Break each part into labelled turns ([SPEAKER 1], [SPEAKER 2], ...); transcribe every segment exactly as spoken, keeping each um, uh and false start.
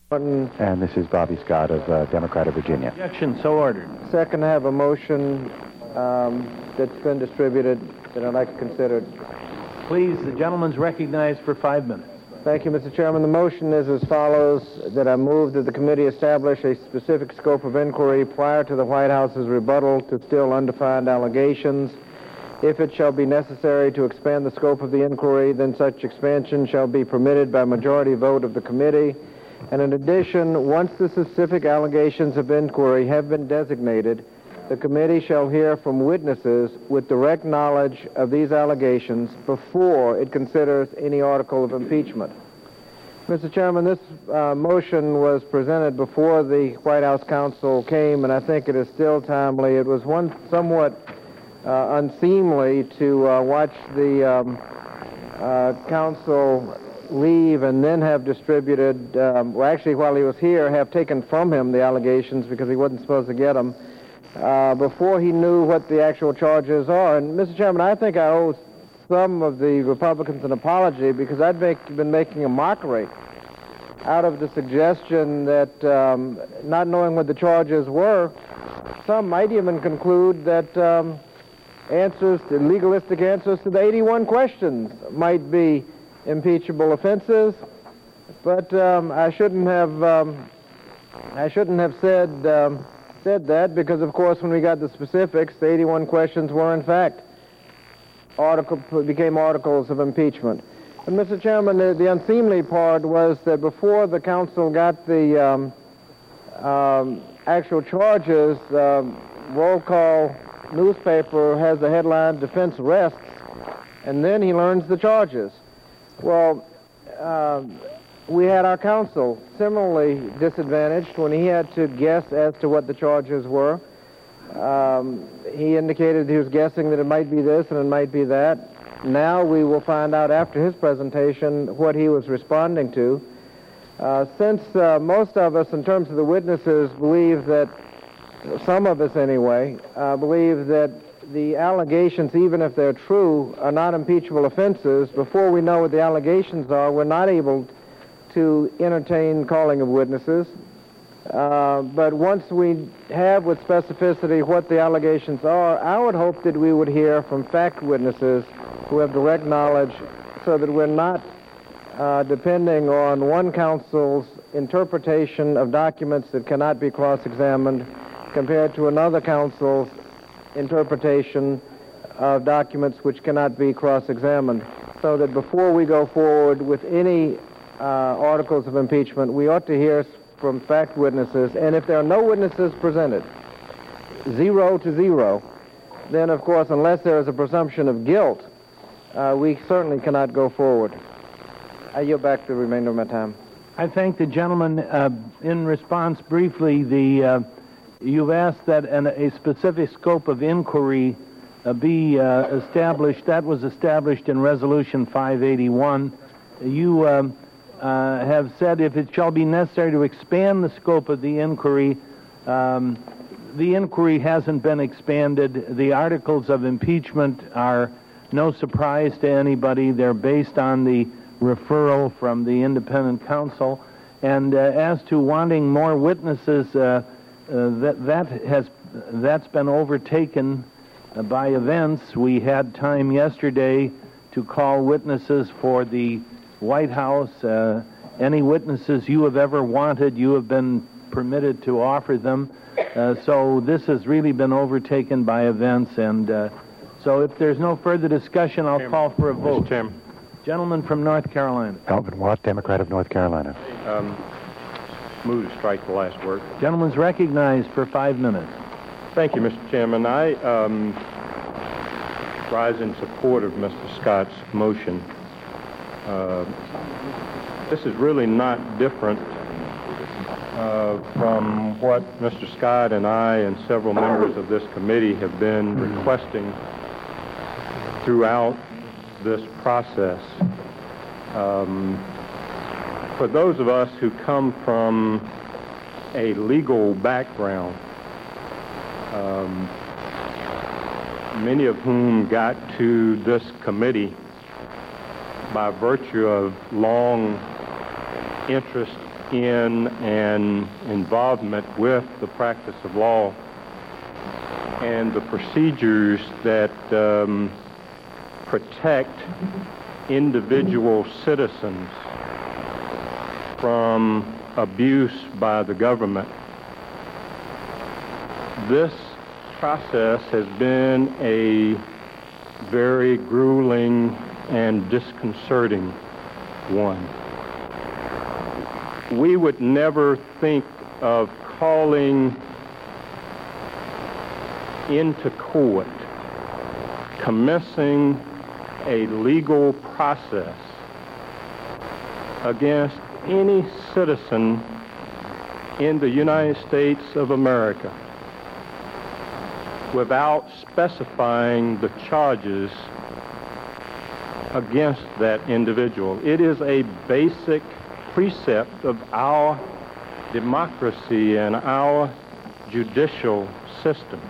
[SPEAKER 1] And this is Bobby Scott of uh, Democrat of Virginia.
[SPEAKER 2] Objection, so ordered.
[SPEAKER 3] Second, I have a motion um, that's been distributed that I'd like to consider.
[SPEAKER 2] Please, the gentleman's recognized for five minutes.
[SPEAKER 3] Thank you, Mister Chairman. The motion is as follows, that I move that the committee establish a specific scope of inquiry prior to the White House's rebuttal to still undefined allegations. If it shall be necessary to expand the scope of the inquiry, then such expansion shall be permitted by majority vote of the committee. And in addition, once the specific allegations of inquiry have been designated, the committee shall hear from witnesses with direct knowledge of these allegations before it considers any article of impeachment. Mister Chairman, this uh, motion was presented before the White House counsel came, and I think it is still timely. It was one somewhat uh, unseemly to uh, watch the um, uh, counsel leave and then have distributed, um, well, actually, while he was here, have taken from him the allegations because he wasn't supposed to get them uh, before he knew what the actual charges are. And, Mister Chairman, I think I owe some of the Republicans an apology because I've make, been making a mockery out of the suggestion that, um, not knowing what the charges were, some might even conclude that um, answers, the legalistic answers to the eighty-one questions might be impeachable offenses, but um, I shouldn't have um, I shouldn't have said um, said that because, of course, when we got the specifics, the eighty-one questions were in fact article became articles of impeachment. And, Mister Chairman, the, the unseemly part was that before the counsel got the um, um, actual charges, um, roll call newspaper has the headline "Defense Rests," and then he learns the charges. Well, uh, we had our counsel similarly disadvantaged when he had to guess as to what the charges were. Um, he indicated he was guessing that it might be this and it might be that. Now we will find out after his presentation what he was responding to. Uh, since uh, most of us, in terms of the witnesses, believe that, some of us anyway, uh, believe that the allegations, even if they're true, are not impeachable offenses, before we know what the allegations are, we're not able to entertain calling of witnesses. Uh, but once we have with specificity what the allegations are, I would hope that we would hear from fact witnesses who have direct knowledge so that we're not uh, depending on one counsel's interpretation of documents that cannot be cross-examined compared to another counsel's interpretation of documents which cannot be cross-examined, so that before we go forward with any uh, articles of impeachment, we ought to hear from fact witnesses, and if there are no witnesses presented, zero to zero, then of course, unless there is a presumption of guilt, uh, we certainly cannot go forward. I yield back the remainder of my time.
[SPEAKER 2] I thank the gentleman. Uh, in response, briefly, the uh, you've asked that an, a specific scope of inquiry uh, be uh, established. That was established in Resolution five eighty-one. You um, uh, have said if it shall be necessary to expand the scope of the inquiry, um, the inquiry hasn't been expanded. The articles of impeachment are no surprise to anybody. They're based on the referral from the independent counsel. And uh, as to wanting more witnesses, uh, Uh, that that has that's been overtaken uh, by events. We had time yesterday to call witnesses for the White House. Uh, any witnesses you have ever wanted, you have been permitted to offer them. Uh, so this has really been overtaken by events. And uh, so if there's no further discussion, I'll
[SPEAKER 4] Chairman.
[SPEAKER 2] call for a vote.
[SPEAKER 4] Mister Chairman.
[SPEAKER 2] Gentleman from North Carolina.
[SPEAKER 1] Alvin Watt, Democrat of North Carolina.
[SPEAKER 4] Um, move to strike the last word.
[SPEAKER 2] Gentleman's recognized for five minutes.
[SPEAKER 4] Thank you, Mister Chairman. I um, rise in support of Mister Scott's motion. Uh, this is really not different uh, from what Mister Scott and I and several members of this committee have been requesting throughout this process. Um, For those of us who come from a legal background, um, many of whom got to this committee by virtue of long interest in and involvement with the practice of law and the procedures that um, protect individual citizens from abuse by the government. This process has been a very grueling and disconcerting one. We would never think of calling into court, commencing a legal process against any citizen in the United States of America without specifying the charges against that individual. It is a basic precept of our democracy and our judicial system.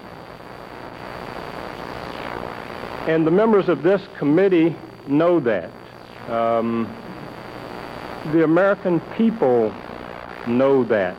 [SPEAKER 4] And the members of this committee know that. Um, the American people know that.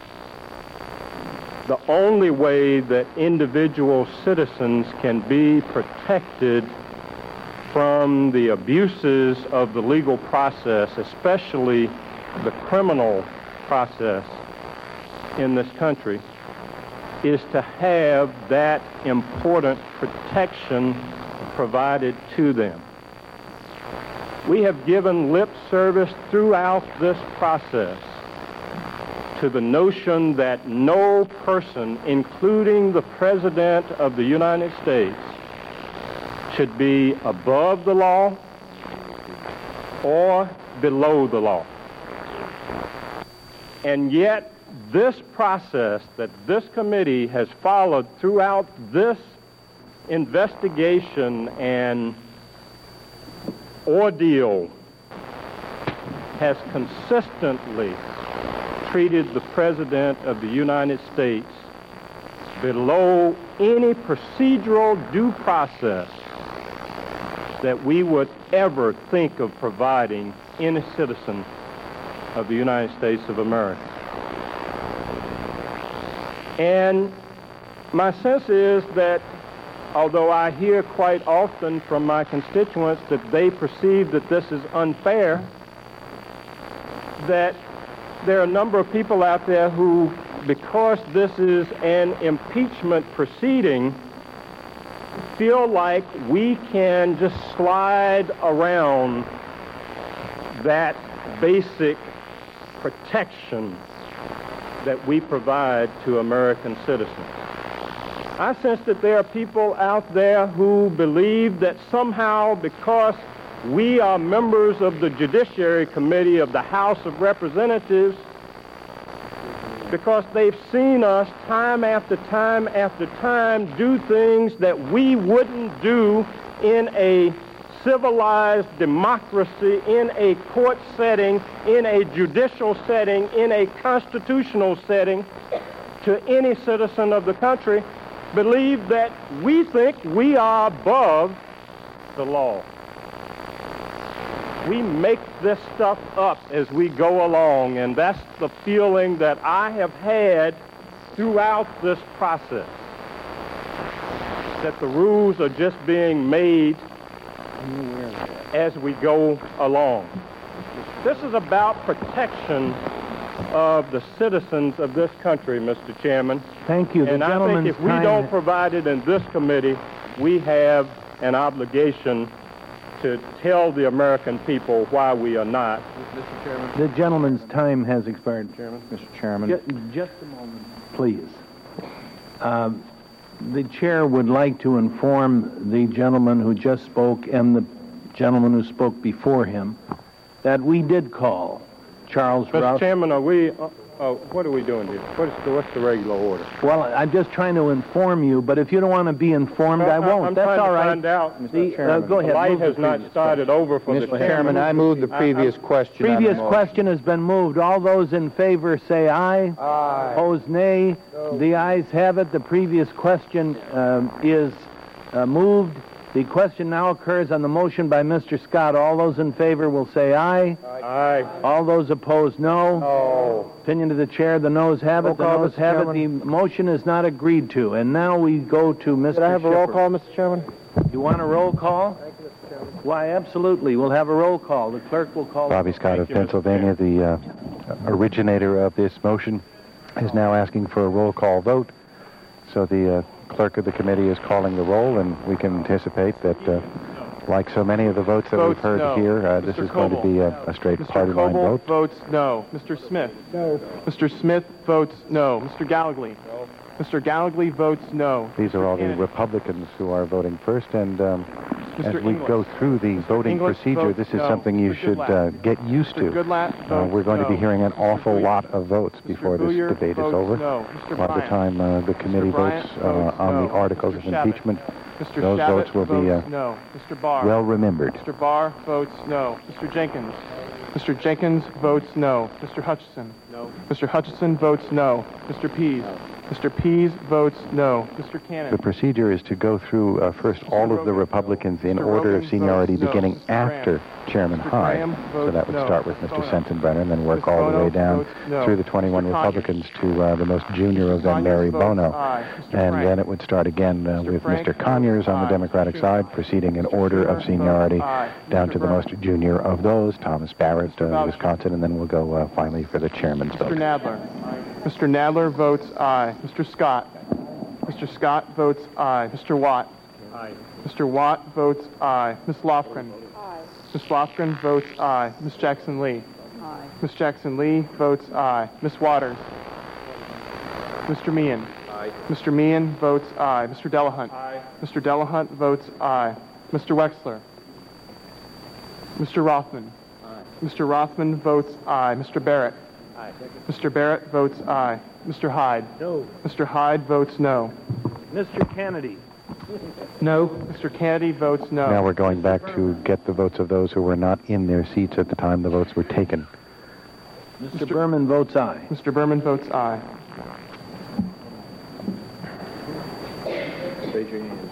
[SPEAKER 4] The only way that individual citizens can be protected from the abuses of the legal process, especially the criminal process in this country, is to have that important protection provided to them. We have given lip service throughout this process to the notion that no person, including the President of the United States, should be above the law or below the law. And yet, this process that this committee has followed throughout this investigation and ordeal has consistently treated the President of the United States below any procedural due process that we would ever think of providing any citizen of the United States of America. And my sense is that although I hear quite often from my constituents that they perceive that this is unfair, that there are a number of people out there who, because this is an impeachment proceeding, feel like we can just slide around that basic protection that we provide to American citizens. I sense that there are people out there who believe that somehow because we are members of the Judiciary Committee of the House of Representatives, because they've seen us time after time after time do things that we wouldn't do in a civilized democracy, in a court setting, in a judicial setting, in a constitutional setting, to any citizen of the country, believe that we think we are above the law. We make this stuff up as we go along, and that's the feeling that I have had throughout this process, that the rules are just being made as we go along. This is about protection of the citizens of this country, Mister Chairman.
[SPEAKER 2] Thank you. The
[SPEAKER 4] and I think if we
[SPEAKER 2] time...
[SPEAKER 4] don't provide it in this committee, we have an obligation to tell the American people why we are not.
[SPEAKER 3] Mister Chairman.
[SPEAKER 2] The gentleman's time has expired.
[SPEAKER 3] Chairman. Mister Chairman.
[SPEAKER 2] Just, just a moment, please. Um, the chair would like to inform the gentleman who just spoke and the gentleman who spoke before him that we did call Charles
[SPEAKER 4] Mister
[SPEAKER 2] Rouse.
[SPEAKER 4] Chairman, are we, uh, uh, what are we doing here? What is the, what's the regular order?
[SPEAKER 2] Well, I'm just trying to inform you, but if you don't want to be informed, I won't.
[SPEAKER 4] I'm
[SPEAKER 2] That's
[SPEAKER 4] trying
[SPEAKER 2] all
[SPEAKER 4] to
[SPEAKER 2] right.
[SPEAKER 4] find out, Mister
[SPEAKER 2] The, uh,
[SPEAKER 4] Chairman.
[SPEAKER 2] go ahead.
[SPEAKER 4] The light
[SPEAKER 2] Move the
[SPEAKER 4] has not
[SPEAKER 2] previous
[SPEAKER 4] started over for
[SPEAKER 3] Mister
[SPEAKER 4] the
[SPEAKER 3] Chairman, I move the previous question. on the
[SPEAKER 2] Previous
[SPEAKER 3] motion.
[SPEAKER 2] question has been moved. All those in favor say aye.
[SPEAKER 3] Aye.
[SPEAKER 2] Opposed, nay. The ayes have it. The previous question um, is uh, moved. The question now occurs on the motion by Mister Scott. All those in favor will say aye.
[SPEAKER 4] Aye.
[SPEAKER 2] All those opposed, no.
[SPEAKER 3] No.
[SPEAKER 2] Opinion of the chair, the noes have it.
[SPEAKER 3] Roll
[SPEAKER 2] The
[SPEAKER 3] call,
[SPEAKER 2] noes
[SPEAKER 3] Mister
[SPEAKER 2] have it.
[SPEAKER 3] Chairman.
[SPEAKER 2] The motion is not agreed to. And now we go to Mister
[SPEAKER 3] Did I have a roll
[SPEAKER 2] Schiffer.
[SPEAKER 3] call, Mister Chairman?
[SPEAKER 2] You want a roll call? Thank you, Mister Chairman. Why, absolutely. We'll have a roll call. The clerk will call.
[SPEAKER 1] Bobby Scott of
[SPEAKER 4] Thank you, Mister
[SPEAKER 1] Pennsylvania, the uh, originator of this motion, is now asking for a roll call vote. So the uh, clerk of the committee is calling the roll, and we can anticipate that, uh, like so many of the votes that
[SPEAKER 5] Votes
[SPEAKER 1] we've heard
[SPEAKER 5] no.
[SPEAKER 1] here, uh, this
[SPEAKER 5] Mister
[SPEAKER 1] is going to
[SPEAKER 5] Coble.
[SPEAKER 1] be a, a straight
[SPEAKER 5] Mister
[SPEAKER 1] party line
[SPEAKER 5] Coble
[SPEAKER 1] vote.
[SPEAKER 5] votes no. Mister Smith? No. Mister Smith votes no. Mister Gallagly? No. Mister Gallagly votes no.
[SPEAKER 1] These are all the
[SPEAKER 5] Cannon.
[SPEAKER 1] Republicans who are voting first, and um, as
[SPEAKER 5] Mister
[SPEAKER 1] we
[SPEAKER 5] Inglis.
[SPEAKER 1] go through the voting
[SPEAKER 5] Inglis
[SPEAKER 1] procedure,
[SPEAKER 5] votes
[SPEAKER 1] this is
[SPEAKER 5] no.
[SPEAKER 1] something you
[SPEAKER 5] Mister
[SPEAKER 1] should
[SPEAKER 5] Goodlatte.
[SPEAKER 1] uh, get used
[SPEAKER 5] Mister
[SPEAKER 1] to.
[SPEAKER 5] Goodlatte
[SPEAKER 1] Uh,
[SPEAKER 5] votes
[SPEAKER 1] we're going
[SPEAKER 5] no.
[SPEAKER 1] to be hearing an
[SPEAKER 5] Mister
[SPEAKER 1] awful
[SPEAKER 5] Booyer
[SPEAKER 1] lot of votes
[SPEAKER 5] Mister
[SPEAKER 1] before this
[SPEAKER 5] Booyer
[SPEAKER 1] debate is
[SPEAKER 5] votes
[SPEAKER 1] over.
[SPEAKER 5] no. Mister
[SPEAKER 1] By the
[SPEAKER 5] Bryant.
[SPEAKER 1] time uh, the committee
[SPEAKER 5] Bryant
[SPEAKER 1] votes uh,
[SPEAKER 5] votes
[SPEAKER 1] on
[SPEAKER 5] no.
[SPEAKER 1] the articles
[SPEAKER 5] Mister
[SPEAKER 1] of
[SPEAKER 5] Shabbat.
[SPEAKER 1] impeachment,
[SPEAKER 5] Mister
[SPEAKER 1] those
[SPEAKER 5] Shabbat
[SPEAKER 1] votes will be
[SPEAKER 5] votes
[SPEAKER 1] uh,
[SPEAKER 5] no. Mister Barr.
[SPEAKER 1] well remembered.
[SPEAKER 5] Mister Barr votes no. Mister Jenkins. Mister Jenkins votes no. Mister Hutchison. No. Mister Hutchison votes no. Mister Pease. Mister Pease votes no. Mister Cannon.
[SPEAKER 1] The procedure is to go through uh, first all of the
[SPEAKER 5] Rogan.
[SPEAKER 1] Republicans in
[SPEAKER 5] Mister
[SPEAKER 1] order
[SPEAKER 5] Rogan
[SPEAKER 1] of seniority,
[SPEAKER 5] votes no.
[SPEAKER 1] beginning
[SPEAKER 5] Mister Graham.
[SPEAKER 1] after Chairman
[SPEAKER 5] Mister
[SPEAKER 1] Hyde.
[SPEAKER 5] Graham
[SPEAKER 1] So
[SPEAKER 5] votes
[SPEAKER 1] that would
[SPEAKER 5] no.
[SPEAKER 1] start with Mister
[SPEAKER 5] Bono.
[SPEAKER 1] Sensenbrenner and then work
[SPEAKER 5] Mister
[SPEAKER 1] all the
[SPEAKER 5] Bono
[SPEAKER 1] way down
[SPEAKER 5] votes no.
[SPEAKER 1] through the twenty-one
[SPEAKER 5] Mister Conyers.
[SPEAKER 1] Republicans to uh, the most junior of them,
[SPEAKER 5] Conyers
[SPEAKER 1] Mary
[SPEAKER 5] votes
[SPEAKER 1] Bono.
[SPEAKER 5] aye. Mister
[SPEAKER 1] And
[SPEAKER 5] Frank.
[SPEAKER 1] then it would start again uh,
[SPEAKER 5] Mister
[SPEAKER 1] with
[SPEAKER 5] Frank
[SPEAKER 1] Mister Conyers on the
[SPEAKER 5] aye.
[SPEAKER 1] Democratic
[SPEAKER 5] Mister
[SPEAKER 1] side, proceeding in
[SPEAKER 5] Mister
[SPEAKER 1] order
[SPEAKER 5] Schumer
[SPEAKER 1] of seniority
[SPEAKER 5] votes aye.
[SPEAKER 1] down
[SPEAKER 5] Mister
[SPEAKER 1] to the most
[SPEAKER 5] Burke.
[SPEAKER 1] junior of those, Thomas Barrett,
[SPEAKER 5] Mister
[SPEAKER 1] uh,
[SPEAKER 5] Boucher.
[SPEAKER 1] Wisconsin, and then we'll go uh, finally for the chairman's
[SPEAKER 5] Mister
[SPEAKER 1] vote.
[SPEAKER 5] Nadler. Mister Nadler votes aye. Mister Scott. Mister Scott votes aye. Mister Watt.
[SPEAKER 4] Aye.
[SPEAKER 5] Mister Watt votes aye. Miss Lofgren. Aye. Miss Lofgren votes aye. Miss Jackson Lee. Aye. Miss Jackson Lee votes aye. Miss Waters. Mister Meehan. Aye. Mister Meehan votes aye. Mister Delahunt. Aye. Mister Delahunt votes aye. Mister Wexler. Mister Rothman. Aye. Mister Rothman votes aye. Mister Barrett. Aye. Mister Barrett votes aye. Mister Hyde.
[SPEAKER 2] No.
[SPEAKER 5] Mister Hyde votes no.
[SPEAKER 2] Mister Kennedy.
[SPEAKER 5] No. Mister Kennedy votes no.
[SPEAKER 1] Now we're going back to get the votes of those who were not in their seats at the time the votes were taken.
[SPEAKER 2] Mister Berman votes aye.
[SPEAKER 5] Mister Berman votes aye.
[SPEAKER 3] Raise your hand.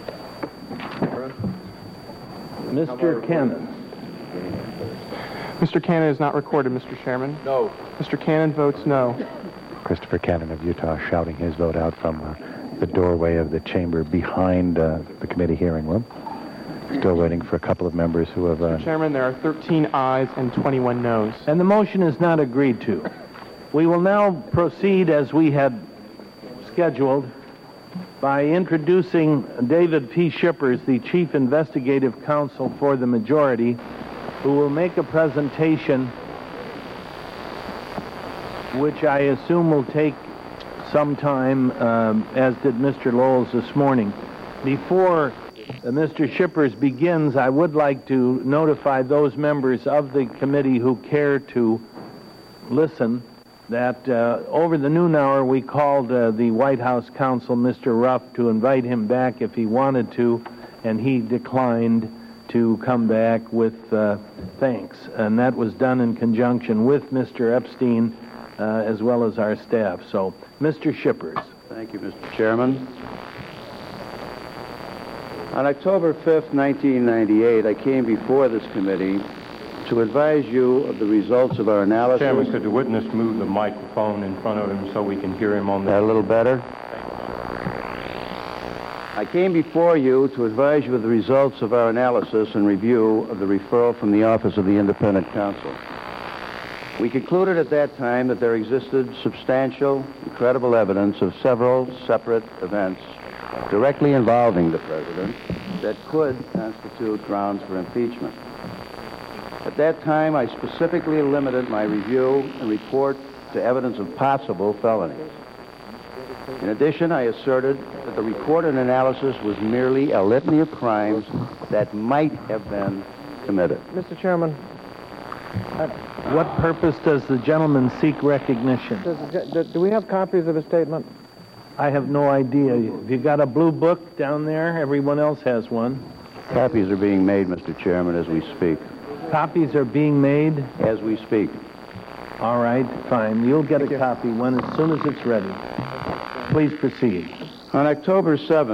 [SPEAKER 2] Mister Cannon.
[SPEAKER 5] Mister Cannon is not recorded, Mister Chairman.
[SPEAKER 3] No.
[SPEAKER 5] Mister Cannon votes no.
[SPEAKER 1] Christopher Cannon of Utah shouting his vote out from uh, the doorway of the chamber behind uh, the committee hearing room. Still waiting for a couple of members who have... Uh,
[SPEAKER 5] Chairman, there are thirteen ayes and twenty-one noes.
[SPEAKER 2] And the motion is not agreed to. We will now proceed as we had scheduled by introducing David P. Shippers, the Chief Investigative Counsel for the majority, who will make a presentation which I assume will take some time, um, as did Mister Lowell's this morning. Before uh, Mister Shippers begins, I would like to notify those members of the committee who care to listen that uh, over the noon hour we called uh, the White House counsel, Mister Ruff, to invite him back if he wanted to, and he declined to come back with uh, thanks. And that was done in conjunction with Mister Epstein uh, as well as our staff. So, Mister Shippers.
[SPEAKER 6] Thank you, Mister Chairman. On October fifth, nineteen ninety-eight, I came before this committee to advise you of the results of our analysis.
[SPEAKER 4] Chairman, could the witness move the microphone in front of him so we can hear him on the...
[SPEAKER 6] That a little better? I came before you to advise you of the results of our analysis and review of the referral from the Office of the Independent Counsel. We concluded at that time that there existed substantial and credible evidence of several separate events directly involving the President that could constitute grounds for impeachment. At that time, I specifically limited my review and report to evidence of possible felonies. In addition, I asserted that the recorded analysis was merely a litany of crimes that might have been committed.
[SPEAKER 3] Mister Chairman,
[SPEAKER 2] What purpose does the gentleman seek recognition?
[SPEAKER 3] does the, do, do we have copies of his statement?
[SPEAKER 2] I have no idea. Have you got a blue book down there? Everyone else has one.
[SPEAKER 6] Copies are being made, Mister Chairman, as we speak.
[SPEAKER 2] Copies are being made.
[SPEAKER 6] As we speak.
[SPEAKER 2] All right, fine. You'll get a copy when, as soon as it's ready. Please proceed.
[SPEAKER 6] On October seventh,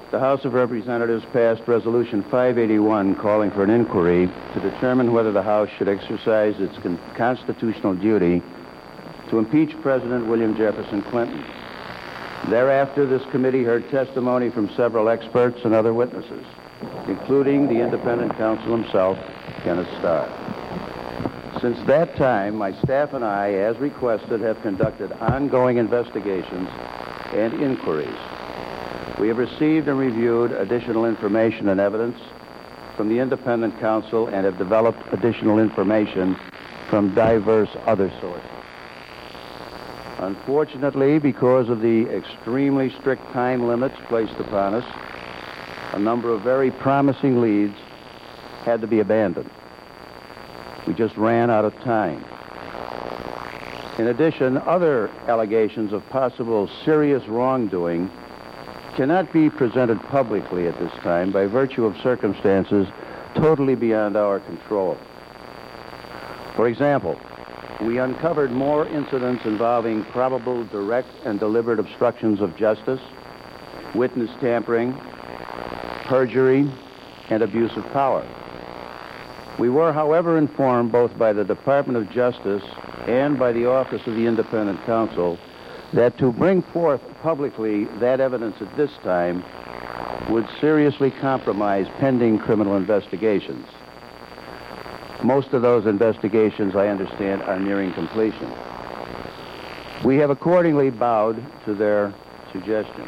[SPEAKER 6] the House of Representatives passed Resolution five eighty-one calling for an inquiry to determine whether the House should exercise its con- constitutional duty to impeach President William Jefferson Clinton. Thereafter, this committee heard testimony from several experts and other witnesses, including the independent counsel himself, Kenneth Starr. Since that time, my staff and I, as requested, have conducted ongoing investigations and inquiries. We have received and reviewed additional information and evidence from the independent counsel and have developed additional information from diverse other sources. Unfortunately, because of the extremely strict time limits placed upon us, a number of very promising leads had to be abandoned. We just ran out of time. In addition, other allegations of possible serious wrongdoing cannot be presented publicly at this time by virtue of circumstances totally beyond our control. For example, we uncovered more incidents involving probable direct and deliberate obstructions of justice, witness tampering, perjury, and abuse of power. We were, however, informed both by the Department of Justice and by the Office of the Independent Counsel that to bring forth publicly that evidence at this time would seriously compromise pending criminal investigations. Most of those investigations, I understand, are nearing completion. We have accordingly bowed to their suggestion.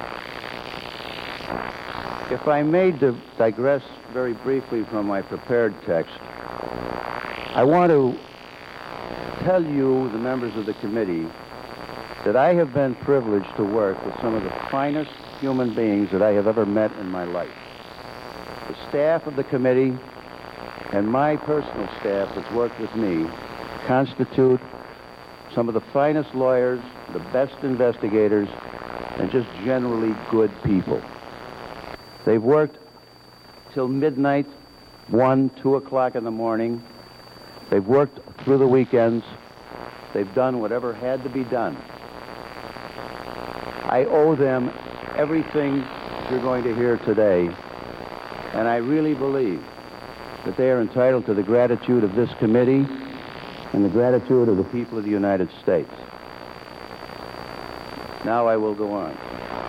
[SPEAKER 6] If I may di- digress very briefly from my prepared text, I want to tell you, the members of the committee, that I have been privileged to work with some of the finest human beings that I have ever met in my life. The staff of the committee and my personal staff that's worked with me constitute some of the finest lawyers, the best investigators, and just generally good people. They've worked till midnight, one, two o'clock in the morning. They've worked through the weekends. They've done whatever had to be done. I owe them everything you're going to hear today, and I really believe that they are entitled to the gratitude of this committee and the gratitude of the people of the United States. Now I will go on.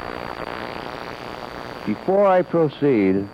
[SPEAKER 6] Before I proceed,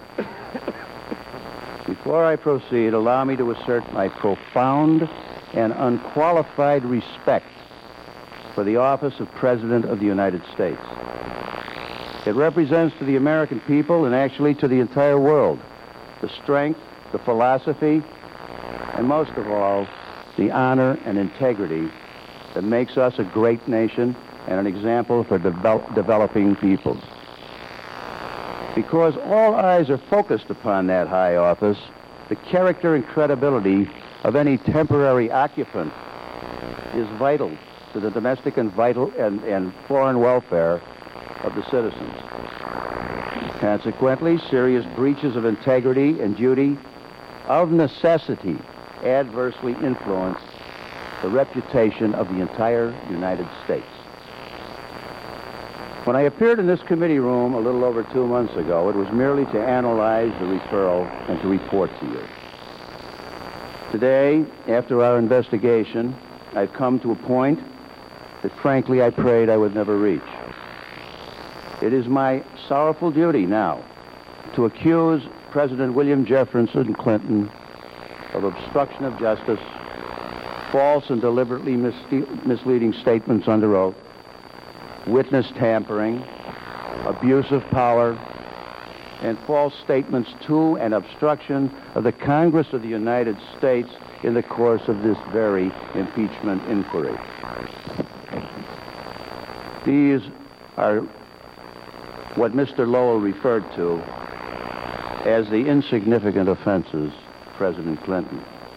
[SPEAKER 6] before I proceed, allow me to assert my profound and unqualified respect for the office of President of the United States. It represents to the American people, and actually to the entire world, the strength, the philosophy, and most of all, the honor and integrity that makes us a great nation and an example for devel- developing peoples. Because all eyes are focused upon that high office, the character and credibility of any temporary occupant is vital to the domestic and vital and, and foreign welfare of the citizens. Consequently, serious breaches of integrity and duty of necessity adversely influence the reputation of the entire United States. When I appeared in this committee room a little over two months ago, it was merely to analyze the referral and to report to you. Today, after our investigation, I've come to a point that frankly I prayed I would never reach. It is my sorrowful duty now to accuse President William Jefferson Clinton of obstruction of justice, false and deliberately misle- misleading statements under oath, witness tampering, abuse of power, and false statements to and obstruction of the Congress of the United States in the course of this very impeachment inquiry. These are what Mister Lowell referred to as the insignificant offenses of President Clinton.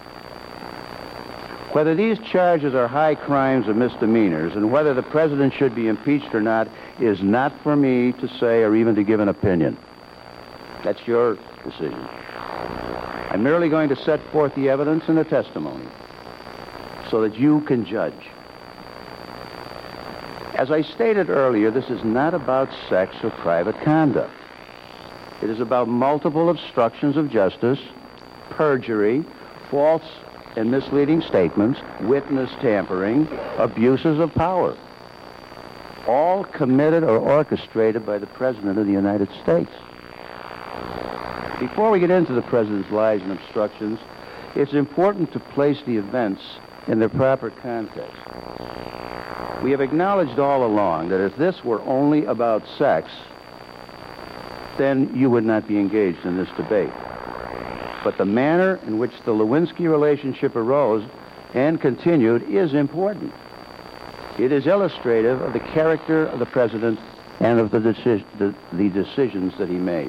[SPEAKER 6] Whether these charges are high crimes or misdemeanors, and whether the president should be impeached or not, is not for me to say or even to give an opinion. That's your decision. I'm merely going to set forth the evidence and the testimony so that you can judge. As I stated earlier, this is not about sex or private conduct. It is about multiple obstructions of justice, perjury, false and misleading statements, witness tampering, abuses of power, all committed or orchestrated by the President of the United States. Before we get into the President's lies and obstructions, it's important to place the events in their proper context. We have acknowledged all along that if this were only about sex, then you would not be engaged in this debate. But the manner in which the Lewinsky relationship arose and continued is important. It is illustrative of the character of the President and of the, deci- the, the decisions that he made.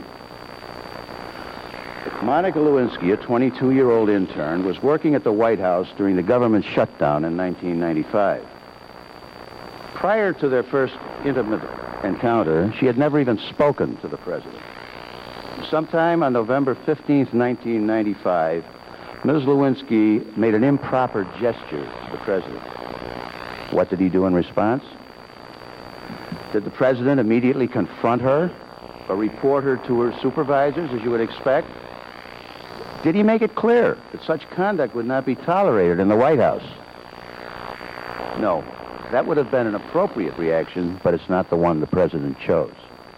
[SPEAKER 6] Monica Lewinsky, a twenty-two-year-old intern, was working at the White House during the government shutdown in nineteen ninety-five. Prior to their first intimate encounter, she had never even spoken to the President. Sometime on November fifteenth, nineteen ninety-five, Miz Lewinsky made an improper gesture to the President. What did he do in response? Did the President immediately confront her or report her to her supervisors, as you would expect? Did he make it clear that such conduct would not be tolerated in the White House? No. That would have been an appropriate reaction, but it's not the one the President chose.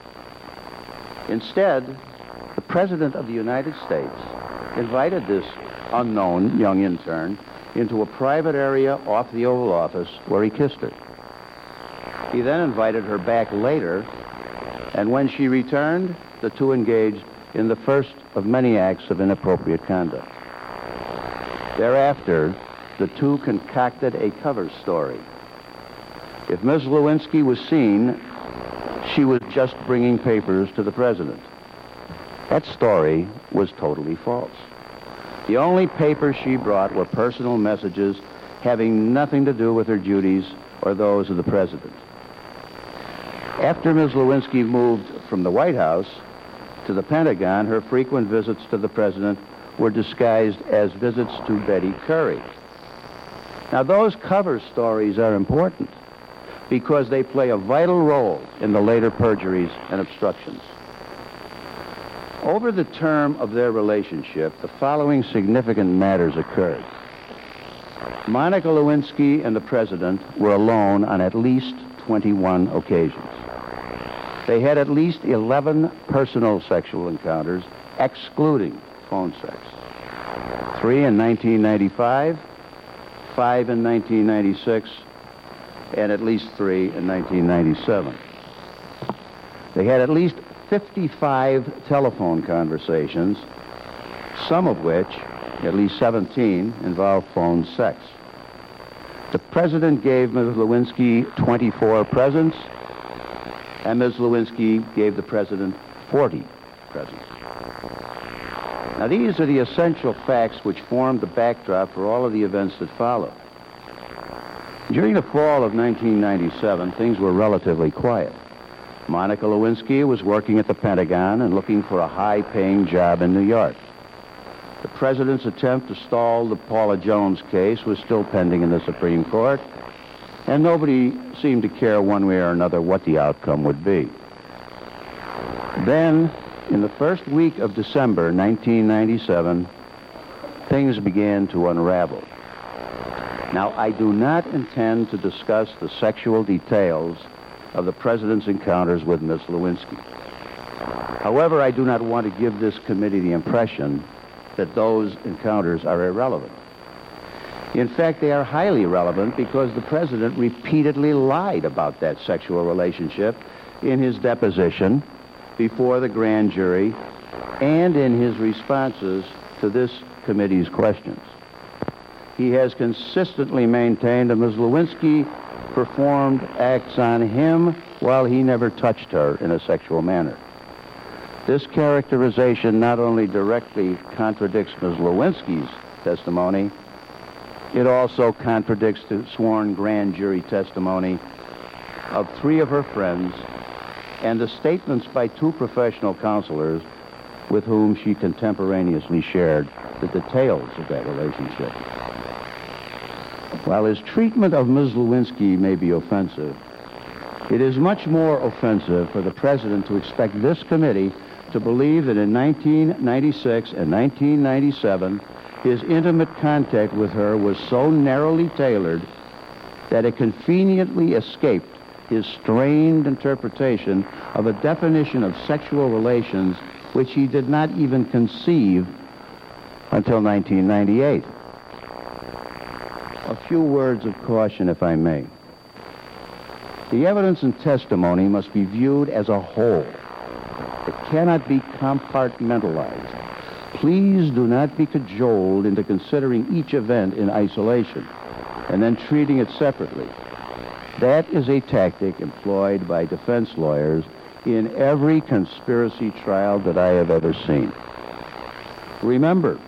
[SPEAKER 6] Instead, the President of the United States invited this unknown young intern into a private area off the Oval Office where he kissed her. He then invited her back later, and when she returned, the two engaged in the first of many acts of inappropriate conduct. Thereafter, the two concocted a cover story. If Miz Lewinsky was seen, she was just bringing papers to the President. That story was totally false. The only papers she brought were personal messages having nothing to do with her duties or those of the President. After Miz Lewinsky moved from the White House to the Pentagon, her frequent visits to the President were disguised as visits to Betty Currie. Now, those cover stories are important because they play a vital role in the later perjuries and obstructions. Over the term of their relationship, the following significant matters occurred. Monica Lewinsky and the President were alone on at least twenty-one occasions. They had at least eleven personal sexual encounters, excluding phone sex. Three in nineteen ninety-five, five in nineteen ninety-six, and at least three in nineteen ninety-seven. They had at least fifty-five telephone conversations, some of which, at least seventeen, involved phone sex. The President gave Miz Lewinsky twenty-four presents, and Miz Lewinsky gave the President forty presents. Now, these are the essential facts which formed the backdrop for all of the events that followed. During the fall of nineteen ninety-seven, things were relatively quiet. Monica Lewinsky was working at the Pentagon and looking for a high-paying job in New York. The President's attempt to stall the Paula Jones case was still pending in the Supreme Court, and nobody seemed to care one way or another what the outcome would be. Then, in the first week of December nineteen ninety-seven, things began to unravel. Now, I do not intend to discuss the sexual details of the President's encounters with Miz Lewinsky. However, I do not want to give this committee the impression that those encounters are irrelevant. In fact, they are highly relevant because the President repeatedly lied about that sexual relationship in his deposition, before the grand jury, and in his responses to this committee's questions. He has consistently maintained that Miz Lewinsky performed acts on him while he never touched her in a sexual manner. This characterization not only directly contradicts Miz Lewinsky's testimony, it also contradicts the sworn grand jury testimony of three of her friends and the statements by two professional counselors with whom she contemporaneously shared the details of that relationship. While his treatment of Miz Lewinsky may be offensive, It is much more offensive for the President to expect this committee to believe that in nineteen ninety-six and nineteen ninety-seven, his intimate contact with her was so narrowly tailored that it conveniently escaped his strained interpretation of a definition of sexual relations which he did not even conceive until nineteen ninety-eight. A few words of caution, if I may. The evidence and testimony must be viewed as a whole. It cannot be compartmentalized. Please do not be cajoled into considering each event in isolation and then treating it separately. That is a tactic employed by defense lawyers in every conspiracy trial that I have ever seen. Remember,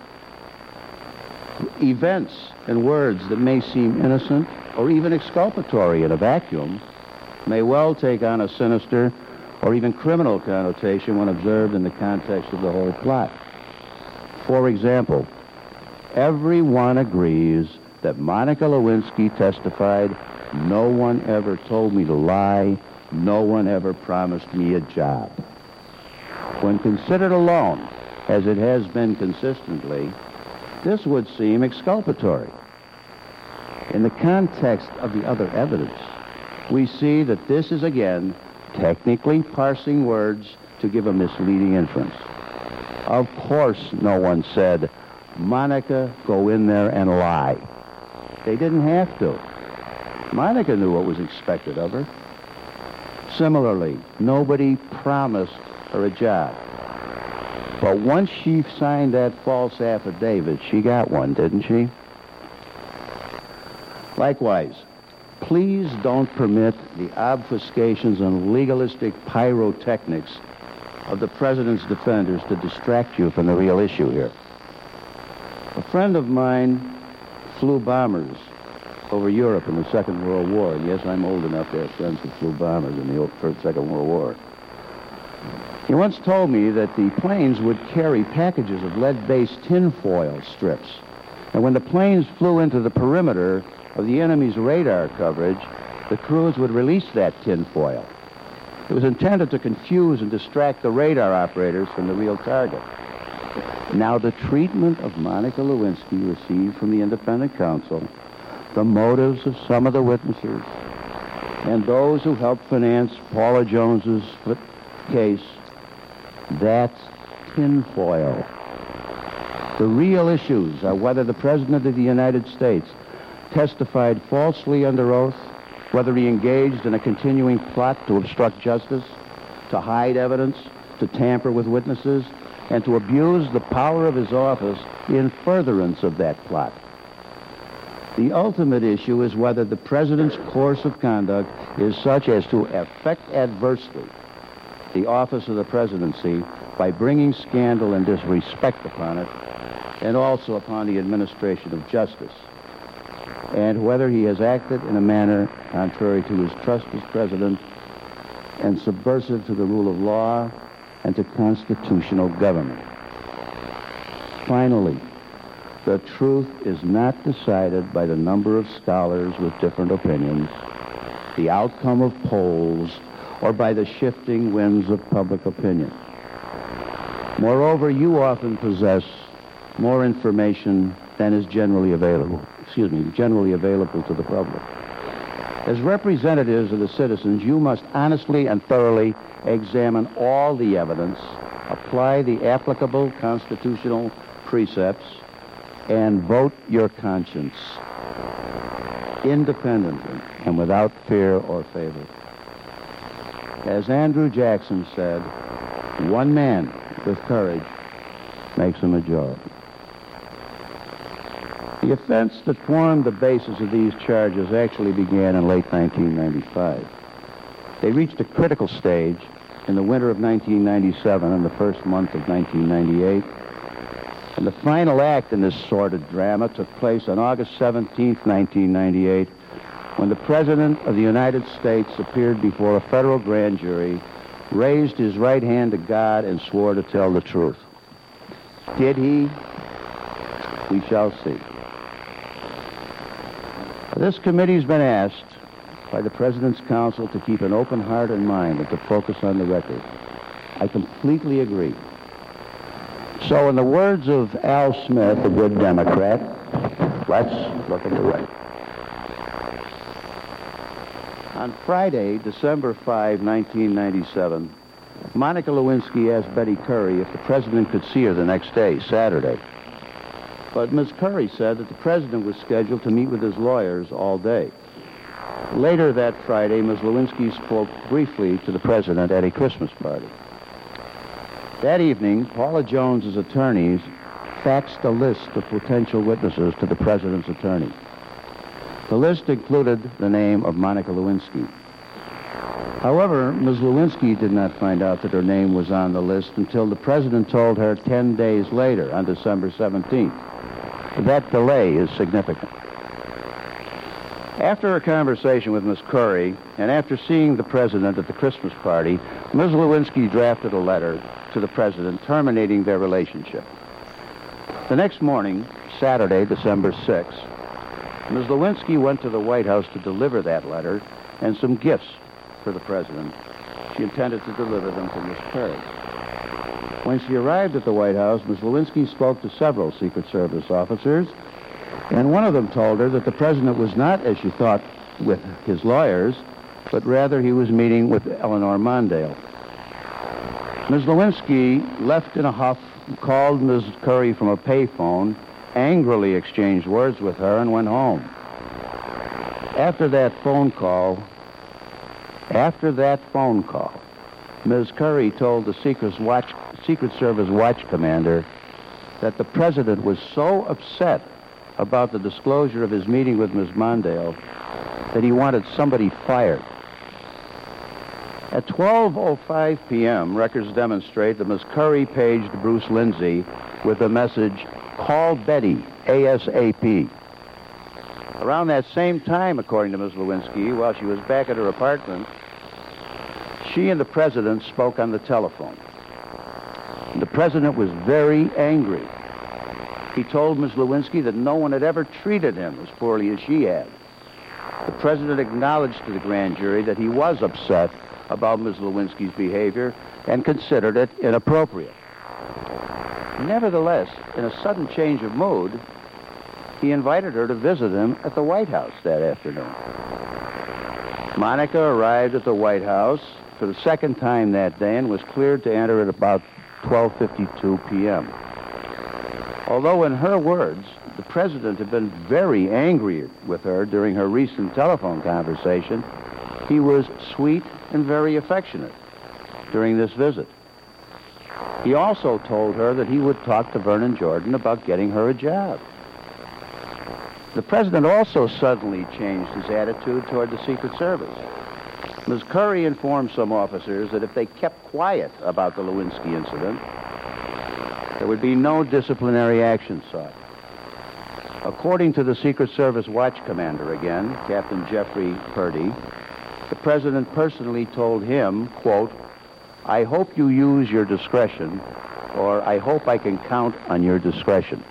[SPEAKER 6] events and words that may seem innocent or even exculpatory in a vacuum may well take on a sinister or even criminal connotation when observed in the context of the whole plot. For example, everyone agrees that Monica Lewinsky testified, "No one ever told me to lie, no one ever promised me a job." When considered alone, as it has been consistently, this would seem exculpatory. In the context of the other evidence, we see that this is again technically parsing words to give a misleading inference. Of course, no one said, "Monica, go in there and lie." They didn't have to. Monica knew what was expected of her. Similarly, nobody promised her a job. But once she signed that false affidavit, she got one, didn't she? Likewise, please don't permit the obfuscations and legalistic pyrotechnics of the President's defenders to distract you from the real issue here. A friend of mine flew bombers over Europe in the Second World War. And yes, I'm old enough to have friends who flew bombers in the First, Second World War. He once told me that the planes would carry packages of lead-based tinfoil strips. And when the planes flew into the perimeter of the enemy's radar coverage, the crews would release that tinfoil. It was intended to confuse and distract the radar operators from the real target. Now, the treatment of Monica Lewinsky received from the independent counsel, the motives of some of the witnesses, and those who helped finance Paula Jones's case, that's tinfoil. The real issues are whether the President of the United States testified falsely under oath, whether he engaged in a continuing plot to obstruct justice, to hide evidence, to tamper with witnesses, and to abuse the power of his office in furtherance of that plot. The ultimate issue is whether the President's course of conduct is such as to affect adversely the office of the presidency by bringing scandal and disrespect upon it, and also upon the administration of justice, and whether he has acted in a manner contrary to his trust as president and subversive to the rule of law and to constitutional government. Finally, the truth is not decided by the number of scholars with different opinions, the outcome of polls, or by the shifting winds of public opinion. Moreover, you often possess more information than is generally available, excuse me, generally available to the public. As representatives of the citizens, you must honestly and thoroughly examine all the evidence, apply the applicable constitutional precepts, and vote your conscience independently and without fear or favor. As Andrew Jackson said, one man with courage makes a majority. The offense that formed the basis of these charges actually began in late nineteen ninety-five. They reached a critical stage in the winter of nineteen ninety-seven and the first month of nineteen ninety-eight. And the final act in this sordid drama took place on August seventeenth, nineteen ninety-eight, when the President of the United States appeared before a federal grand jury, raised his right hand to God, and swore to tell the truth. Did he? We shall see. This committee's been asked by the President's counsel to keep an open heart and mind and to focus on the record. I completely agree. So in the words of Al Smith, a good Democrat, let's look at the record. On Friday, December fifth, nineteen ninety-seven, Monica Lewinsky asked Betty Curry if the President could see her the next day, Saturday. But Miz Curry said that the President was scheduled to meet with his lawyers all day. Later that Friday, Miz Lewinsky spoke briefly to the President at a Christmas party. That evening, Paula Jones's attorneys faxed a list of potential witnesses to the President's attorney. The list included the name of Monica Lewinsky. However, Miz Lewinsky did not find out that her name was on the list until the President told her ten days later, on December seventeenth. That delay is significant. After a conversation with Miz Curry, and after seeing the President at the Christmas party, Miz Lewinsky drafted a letter to the President terminating their relationship. The next morning, Saturday, December sixth, Miz Lewinsky went to the White House to deliver that letter and some gifts for the President. She intended to deliver them to Miz Curry. When she arrived at the White House, Miz Lewinsky spoke to several Secret Service officers, and one of them told her that the President was not, as she thought, with his lawyers, but rather he was meeting with Eleanor Mondale. Miz Lewinsky left in a huff, called Miz Curry from a payphone, angrily exchanged words with her, and went home. After that phone call, after that phone call, Miz Curry told the Secret, watch, Secret Service watch commander that the President was so upset about the disclosure of his meeting with Miz Mondale that he wanted somebody fired. At twelve oh five p.m., records demonstrate that Miz Curry paged Bruce Lindsay with the message, "Call Betty, ASAP." Around that same time, according to Miz Lewinsky, while she was back at her apartment, she and the President spoke on the telephone. The President was very angry. He told Miz Lewinsky that no one had ever treated him as poorly as she had. The President acknowledged to the grand jury that he was upset about Miz Lewinsky's behavior and considered it inappropriate. Nevertheless, in a sudden change of mood, he invited her to visit him at the White House that afternoon. Monica arrived at the White House for the second time that day and was cleared to enter at about twelve fifty-two p.m. Although in her words, the President had been very angry with her during her recent telephone conversation, he was sweet and very affectionate during this visit. He also told her that he would talk to Vernon Jordan about getting her a job. The President also suddenly changed his attitude toward the Secret Service. Miz Curry informed some officers that if they kept quiet about the Lewinsky incident, there would be no disciplinary action sought. According to the Secret Service Watch Commander again, Captain Jeffrey Purdy, the President personally told him, quote, "I hope you use your discretion," or "I hope I can count on your discretion."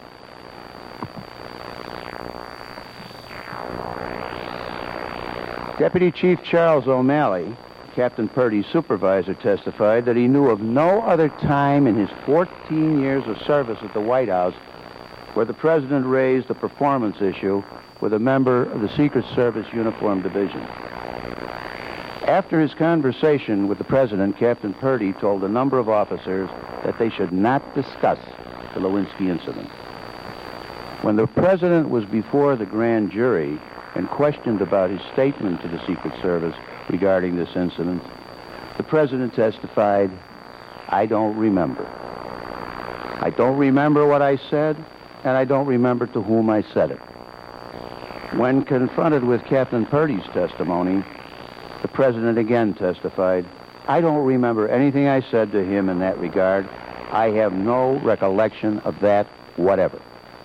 [SPEAKER 6] Deputy Chief Charles O'Malley, Captain Purdy's supervisor, testified that he knew of no other time in his fourteen years of service at the White House where the President raised a performance issue with a member of the Secret Service Uniform Division. After his conversation with the President, Captain Purdy told a number of officers that they should not discuss the Lewinsky incident. When the President was before the grand jury and questioned about his statement to the Secret Service regarding this incident, the President testified, "I don't remember. I don't remember what I said, and I don't remember to whom I said it." When confronted with Captain Purdy's testimony, the President again testified, "I don't remember anything I said to him in that regard. I have no recollection of that whatever."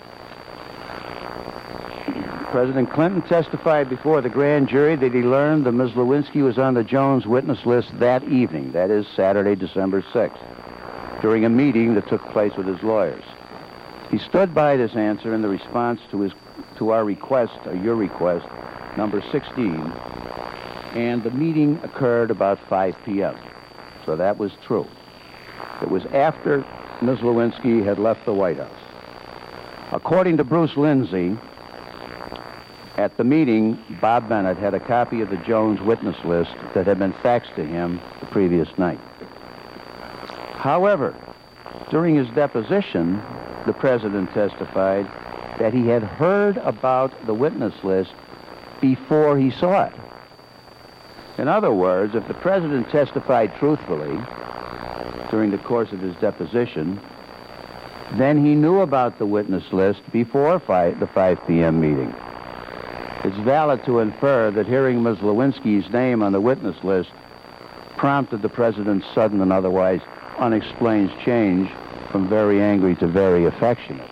[SPEAKER 6] President Clinton testified before the grand jury that he learned that Miz Lewinsky was on the Jones witness list that evening, that is Saturday, December sixth, during a meeting that took place with his lawyers. He stood by this answer in the response to his to our request, or your request, number sixteen, and the meeting occurred about five p.m. So that was true. It was after Miz Lewinsky had left the White House. According to Bruce Lindsay, at the meeting, Bob Bennett had a copy of the Jones witness list that had been faxed to him the previous night. However, during his deposition, the president testified that he had heard about the witness list before he saw it. In other words, if the president testified truthfully during the course of his deposition, then he knew about the witness list before five, the five p.m. meeting. It's valid to infer that hearing Miz Lewinsky's name on the witness list prompted the president's sudden and otherwise unexplained change from very angry to very affectionate.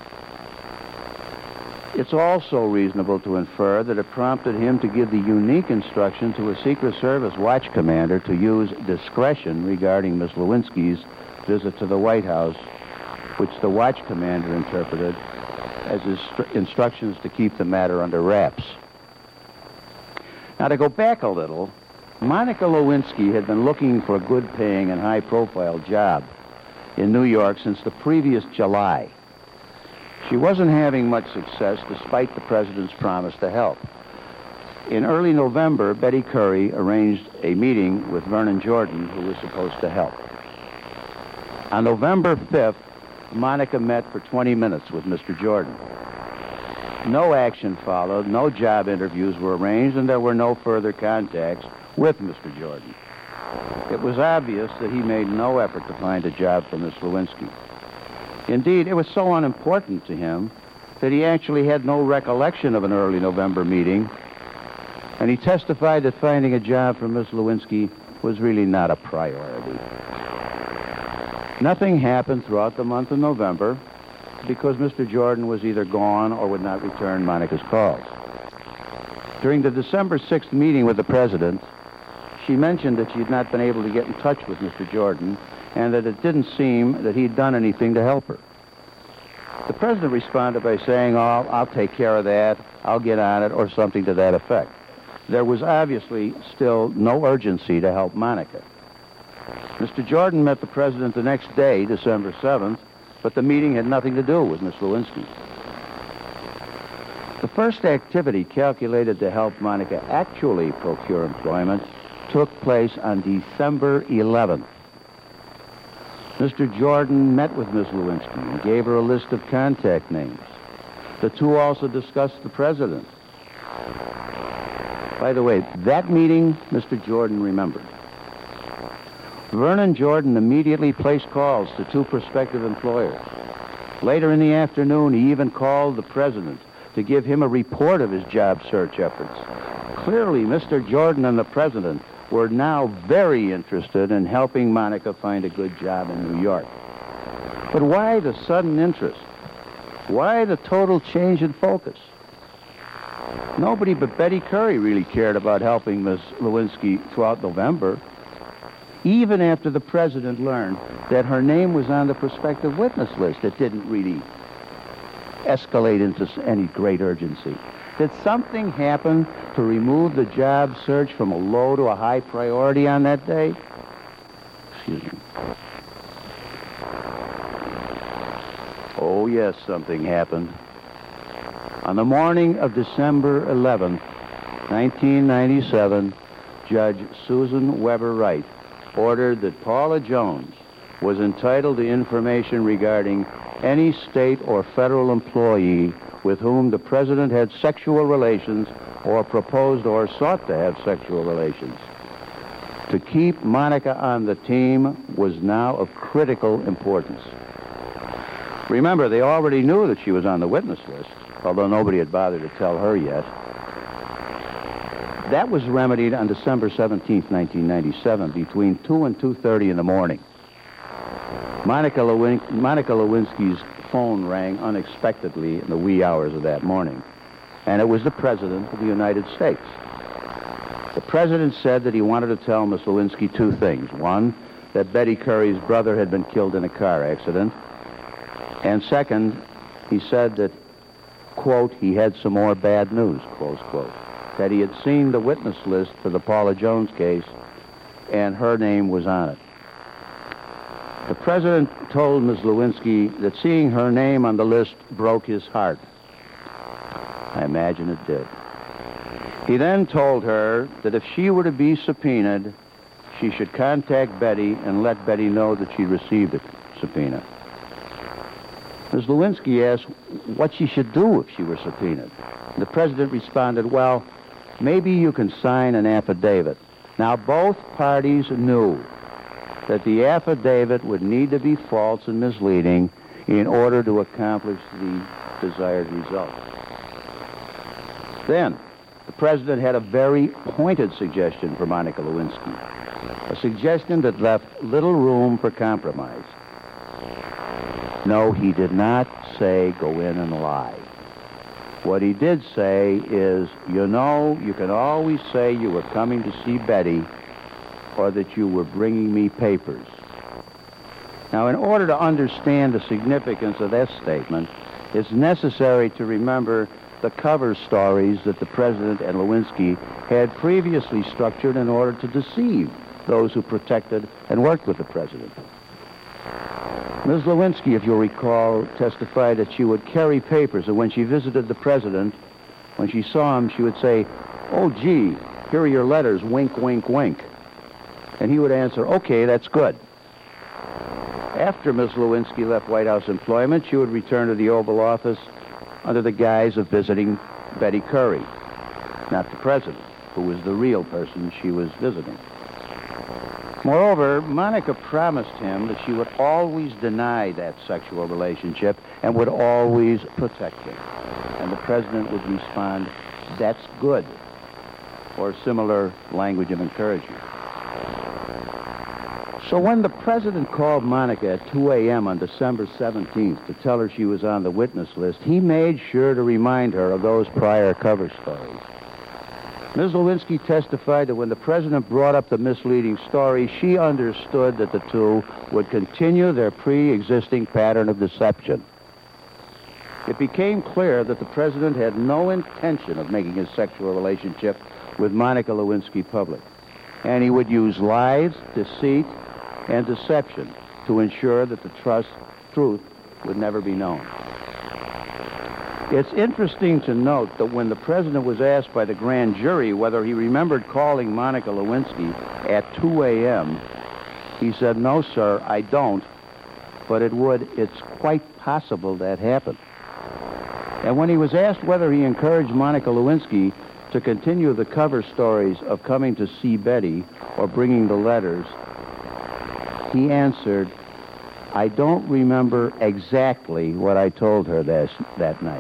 [SPEAKER 6] It's also reasonable to infer that it prompted him to give the unique instruction to a Secret Service watch commander to use discretion regarding Miz Lewinsky's visit to the White House, which the watch commander interpreted as his instructions to keep the matter under wraps. Now, to go back a little, Monica Lewinsky had been looking for a good-paying and high-profile job in New York since the previous July. She wasn't having much success despite the president's promise to help. In early November, Betty Curry arranged a meeting with Vernon Jordan, who was supposed to help. On November fifth, Monica met for twenty minutes with Mister Jordan. No action followed, no job interviews were arranged, and there were no further contacts with Mister Jordan. It was obvious that he made no effort to find a job for Miss Lewinsky. Indeed, it was so unimportant to him that he actually had no recollection of an early November meeting, and he testified that finding a job for Miss Lewinsky was really not a priority. Nothing happened throughout the month of November because Mister Jordan was either gone or would not return Monica's calls. During the December sixth meeting with the president, she mentioned that she had not been able to get in touch with Mister Jordan and that it didn't seem that he'd done anything to help her. The president responded by saying, oh, I'll take care of that, I'll get on it, or something to that effect. There was obviously still no urgency to help Monica. Mister Jordan met the president the next day, December seventh, but the meeting had nothing to do with Miss Lewinsky. The first activity calculated to help Monica actually procure employment took place on December eleventh. Mister Jordan met with Miss Lewinsky and gave her a list of contact names. The two also discussed the president. By the way, that meeting, Mister Jordan remembered. Vernon Jordan immediately placed calls to two prospective employers. Later in the afternoon, he even called the president to give him a report of his job search efforts. Clearly, Mister Jordan and the president were now very interested in helping Monica find a good job in New York. But why the sudden interest? Why the total change in focus? Nobody but Betty Curry really cared about helping Miss Lewinsky throughout November, even after the president learned that her name was on the prospective witness list. It didn't really escalate into any great urgency. Did something happen to remove the job search from a low to a high priority on that day? Excuse me. Oh, yes, something happened. On the morning of December eleventh, nineteen ninety-seven, Judge Susan Weber Wright ordered that Paula Jones was entitled to information regarding any state or federal employee with whom the president had sexual relations or proposed or sought to have sexual relations. To keep Monica on the team was now of critical importance. Remember, they already knew that she was on the witness list, although nobody had bothered to tell her yet. That was remedied on December seventeenth, nineteen ninety-seven, between two and two thirty in the morning. Monica, Lewin- Monica Lewinsky's phone rang unexpectedly in the wee hours of that morning, and it was the President of the United States. The President said that he wanted to tell Miss Lewinsky two things. One, that Betty Curry's brother had been killed in a car accident, and second, he said that, quote, he had some more bad news, close quote. that he had seen the witness list for the Paula Jones case, and her name was on it. The president told Miz Lewinsky that seeing her name on the list broke his heart. I imagine it did. He then told her that if she were to be subpoenaed, she should contact Betty and let Betty know that she received the subpoena. Miz Lewinsky asked what she should do if she were subpoenaed. The president responded, well, maybe you can sign an affidavit. Now, both parties knew that the affidavit would need to be false and misleading in order to accomplish the desired result. Then, the president had a very pointed suggestion for Monica Lewinsky, a suggestion that left little room for compromise. No, he did not say go in and lie. What he did say is, you know, you can always say you were coming to see Betty or that you were bringing me papers. Now, in order to understand the significance of that statement, it's necessary to remember the cover stories that the president and Lewinsky had previously structured in order to deceive those who protected and worked with the president. Miz Lewinsky, if you'll recall, testified that she would carry papers, and when she visited the president, when she saw him, she would say, oh, gee, here are your letters, wink, wink, wink. And he would answer, okay, that's good. After Miz Lewinsky left White House employment, she would return to the Oval Office under the guise of visiting Betty Curry, not the president, who was the real person she was visiting. Moreover, Monica promised him that she would always deny that sexual relationship and would always protect him. And the president would respond, that's good, or similar language of encouragement. So when the president called Monica at two a.m. on December seventeenth to tell her she was on the witness list, he made sure to remind her of those prior cover stories. Miz Lewinsky testified that when the president brought up the misleading story, she understood that the two would continue their pre-existing pattern of deception. It became clear that the president had no intention of making his sexual relationship with Monica Lewinsky public, and he would use lies, deceit, and deception to ensure that the trust, truth would never be known. It's interesting to note that when the president was asked by the grand jury whether he remembered calling Monica Lewinsky at two a.m., he said, no, sir, I don't, but it would, it's quite possible that happened. And when he was asked whether he encouraged Monica Lewinsky to continue the cover stories of coming to see Betty or bringing the letters, he answered, I don't remember exactly what I told her that, that night.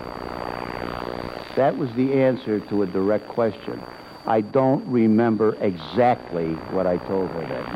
[SPEAKER 6] That was the answer to a direct question. I don't remember exactly what I told her that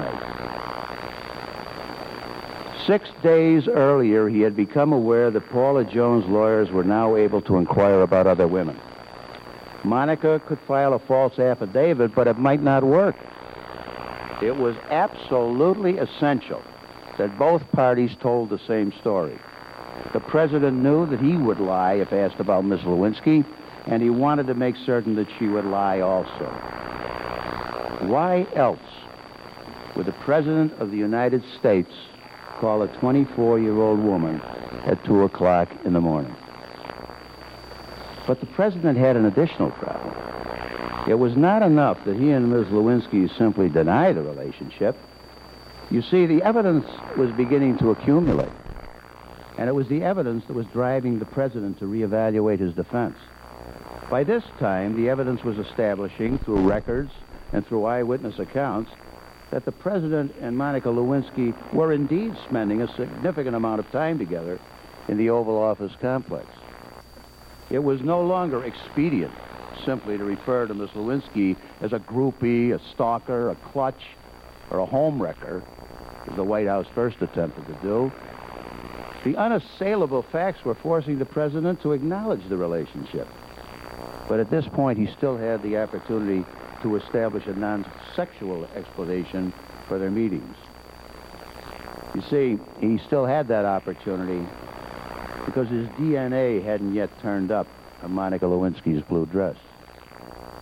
[SPEAKER 6] night. Six days earlier, he had become aware that Paula Jones' lawyers were now able to inquire about other women. Monica could file a false affidavit, but it might not work. It was absolutely essential that both parties told the same story. The president knew that he would lie if asked about Miss Lewinsky, and he wanted to make certain that she would lie also. Why else would the president of the United States call a twenty-four-year-old woman at two o'clock in the morning? But the president had an additional problem. It was not enough that he and Miz Lewinsky simply deny the relationship. You see, the evidence was beginning to accumulate, and it was the evidence that was driving the president to reevaluate his defense. By this time, the evidence was establishing through records and through eyewitness accounts that the president and Monica Lewinsky were indeed spending a significant amount of time together in the Oval Office complex. It was no longer expedient simply to refer to Miss Lewinsky as a groupie, a stalker, a clutch, or a homewrecker, as the White House first attempted to do. The unassailable facts were forcing the president to acknowledge the relationship. But at this point, he still had the opportunity to establish a non-sexual explanation for their meetings. You see, he still had that opportunity because his D N A hadn't yet turned up on Monica Lewinsky's blue dress.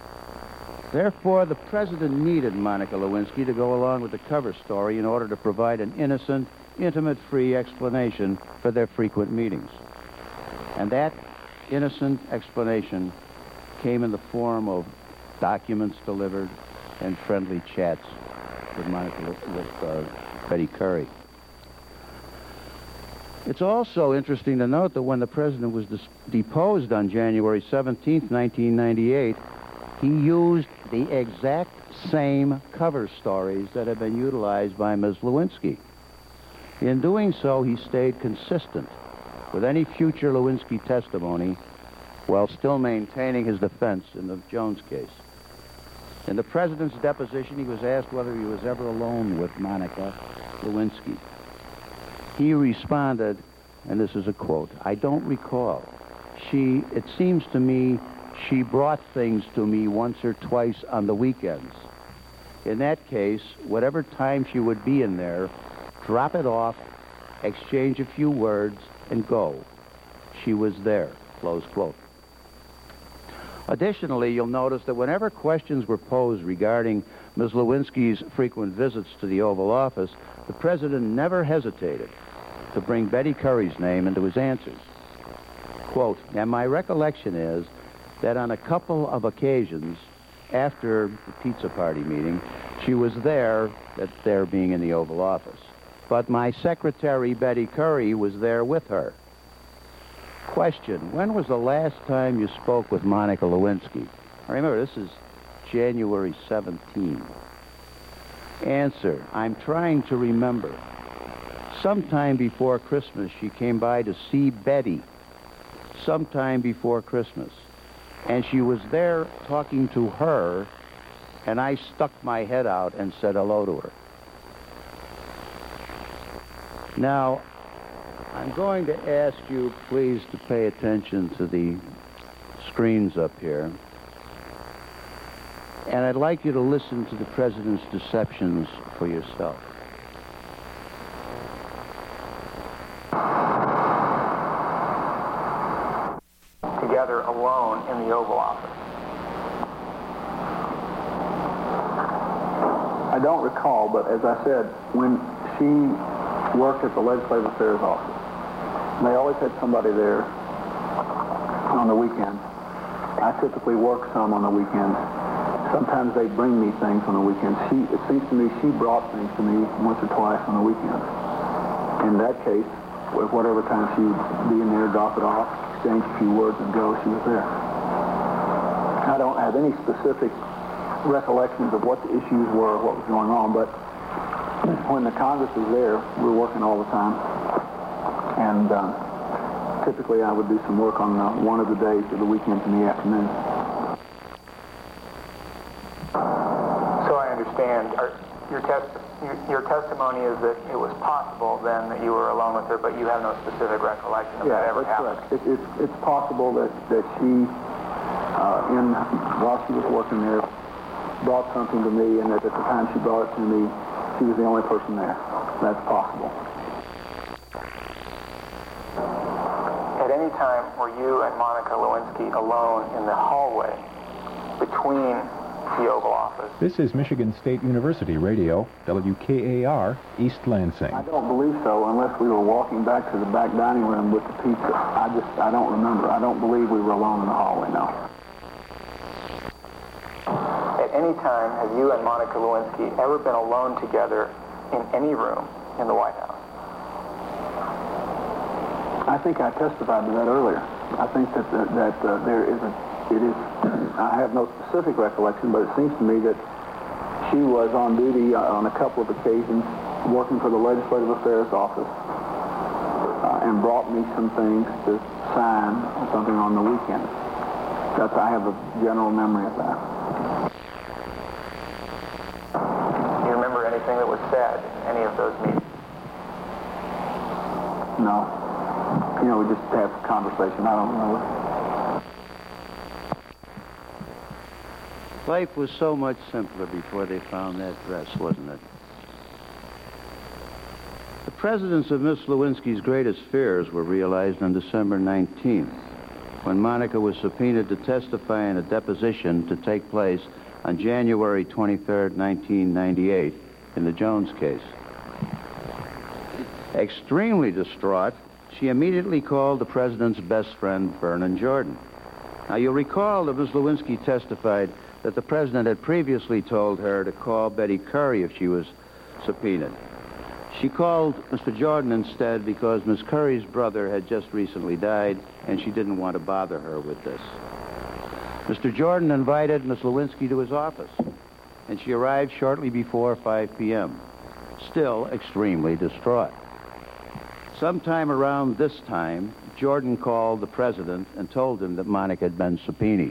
[SPEAKER 6] Therefore, the president needed Monica Lewinsky to go along with the cover story in order to provide an innocent, intimate-free explanation for their frequent meetings. And that innocent explanation came in the form of documents delivered and friendly chats with Monica, with uh, Betty Curry. It's also interesting to note that when the president was dis- deposed on January seventeenth, nineteen ninety-eight, he used the exact same cover stories that had been utilized by Miz Lewinsky. In doing so, he stayed consistent with any future Lewinsky testimony while still maintaining his defense in the Jones case. In the president's deposition, he was asked whether he was ever alone with Monica Lewinsky. He responded, and this is a quote, "I don't recall. She, it seems to me, she brought things to me once or twice on the weekends. In that case, whatever time she would be in there, drop it off, exchange a few words, and go. She was there," close quote. Additionally, you'll notice that whenever questions were posed regarding Miz Lewinsky's frequent visits to the Oval Office, the president never hesitated to bring Betty Curry's name into his answers. Quote, "And my recollection is that on a couple of occasions after the pizza party meeting, she was there," that there being in the Oval Office, "but my secretary, Betty Curry, was there with her." Question, when was the last time you spoke with Monica Lewinsky? Remember, this is January seventeenth. Answer, I'm trying to remember. Sometime before Christmas, she came by to see Betty. Sometime before Christmas. And she was there talking to her, and I stuck my head out and said hello to her. Now, I'm going to ask you, please, to pay attention to the screens up here. And I'd like you to listen to the president's deceptions for yourself.
[SPEAKER 7] Together alone in the Oval Office.
[SPEAKER 8] I don't recall, but as I said, when she worked at the Legislative Affairs Office, they always had somebody there on the weekends. I typically work some on the weekends. Sometimes they bring me things on the weekends. She, it seems to me she brought things to me once or twice on the weekends. In that case, with whatever time she would be in there, drop it off, exchange a few words and go, she was there. I don't have any specific recollections of what the issues were or what was going on, but when the Congress is there, we're working all the time. And uh, typically I would do some work on uh, one of the days of the weekends in the afternoon.
[SPEAKER 7] So I understand. Our, your, test, your, your testimony is that it was possible then that you were alone with her, but you have no specific recollection of
[SPEAKER 8] yeah,
[SPEAKER 7] that ever
[SPEAKER 8] that's
[SPEAKER 7] happening.
[SPEAKER 8] Correct. It, it's, it's possible that, that she, uh, in, while she was working there, brought something to me, and that at the time she brought it to me, she was the only person there. That's possible.
[SPEAKER 7] At any time were you and Monica Lewinsky alone in the hallway between the Oval Office?
[SPEAKER 9] This is Michigan State University Radio, W K A R, East Lansing.
[SPEAKER 8] I don't believe so, unless we were walking back to the back dining room with the pizza. I just, I don't remember. I don't believe we were alone in the hallway, no.
[SPEAKER 7] At any time, have you and Monica Lewinsky ever been alone together in any room in the White House?
[SPEAKER 8] I think I testified to that earlier. I think that uh, that uh, there is a, it is, I have no specific recollection, but it seems to me that she was on duty uh, on a couple of occasions working for the Legislative Affairs Office uh, and brought me some things to sign or something on the weekend. That's, I have a general memory of that.
[SPEAKER 7] Do you remember anything that was said in any of those meetings?
[SPEAKER 8] No. You know, we just have a conversation. I don't remember.
[SPEAKER 6] Life was so much simpler before they found that dress, wasn't it? The presidents of Miss Lewinsky's greatest fears were realized on December nineteenth, when Monica was subpoenaed to testify in a deposition to take place on January twenty-third, nineteen ninety-eight, in the Jones case. Extremely distraught, she immediately called the president's best friend, Vernon Jordan. Now, you'll recall that Miz Lewinsky testified that the president had previously told her to call Betty Curry if she was subpoenaed. She called Mister Jordan instead because Miss Curry's brother had just recently died, and she didn't want to bother her with this. Mister Jordan invited Miss Lewinsky to his office, and she arrived shortly before five p.m., still extremely distraught. Sometime around this time, Jordan called the president and told him that Monica had been subpoenaed.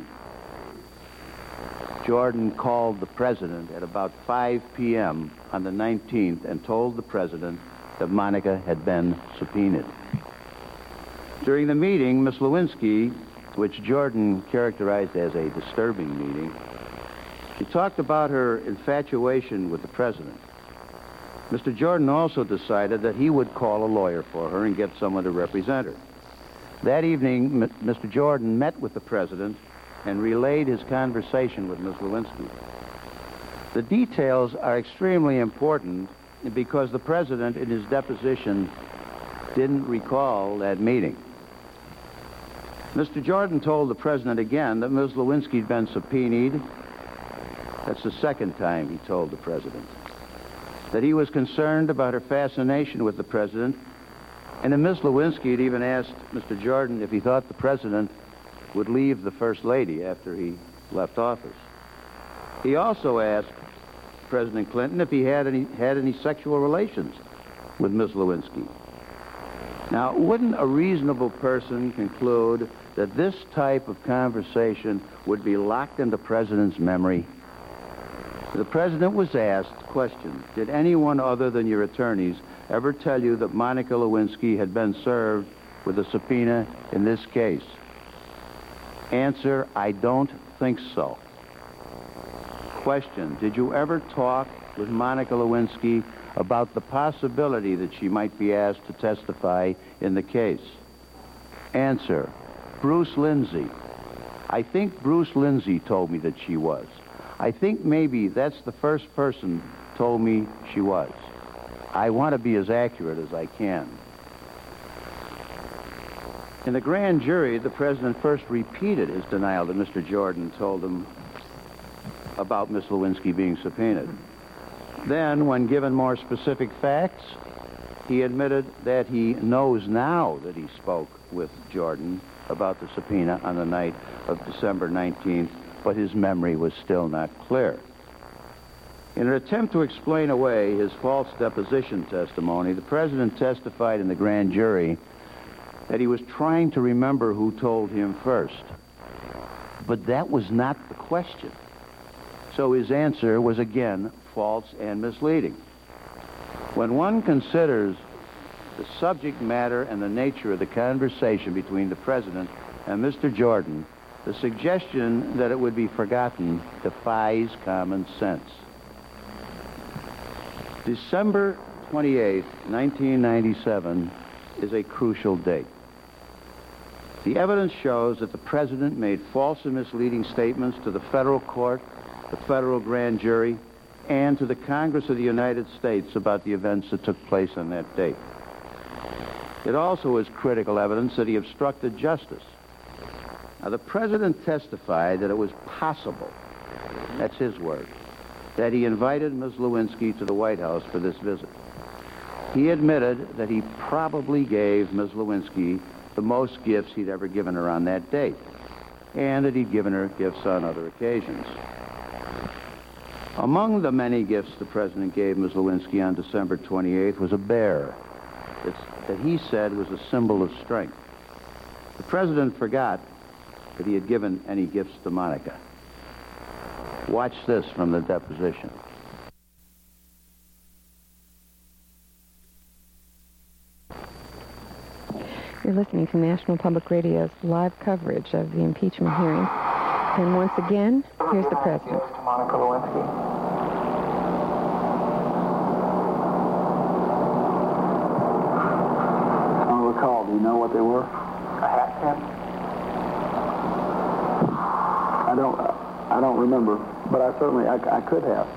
[SPEAKER 6] Jordan called the president at about five p.m. on the nineteenth and told the president that Monica had been subpoenaed. During the meeting, Miss Lewinsky, which Jordan characterized as a disturbing meeting, she talked about her infatuation with the president. Mister Jordan also decided that he would call a lawyer for her and get someone to represent her. That evening, M- Mister Jordan met with the president and relayed his conversation with Miz Lewinsky. The details are extremely important because the president, in his deposition, didn't recall that meeting. Mister Jordan told the president again that Miz Lewinsky had been subpoenaed. That's the second time he told the president. That he was concerned about her fascination with the president, and then Miz Lewinsky had even asked Mister Jordan if he thought the president would leave the First Lady after he left office. He also asked President Clinton if he had any, had any sexual relations with Miz Lewinsky. Now, wouldn't a reasonable person conclude that this type of conversation would be locked in the president's memory? The president was asked, question, did anyone other than your attorneys ever tell you that Monica Lewinsky had been served with a subpoena in this case? Answer, I don't think so. Question, did you ever talk with Monica Lewinsky about the possibility that she might be asked to testify in the case? Answer, Bruce Lindsay. I think Bruce Lindsay told me that she was. I think maybe that's the first person told me she was. I want to be as accurate as I can. In the grand jury, the president first repeated his denial that Mister Jordan told him about Miss Lewinsky being subpoenaed. Then, when given more specific facts, he admitted that he knows now that he spoke with Jordan about the subpoena on the night of December nineteenth, but his memory was still not clear. In an attempt to explain away his false deposition testimony, the president testified in the grand jury that he was trying to remember who told him first. But that was not the question. So his answer was again false and misleading. When one considers the subject matter and the nature of the conversation between the president and Mister Jordan, the suggestion that it would be forgotten defies common sense. December twenty-eighth, nineteen ninety-seven is a crucial date. The evidence shows that the president made false and misleading statements to the federal court, the federal grand jury, and to the Congress of the United States about the events that took place on that date. It also is critical evidence that he obstructed justice. Now, the president testified that it was possible, that's his word, that he invited Miz Lewinsky to the White House for this visit. He admitted that he probably gave Miz Lewinsky the most gifts he'd ever given her on that date, and that he'd given her gifts on other occasions. Among the many gifts the president gave Miz Lewinsky on December twenty-eighth was a bear that he said was a symbol of strength. The president forgot that he had given any gifts to Monica. Watch this from the deposition.
[SPEAKER 10] You're listening to National Public Radio's live coverage of the impeachment hearing. And once again, here's the president.
[SPEAKER 7] To Monica Lewinsky.
[SPEAKER 8] I don't recall. Do you know what they were?
[SPEAKER 7] A hat pin?
[SPEAKER 8] I don't. I I don't remember, but I certainly, I, I could have.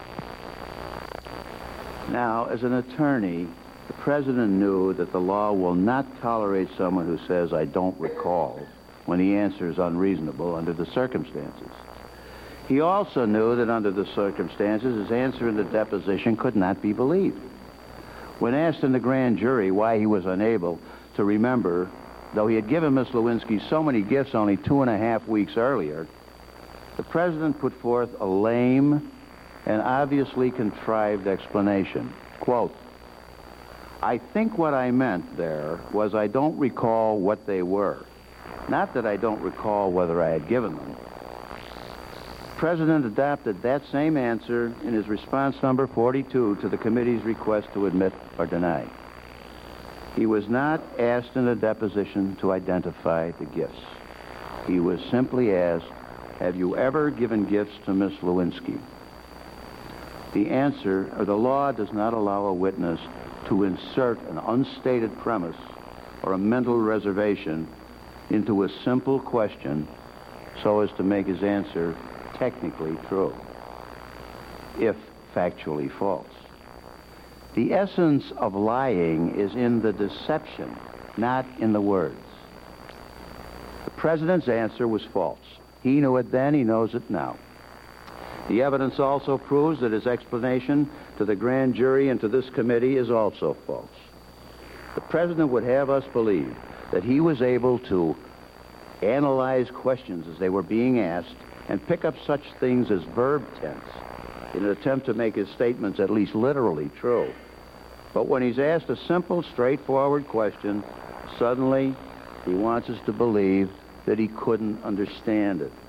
[SPEAKER 6] Now, as an attorney, the president knew that the law will not tolerate someone who says, I don't recall, when the answer is unreasonable under the circumstances. He also knew that under the circumstances, his answer in the deposition could not be believed. When asked in the grand jury why he was unable to remember, though he had given Miss Lewinsky so many gifts only two and a half weeks earlier, the president put forth a lame and obviously contrived explanation. Quote, I think what I meant there was I don't recall what they were. Not that I don't recall whether I had given them. The president adopted that same answer in his response number forty-two to the committee's request to admit or deny. He was not asked in a deposition to identify the gifts. He was simply asked, have you ever given gifts to Miss Lewinsky? The answer, or the law does not allow a witness to insert an unstated premise or a mental reservation into a simple question so as to make his answer technically true, if factually false. The essence of lying is in the deception, not in the words. The president's answer was false. He knew it then, he knows it now. The evidence also proves that his explanation to the grand jury and to this committee is also false. The president would have us believe that he was able to analyze questions as they were being asked and pick up such things as verb tense in an attempt to make his statements at least literally true. But when he's asked a simple, straightforward question, suddenly he wants us to believe that he couldn't understand it.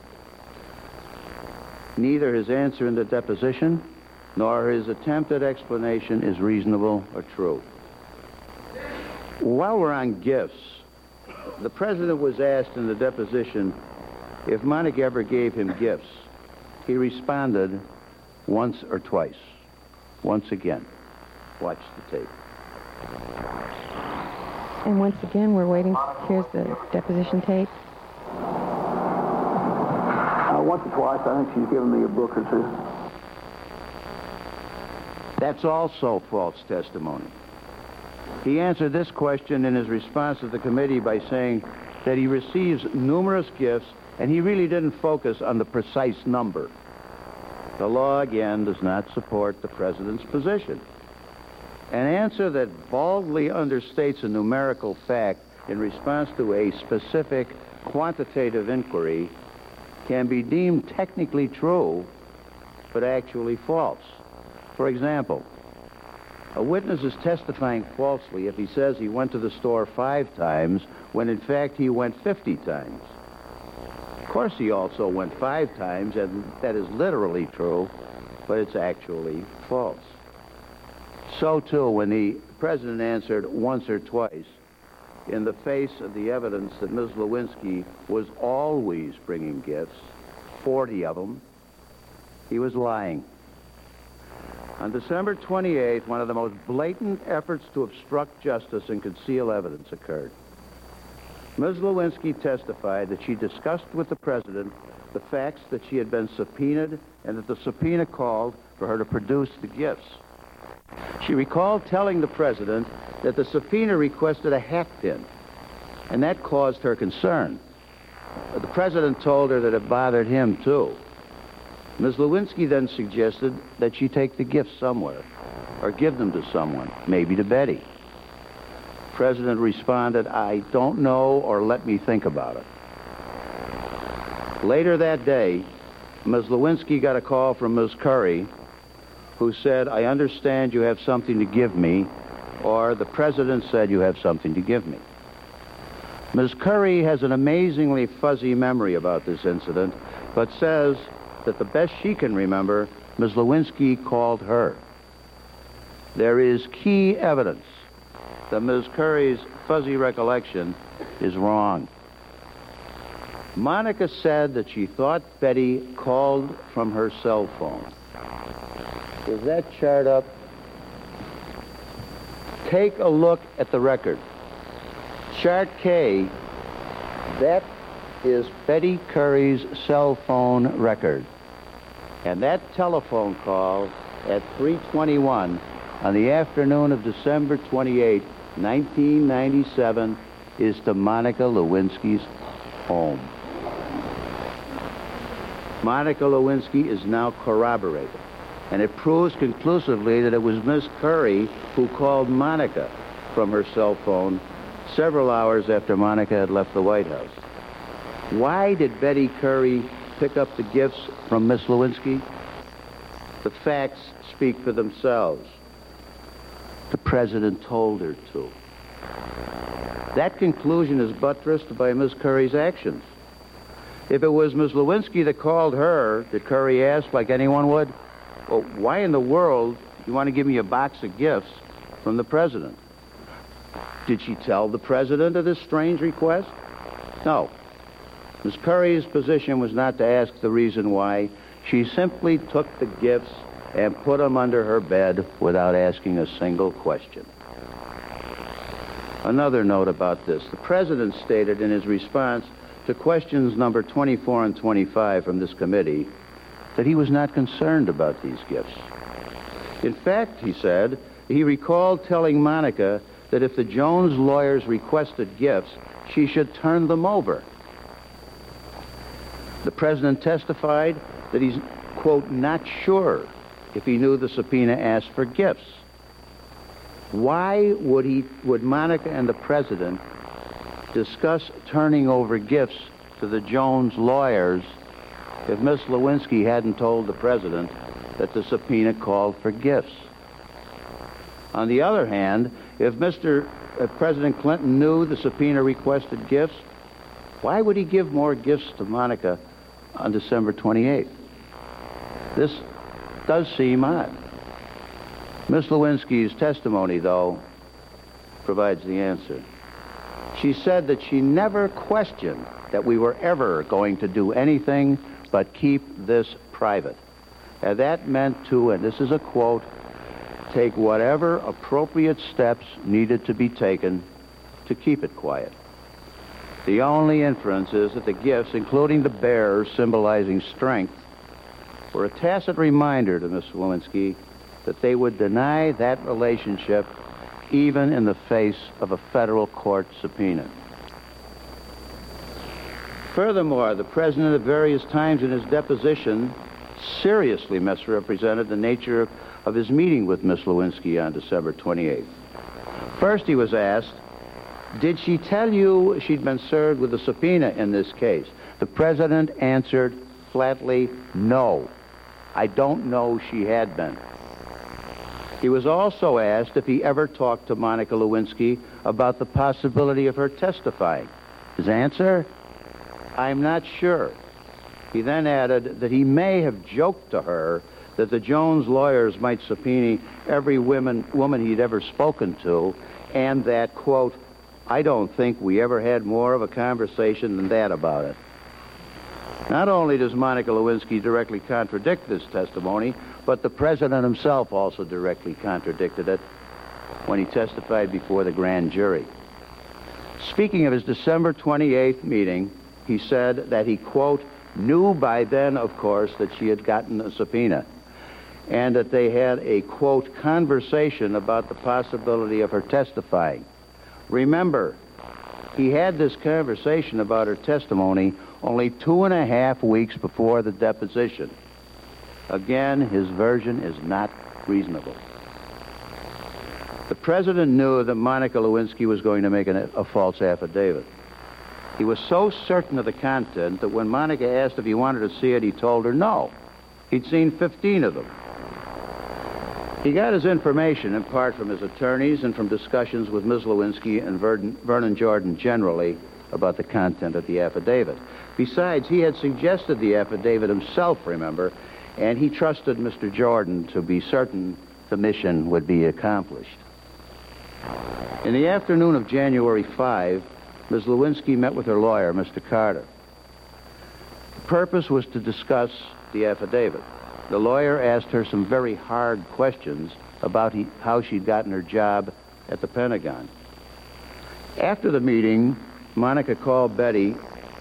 [SPEAKER 6] Neither his answer in the deposition nor his attempt at explanation is reasonable or true. While we're on gifts, the president was asked in the deposition if Monica ever gave him gifts. He responded once or twice. Once again. Watch the tape.
[SPEAKER 10] And once again, we're waiting. Here's the deposition tape.
[SPEAKER 8] Uh, once or twice, I think she's given me a book or two.
[SPEAKER 6] That's also false testimony. He answered this question in his response to the committee by saying that he receives numerous gifts and he really didn't focus on the precise number. The law, again, does not support the president's position. An answer that baldly understates a numerical fact in response to a specific quantitative inquiry can be deemed technically true, but actually false. For example, a witness is testifying falsely if he says he went to the store five times when in fact he went fifty times. Of course he also went five times, and that is literally true, but it's actually false. So too, when the president answered once or twice, in the face of the evidence that Miz Lewinsky was always bringing gifts, forty of them, he was lying. On December twenty-eighth, one of the most blatant efforts to obstruct justice and conceal evidence occurred. Miz Lewinsky testified that she discussed with the president the facts that she had been subpoenaed and that the subpoena called for her to produce the gifts. She recalled telling the president that the subpoena requested a hat pin, and that caused her concern. The president told her that it bothered him, too. Miz Lewinsky then suggested that she take the gifts somewhere, or give them to someone, maybe to Betty. The president responded, I don't know, or let me think about it. Later that day, Miz Lewinsky got a call from Miz Curry, who said, I understand you have something to give me, or the president said you have something to give me. Miz Curry has an amazingly fuzzy memory about this incident, but says that the best she can remember, Miz Lewinsky called her. There is key evidence that Miz Curry's fuzzy recollection is wrong. Monica said that she thought Betty called from her cell phone. Is that chart up? Take a look at the record. Chart K, that is Betty Curry's cell phone record. And that telephone call at three twenty-one on the afternoon of December twenty-eighth, nineteen ninety-seven, is to Monica Lewinsky's home. Monica Lewinsky is now corroborated, and it proves conclusively that it was Miss Curry who called Monica from her cell phone several hours after Monica had left the White House. Why did Betty Curry pick up the gifts from Miss Lewinsky? The facts speak for themselves. The president told her to. That conclusion is buttressed by Miss Curry's actions. If it was Miss Lewinsky that called her, did Curry ask, like anyone would, well, why in the world do you want to give me a box of gifts from the president? Did she tell the president of this strange request? No. Miss Curry's position was not to ask the reason why. She simply took the gifts and put them under her bed without asking a single question. Another note about this. The president stated in his response to questions number twenty-four and twenty-five from this committee that he was not concerned about these gifts. In fact, he said, he recalled telling Monica that if the Jones lawyers requested gifts, she should turn them over. The president testified that he's, quote, not sure if he knew the subpoena asked for gifts. Why would he, would Monica and the president discuss turning over gifts to the Jones lawyers if Miss Lewinsky hadn't told the president that the subpoena called for gifts? On the other hand, if Mister Uh, President Clinton knew the subpoena requested gifts, why would he give more gifts to Monica on December twenty-eighth? This does seem odd. Miss Lewinsky's testimony, though, provides the answer. She said that she never questioned that we were ever going to do anything but keep this private. And that meant to, and this is a quote, take whatever appropriate steps needed to be taken to keep it quiet. The only inference is that the gifts, including the bears symbolizing strength, were a tacit reminder to Miss Lewinsky that they would deny that relationship even in the face of a federal court subpoena. Furthermore, the president at various times in his deposition seriously misrepresented the nature of, of his meeting with Miss Lewinsky on December twenty-eighth. First, he was asked, did she tell you she'd been served with a subpoena in this case? The president answered flatly, no. I don't know she had been. He was also asked if he ever talked to Monica Lewinsky about the possibility of her testifying. His answer, I'm not sure. He then added that he may have joked to her that the Jones lawyers might subpoena every woman, woman he'd ever spoken to, and that, quote, I don't think we ever had more of a conversation than that about it. Not only does Monica Lewinsky directly contradict this testimony, but the president himself also directly contradicted it when he testified before the grand jury. Speaking of his December twenty-eighth meeting, he said that he, quote, knew by then, of course, that she had gotten a subpoena, and that they had a, quote, conversation about the possibility of her testifying. Remember, he had this conversation about her testimony only two and a half weeks before the deposition. Again, his version is not reasonable. The president knew that Monica Lewinsky was going to make an, a false affidavit. He was so certain of the content that when Monica asked if he wanted to see it, he told her no. He'd seen fifteen of them. He got his information in part from his attorneys and from discussions with Miz Lewinsky and Vernon, Vernon Jordan generally about the content of the affidavit. Besides, he had suggested the affidavit himself, remember, and he trusted Mister Jordan to be certain the mission would be accomplished. In the afternoon of January fifth, Miz Lewinsky met with her lawyer, Mister Carter. The purpose was to discuss the affidavit. The lawyer asked her some very hard questions about he, how she'd gotten her job at the Pentagon. After the meeting, Monica called Betty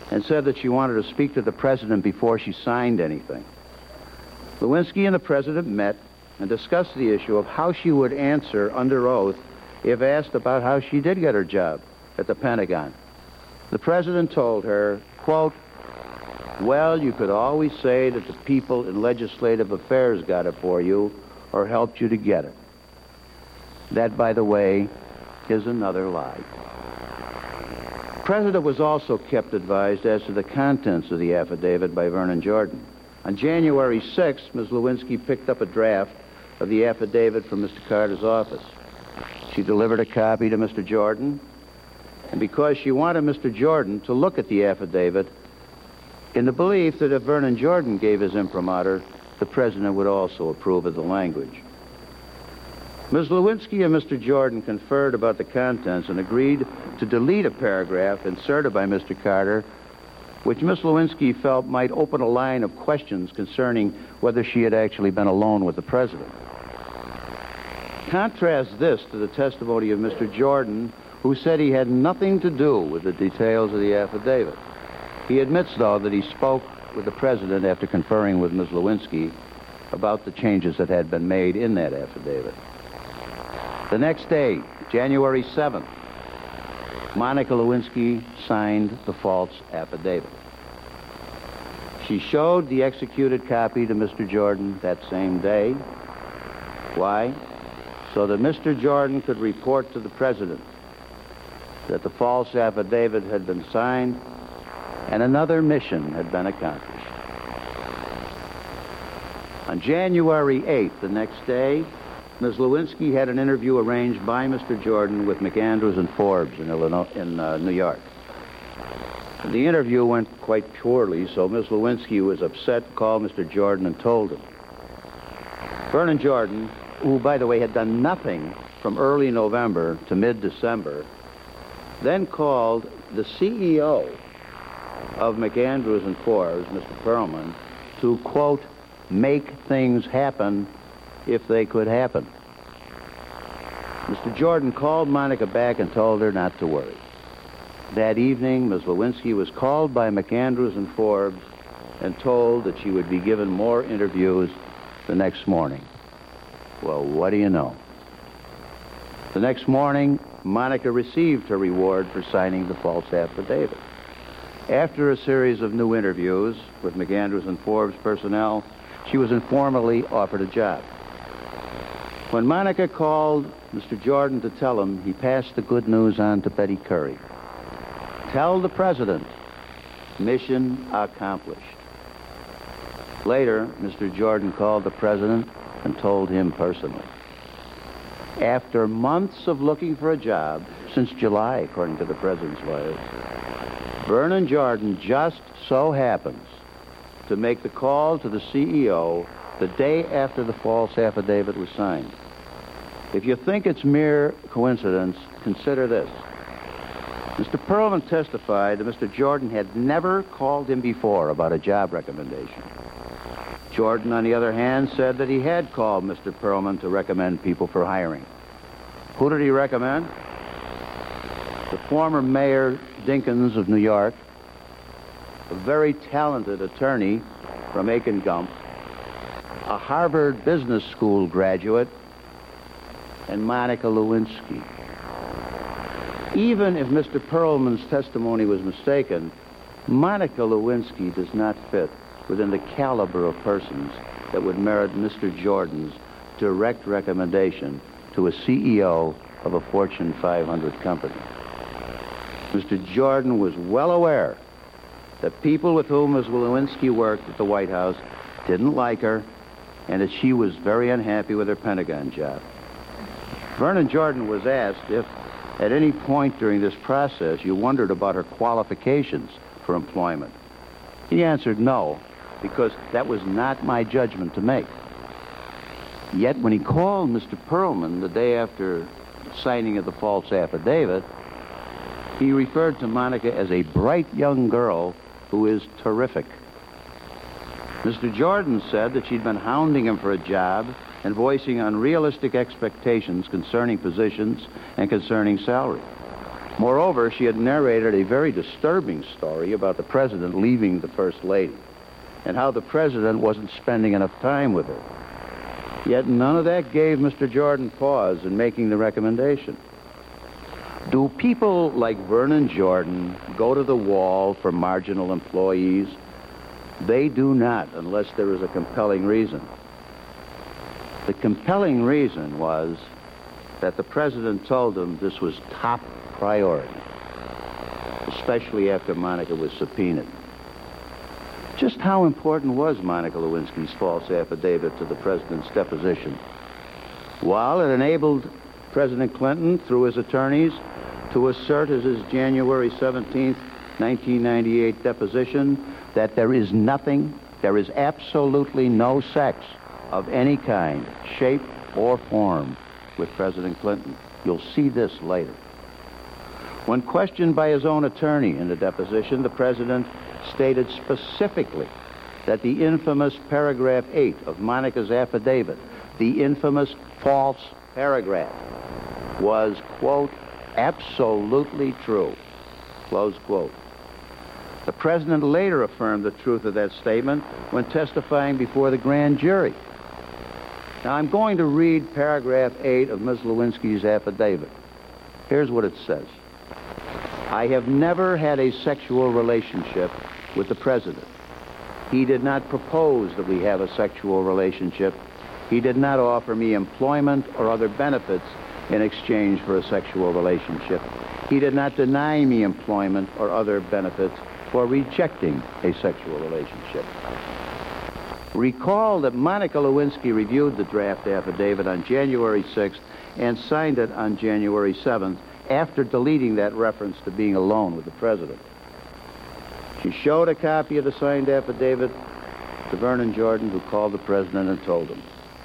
[SPEAKER 6] and said that she wanted to speak to the president before she signed anything. Lewinsky and the president met and discussed the issue of how she would answer under oath if asked about how she did get her job at the Pentagon. The president told her, quote, "Well, you could always say that the people in legislative affairs got it for you or helped you to get it." That, by the way, is another lie. The president was also kept advised as to the contents of the affidavit by Vernon Jordan. On January sixth, Miz Lewinsky picked up a draft of the affidavit from Mister Carter's office. She delivered a copy to Mister Jordan, and because she wanted Mister Jordan to look at the affidavit in the belief that if Vernon Jordan gave his imprimatur, the president would also approve of the language. Miz Lewinsky and Mister Jordan conferred about the contents and agreed to delete a paragraph inserted by Mister Carter, which Miz Lewinsky felt might open a line of questions concerning whether she had actually been alone with the president. Contrast this to the testimony of Mister Jordan, who said he had nothing to do with the details of the affidavit. He admits, though, that he spoke with the president after conferring with Miz Lewinsky about the changes that had been made in that affidavit. The next day, January seventh, Monica Lewinsky signed the false affidavit. She showed the executed copy to Mister Jordan that same day. Why? So that Mister Jordan could report to the president that the false affidavit had been signed and another mission had been accomplished. On January eighth, the next day, Miz Lewinsky had an interview arranged by Mister Jordan with McAndrews and Forbes in, Illinois, in uh, New York. The interview went quite poorly, so Miz Lewinsky was upset, called Mister Jordan and told him. Vernon Jordan, who, by the way, had done nothing from early November to mid-December, then called the C E O of McAndrews and Forbes, Mister Perlman, to, quote, make things happen if they could happen. Mister Jordan called Monica back and told her not to worry. That evening, Miz Lewinsky was called by McAndrews and Forbes and told that she would be given more interviews the next morning. Well, what do you know? The next morning, Monica received her reward for signing the false affidavit. After a series of new interviews with McAndrews and Forbes personnel, she was informally offered a job. When Monica called Mister Jordan to tell him, he passed the good news on to Betty Curry. Tell the president, mission accomplished. Later, Mister Jordan called the president and told him personally. After months of looking for a job, since July, according to the president's lawyers, Vernon Jordan just so happens to make the call to the C E O the day after the false affidavit was signed. If you think it's mere coincidence, consider this. Mister Perlman testified that Mister Jordan had never called him before about a job recommendation. Jordan, on the other hand, said that he had called Mister Perlman to recommend people for hiring. Who did he recommend? The former Mayor Dinkins of New York, a very talented attorney from Aiken Gump, a Harvard Business School graduate, and Monica Lewinsky. Even if Mister Perlman's testimony was mistaken, Monica Lewinsky does not fit within the caliber of persons that would merit Mister Jordan's direct recommendation to a C E O of a Fortune five hundred company. Mister Jordan was well aware that people with whom Miz Lewinsky worked at the White House didn't like her and that she was very unhappy with her Pentagon job. Vernon Jordan was asked if at any point during this process you wondered about her qualifications for employment. He answered no, because that was not my judgment to make. Yet when he called Mister Perlman the day after signing of the false affidavit, he referred to Monica as a bright young girl who is terrific. Mister Jordan said that she'd been hounding him for a job and voicing unrealistic expectations concerning positions and concerning salary. Moreover, she had narrated a very disturbing story about the president leaving the First Lady and how the president wasn't spending enough time with her. Yet none of that gave Mister Jordan pause in making the recommendation. Do people like Vernon Jordan go to the wall for marginal employees? They do not, unless there is a compelling reason. The compelling reason was that the president told them this was top priority, especially after Monica was subpoenaed. Just how important was Monica Lewinsky's false affidavit to the president's deposition? While it enabled President Clinton, through his attorneys, to assert as his January seventeenth, nineteen ninety-eight deposition that there is nothing, there is absolutely no sex of any kind, shape, or form with President Clinton. You'll see this later. When questioned by his own attorney in the deposition, the president stated specifically that the infamous paragraph eight of Monica's affidavit, the infamous false paragraph, was, quote, absolutely true, close quote. The president later affirmed the truth of that statement when testifying before the grand jury. Now, I'm going to read paragraph eight of Miz Lewinsky's affidavit. Here's what it says. I have never had a sexual relationship with the president. He did not propose that we have a sexual relationship. He did not offer me employment or other benefits in exchange for a sexual relationship. He did not deny me employment or other benefits for rejecting a sexual relationship. Recall that Monica Lewinsky reviewed the draft affidavit on January sixth and signed it on January seventh after deleting that reference to being alone with the president. She showed a copy of the signed affidavit to Vernon Jordan, who called the president and told him.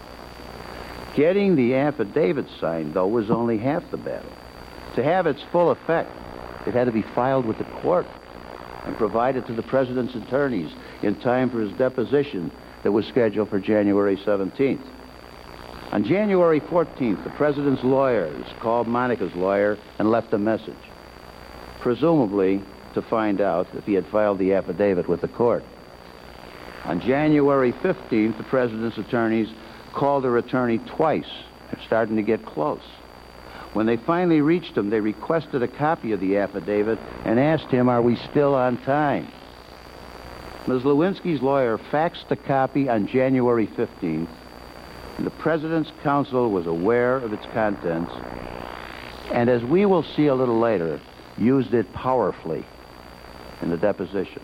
[SPEAKER 6] Getting the affidavit signed, though, was only half the battle. To have its full effect, it had to be filed with the court and provided to the president's attorneys in time for his deposition that was scheduled for January seventeenth. On January fourteenth, the president's lawyers called Monica's lawyer and left a message, presumably to find out if he had filed the affidavit with the court. On January fifteenth, the president's attorneys called her attorney twice. They're starting to get close. When they finally reached him, they requested a copy of the affidavit and asked him, are we still on time? Miz Lewinsky's lawyer faxed a copy on January fifteenth, and the president's counsel was aware of its contents, and as we will see a little later, used it powerfully in the deposition.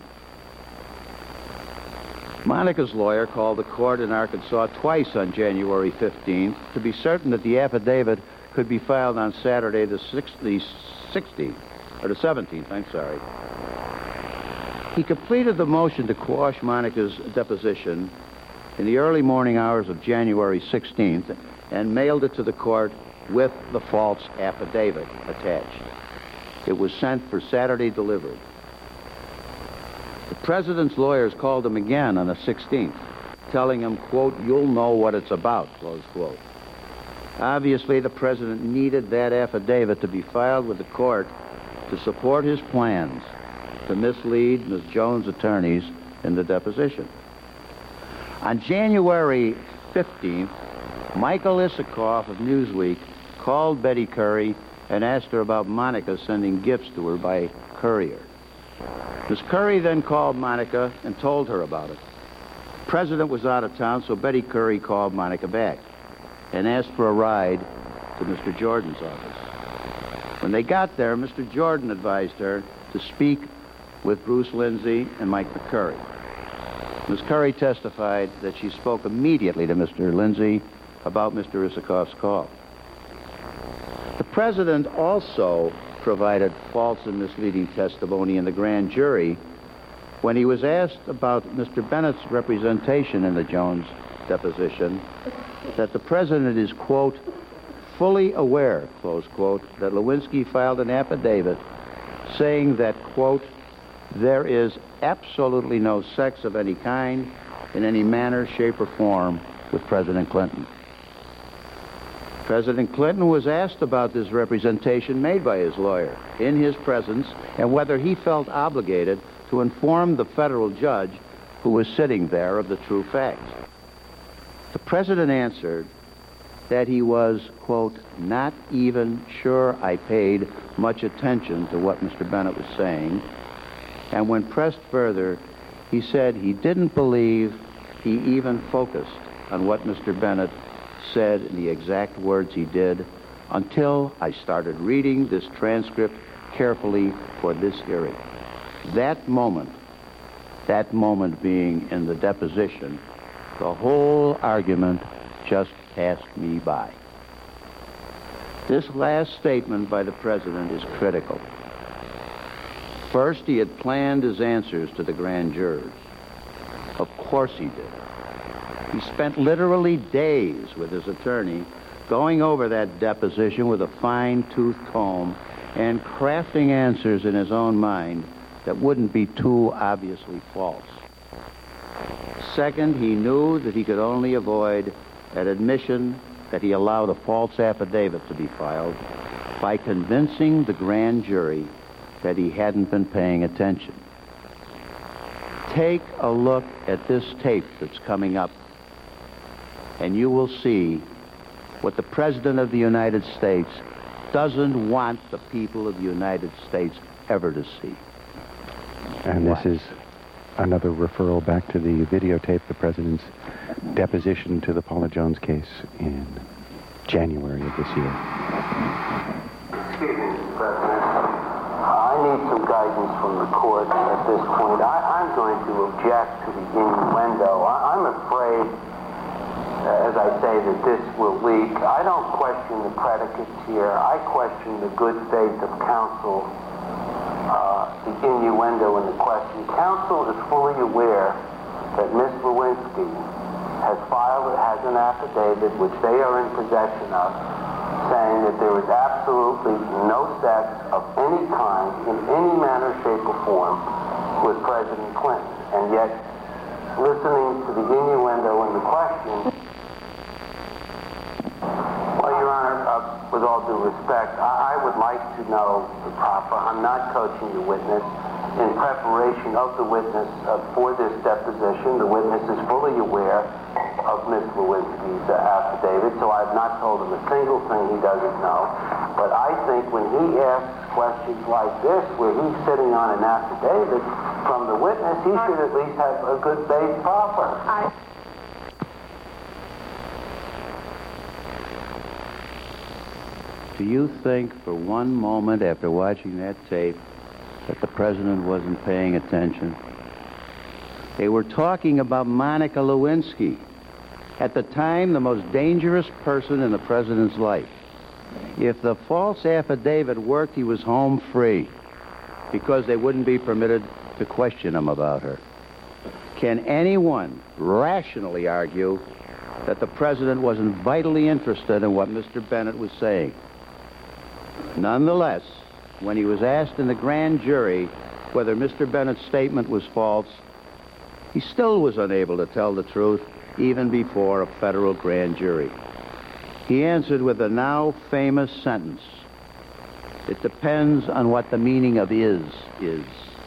[SPEAKER 6] Monica's lawyer called the court in Arkansas twice on January fifteenth to be certain that the affidavit could be filed on Saturday the sixteenth, or the seventeenth, I'm sorry. He completed the motion to quash Monica's deposition in the early morning hours of January sixteenth and mailed it to the court with the false affidavit attached. It was sent for Saturday delivery. The president's lawyers called him again on the sixteenth, telling him, quote, you'll know what it's about, close quote. Obviously, the president needed that affidavit to be filed with the court to support his plans to mislead Miz Jones' attorneys in the deposition. On January fifteenth, Michael Isikoff of Newsweek called Betty Curry and asked her about Monica sending gifts to her by courier. Miz Curry then called Monica and told her about it. The president was out of town, so Betty Curry called Monica back and asked for a ride to Mister Jordan's office. When they got there, Mister Jordan advised her to speak with Bruce Lindsay and Mike McCurry. Miz Curry testified that she spoke immediately to Mister Lindsay about Mister Isikoff's call. The president also provided false and misleading testimony in the grand jury when he was asked about Mister Bennett's representation in the Jones deposition, that the president is, quote, fully aware, close quote, that Lewinsky filed an affidavit saying that, quote, there is absolutely no sex of any kind, in any manner, shape, or form with President Clinton. President Clinton was asked about this representation made by his lawyer in his presence and whether he felt obligated to inform the federal judge who was sitting there of the true facts. The president answered that he was, quote, not even sure I paid much attention to what Mister Bennett was saying, and when pressed further, he said he didn't believe he even focused on what Mister Bennett said in the exact words he did until I started reading this transcript carefully for this hearing. That moment, that moment being in the deposition, the whole argument just passed me by. This last statement by the president is critical. First, he had planned his answers to the grand jurors. Of course he did. He spent literally days with his attorney going over that deposition with a fine-tooth comb and crafting answers in his own mind that wouldn't be too obviously false. Second, he knew that he could only avoid an admission that he allowed a false affidavit to be filed by convincing the grand jury that he hadn't been paying attention. Take a look at this tape that's coming up, and you will see what the President of the United States doesn't want the people of the United States ever to see.
[SPEAKER 1] And this is another referral back to the videotape, the President's deposition to the Paula Jones case in January of this year.
[SPEAKER 11] Excuse me, Mister President. I need some guidance from the court at this point. I, I'm going to object to the innuendo. I, I'm afraid, uh, as I say, that this will leak. I don't question the predicates here. I question the good faith of counsel, uh, the innuendo in the question. Counsel is fully aware that Miz Lewinsky has filed, has an affidavit, which they are in possession of, saying that there is absolutely no sex of any kind, in any manner, shape, or form, with President Clinton. And yet, listening to the innuendo in the question, well, Your Honor, uh, with all due respect, I, I would like to know the proper. I'm not coaching the witness. In preparation of the witness uh, for this deposition, the witness is fully aware of Miz Lewinsky's uh, affidavit, so I've not told him a single thing he doesn't know. But I think when he asks questions like this, where he's sitting on an affidavit from the witness, he should at least have a good faith proffer.
[SPEAKER 6] Do you think for one moment after watching that tape that the president wasn't paying attention? They were talking about Monica Lewinsky, at the time the most dangerous person in the president's life. If the false affidavit worked, he was home free because they wouldn't be permitted to question him about her. Can anyone rationally argue that the president wasn't vitally interested in what Mister Bennett was saying? Nonetheless, when he was asked in the grand jury whether Mister Bennett's statement was false, he still was unable to tell the truth even before a federal grand jury. He answered with the now famous sentence, "It depends on what the meaning of is is."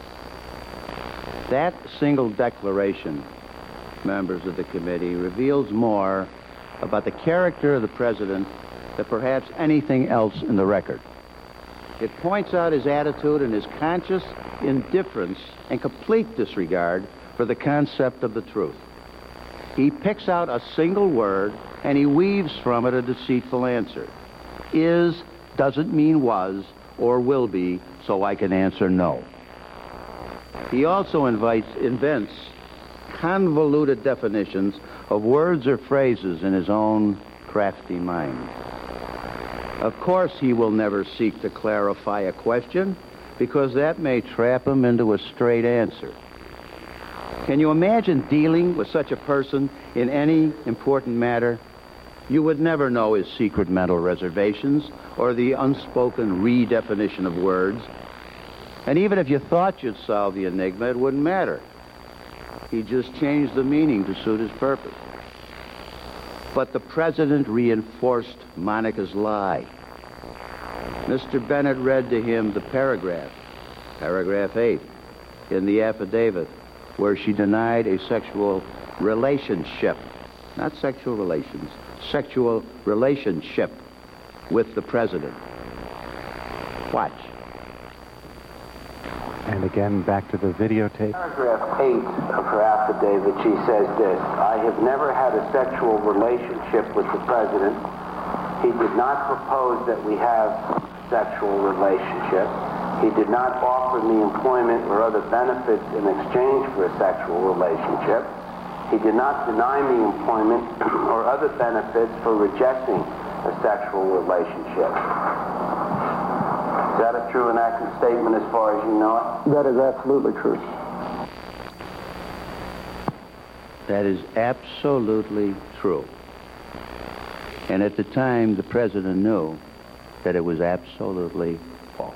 [SPEAKER 6] That single declaration, members of the committee, reveals more about the character of the president than perhaps anything else in the record. It points out his attitude and his conscious indifference and complete disregard for the concept of the truth. He picks out a single word and he weaves from it a deceitful answer. Is doesn't mean was or will be, so I can answer no. He also invites, invents convoluted definitions of words or phrases in his own crafty mind. Of course, he will never seek to clarify a question because that may trap him into a straight answer. Can you imagine dealing with such a person in any important matter? You would never know his secret mental reservations or the unspoken redefinition of words. And even if you thought you'd solve the enigma, it wouldn't matter. He just changed the meaning to suit his purpose. But the president reinforced Monica's lie. Mister Bennett read to him the paragraph, paragraph eight, in the affidavit, where she denied a sexual relationship, not sexual relations, sexual relationship with the president. Watch.
[SPEAKER 1] And again, back to the videotape.
[SPEAKER 11] Paragraph eight of her affidavit, she says this: I have never had a sexual relationship with the president. He did not propose that we have a sexual relationship. He did not offer me employment or other benefits in exchange for a sexual relationship. He did not deny me employment or other benefits for rejecting a sexual relationship. Is that a true and accurate statement as far as you know it?
[SPEAKER 8] That is absolutely true.
[SPEAKER 6] That is absolutely true. And at the time, the president knew that it was absolutely false.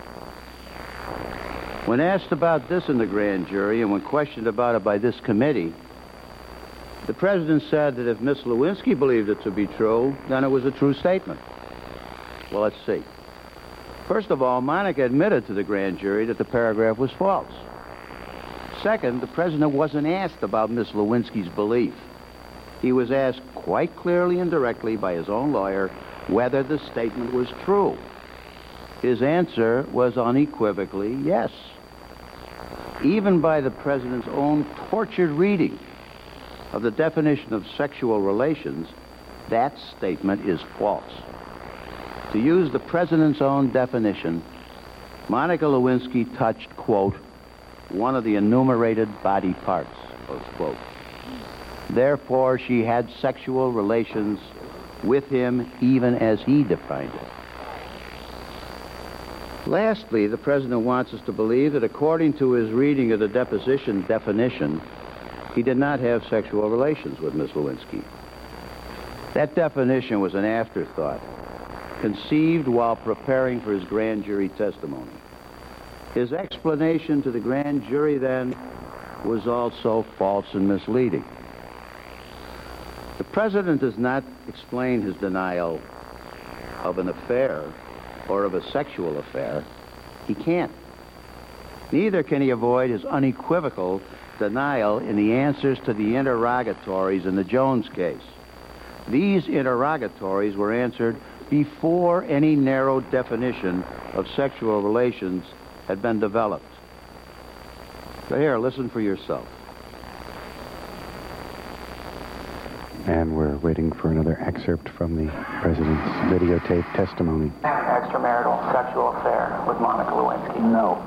[SPEAKER 6] When asked about this in the grand jury and when questioned about it by this committee, the president said that if Miss Lewinsky believed it to be true, then it was a true statement. Well, let's see. First of all, Monica admitted to the grand jury that the paragraph was false. Second, the president wasn't asked about Miss Lewinsky's belief. He was asked quite clearly and directly by his own lawyer whether the statement was true. His answer was unequivocally yes. Even by the president's own tortured reading of the definition of sexual relations, that statement is false. To use the president's own definition, Monica Lewinsky touched, quote, one of the enumerated body parts, close quote. Therefore, she had sexual relations with him even as he defined it. Lastly, the president wants us to believe that according to his reading of the deposition definition, he did not have sexual relations with Miss Lewinsky. That definition was an afterthought, conceived while preparing for his grand jury testimony. His explanation to the grand jury then was also false and misleading. The president does not explain his denial of an affair or of a sexual affair. He can't. Neither can he avoid his unequivocal denial in the answers to the interrogatories in the Jones case. These interrogatories were answered before any narrow definition of sexual relations had been developed. So here, listen for yourself.
[SPEAKER 1] And we're waiting for another excerpt from the president's videotape testimony.
[SPEAKER 7] Extramarital sexual affair with Monica Lewinsky?
[SPEAKER 8] No.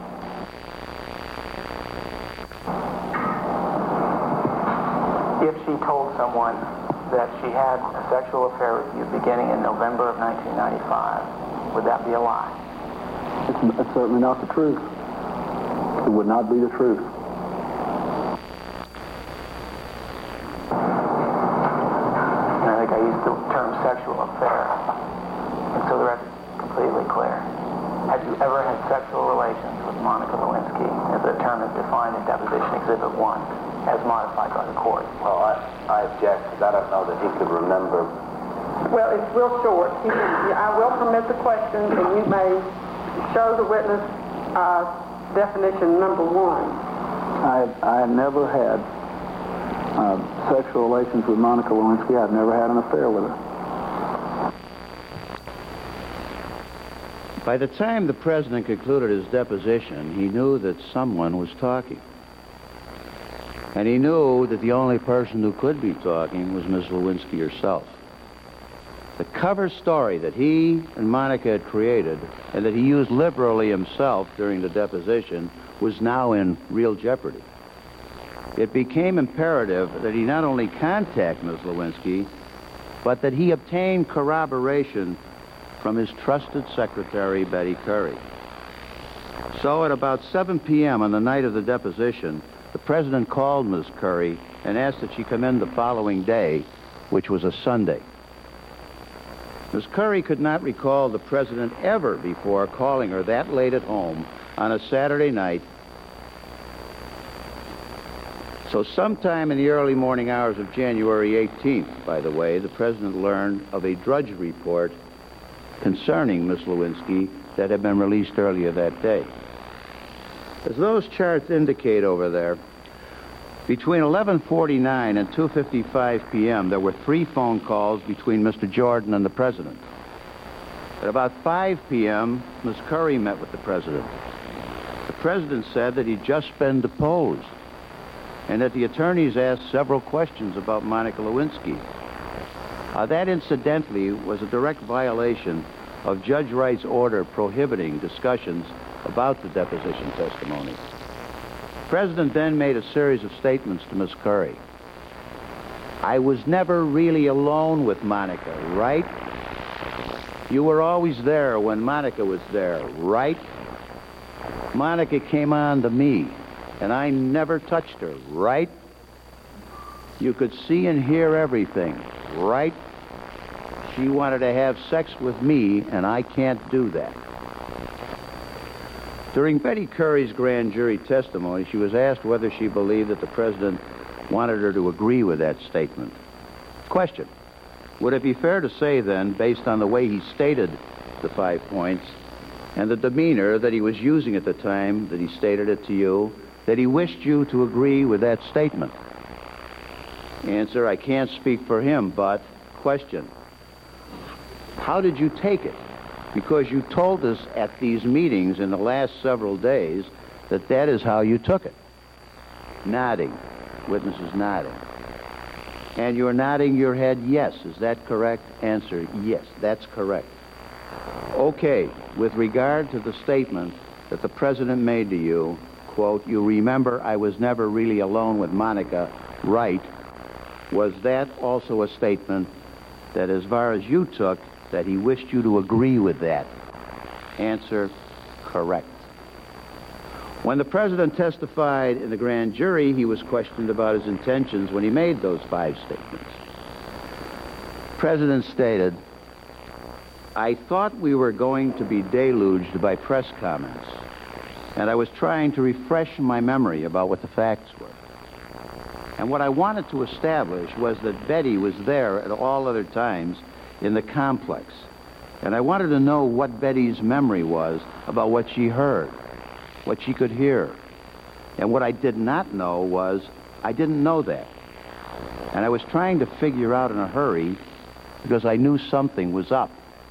[SPEAKER 7] If she told someone that she had a sexual affair with you beginning in November of nineteen ninety-five, would that be a lie?
[SPEAKER 8] It's, it's certainly not the truth. It would not be the truth.
[SPEAKER 7] And I think I used the term sexual affair, and so the record's completely clear. Have you ever had sexual relations with Monica Lewinsky, as the term is defined in Deposition Exhibit one, as modified by the court?
[SPEAKER 11] Well, I, I object, because I don't know that he could remember.
[SPEAKER 12] Well, it's real short. He, I will permit the questions, and you may show the witness uh, definition number one.
[SPEAKER 8] I I never had uh, sexual relations with Monica Lewinsky. I've never had an affair with her.
[SPEAKER 6] By the time the president concluded his deposition, he knew that someone was talking. And he knew that the only person who could be talking was Miss Lewinsky herself. The cover story that he and Monica had created and that he used liberally himself during the deposition was now in real jeopardy. It became imperative that he not only contact Miss Lewinsky, but that he obtain corroboration from his trusted secretary, Betty Curry. So at about seven p.m. on the night of the deposition, the president called Miss Curry and asked that she come in the following day, which was a Sunday. Miss Curry could not recall the president ever before calling her that late at home on a Saturday night So sometime in the early morning hours of January eighteenth, by the way, the President learned of a Drudge report concerning Miss Lewinsky that had been released earlier that day. As those charts indicate over there, between eleven forty-nine and two fifty-five p.m., there were three phone calls between Mister Jordan and the President. At about five p.m., Miz Curry met with the President. The President said that he'd just been deposed and that the attorneys asked several questions about Monica Lewinsky. Uh, that, incidentally, was a direct violation of Judge Wright's order prohibiting discussions about the deposition testimony. The President then made a series of statements to Miz Curry. I was never really alone with Monica, right? You were always there when Monica was there, right? Monica came on to me, and I never touched her, right? You could see and hear everything, right? She wanted to have sex with me, and I can't do that. During Betty Curry's grand jury testimony, she was asked whether she believed that the President wanted her to agree with that statement. Question: would it be fair to say then, based on the way he stated the five points and the demeanor that he was using at the time that he stated it to you, that he wished you to agree with that statement? Answer: I can't speak for him, but... Question: how did you take it? Because you told us at these meetings in the last several days that that is how you took it. Nodding. Witnesses nodding. And you're nodding your head yes. Is that correct? Answer: yes, that's correct. Okay, with regard to the statement that the President made to you, quote, you remember I was never really alone with Monica, right? Was that also a statement that as far as you took, that he wished you to agree with that? Answer: correct. When the President testified in the grand jury, he was questioned about his intentions when he made those five statements. The President stated, I thought we were going to be deluged by press comments, and I was trying to refresh my memory about what the facts were. And what I wanted to establish was that Betty was there at all other times in the complex. And I wanted to know what Betty's memory was about what she heard, what she could hear. And what I did not know was, I didn't know that. And I was trying to figure out in a hurry because I knew something was up.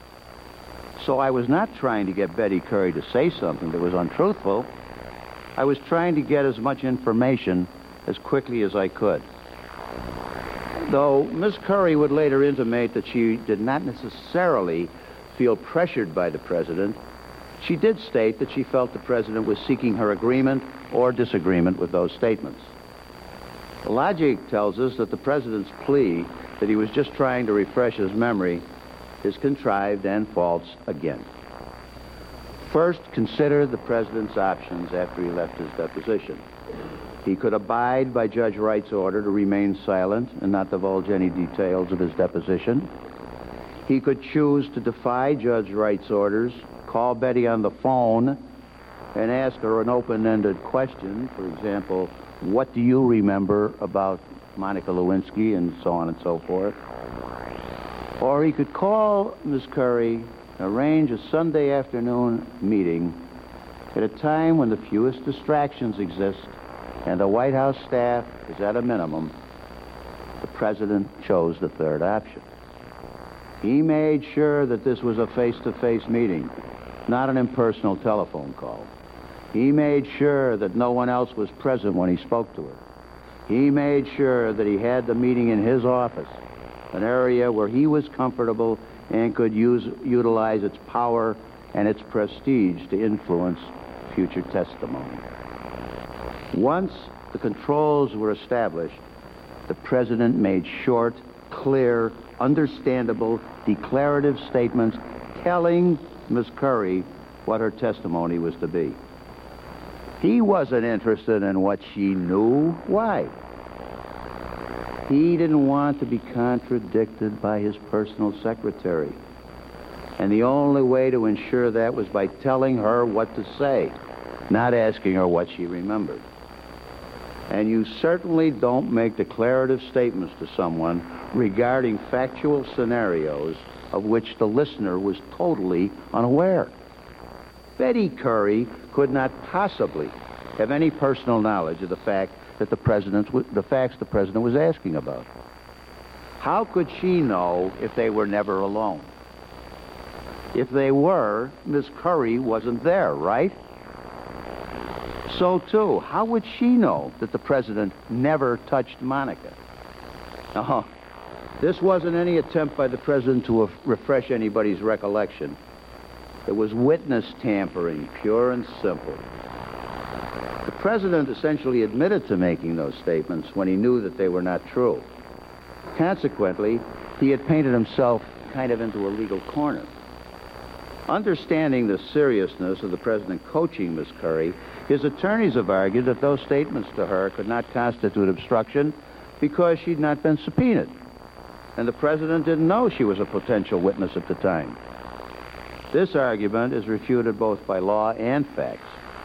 [SPEAKER 6] So I was not trying to get Betty Curry to say something that was untruthful. I was trying to get as much information as quickly as I could. Though Miz Curry would later intimate that she did not necessarily feel pressured by the President, she did state that she felt the President was seeking her agreement or disagreement with those statements. The logic tells us that the President's plea that he was just trying to refresh his memory is contrived and false again. First, consider the President's options after he left his deposition. He could abide by Judge Wright's order to remain silent and not divulge any details of his deposition. He could choose to defy Judge Wright's orders, call Betty on the phone, and ask her an open-ended question. For example, what do you remember about Monica Lewinsky, and so on and so forth. Or he could call Miz Curry, arrange a Sunday afternoon meeting at a time when the fewest distractions exist and the White House staff is at a minimum. The President chose the third option. He made sure that this was a face-to-face meeting, not an impersonal telephone call. He made sure that no one else was present when he spoke to her. He made sure that he had the meeting in his office, an area where he was comfortable and could use, utilize its power and its prestige to influence future testimony. Once the controls were established, the President made short, clear, understandable, declarative statements telling Miz Curry what her testimony was to be. He wasn't interested in what she knew. Why? He didn't want to be contradicted by his personal secretary. And the only way to ensure that was by telling her what to say, not asking her what she remembered. And you certainly don't make declarative statements to someone regarding factual scenarios of which the listener was totally unaware. Betty Curry could not possibly have any personal knowledge of the fact that the president, the facts the president was asking about. How could she know if they were never alone? If they were, Miss Curry wasn't there, right? So, too, how would she know that the president never touched Monica? Uh-huh. This wasn't any attempt by the president to refresh anybody's recollection. It was witness tampering, pure and simple. The president essentially admitted to making those statements when he knew that they were not true. Consequently, he had painted himself kind of into a legal corner. Understanding the seriousness of the president coaching Miss Curry, his attorneys have argued that those statements to her could not constitute obstruction because she'd not been subpoenaed, and the president didn't know she was a potential witness at the time. This argument is refuted both by law and facts.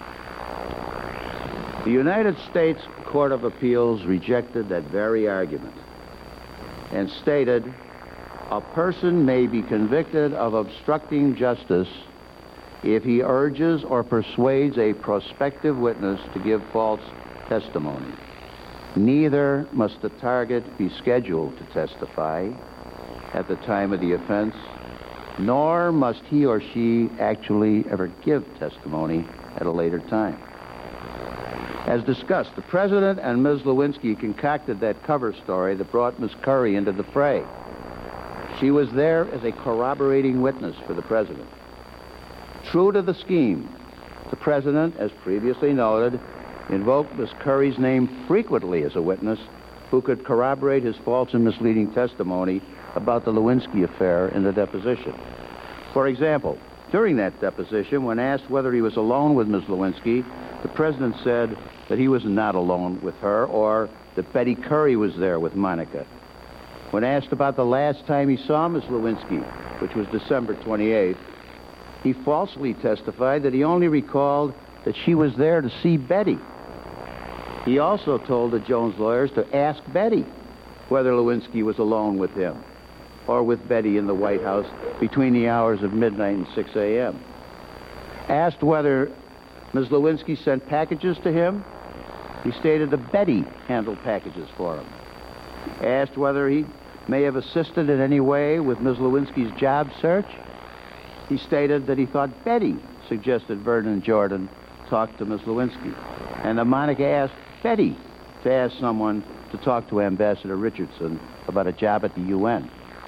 [SPEAKER 6] The United States Court of Appeals rejected that very argument and stated, a person may be convicted of obstructing justice if he urges or persuades a prospective witness to give false testimony. Neither must the target be scheduled to testify at the time of the offense, nor must he or she actually ever give testimony at a later time. As discussed, the president and Miz Lewinsky concocted that cover story that brought Miss Curry into the fray. She was there as a corroborating witness for the president. True to the scheme, the president, as previously noted, invoked Miss Curry's name frequently as a witness who could corroborate his false and misleading testimony about the Lewinsky affair in the deposition. For example, during that deposition, when asked whether he was alone with Miz Lewinsky, the president said that he was not alone with her, or that Betty Curry was there with Monica. When asked about the last time he saw Miss Lewinsky, which was December twenty-eighth, he falsely testified that he only recalled that she was there to see Betty. He also told the Jones lawyers to ask Betty whether Lewinsky was alone with him or with Betty in the White House between the hours of midnight and six a m Asked whether Miz Lewinsky sent packages to him, he stated that Betty handled packages for him. Asked whether he may have assisted in any way with Miz Lewinsky's job search, he stated that he thought Betty suggested Vernon Jordan talk to Miz Lewinsky, and that Monica asked Betty to ask someone to talk to Ambassador Richardson about a job at the U N.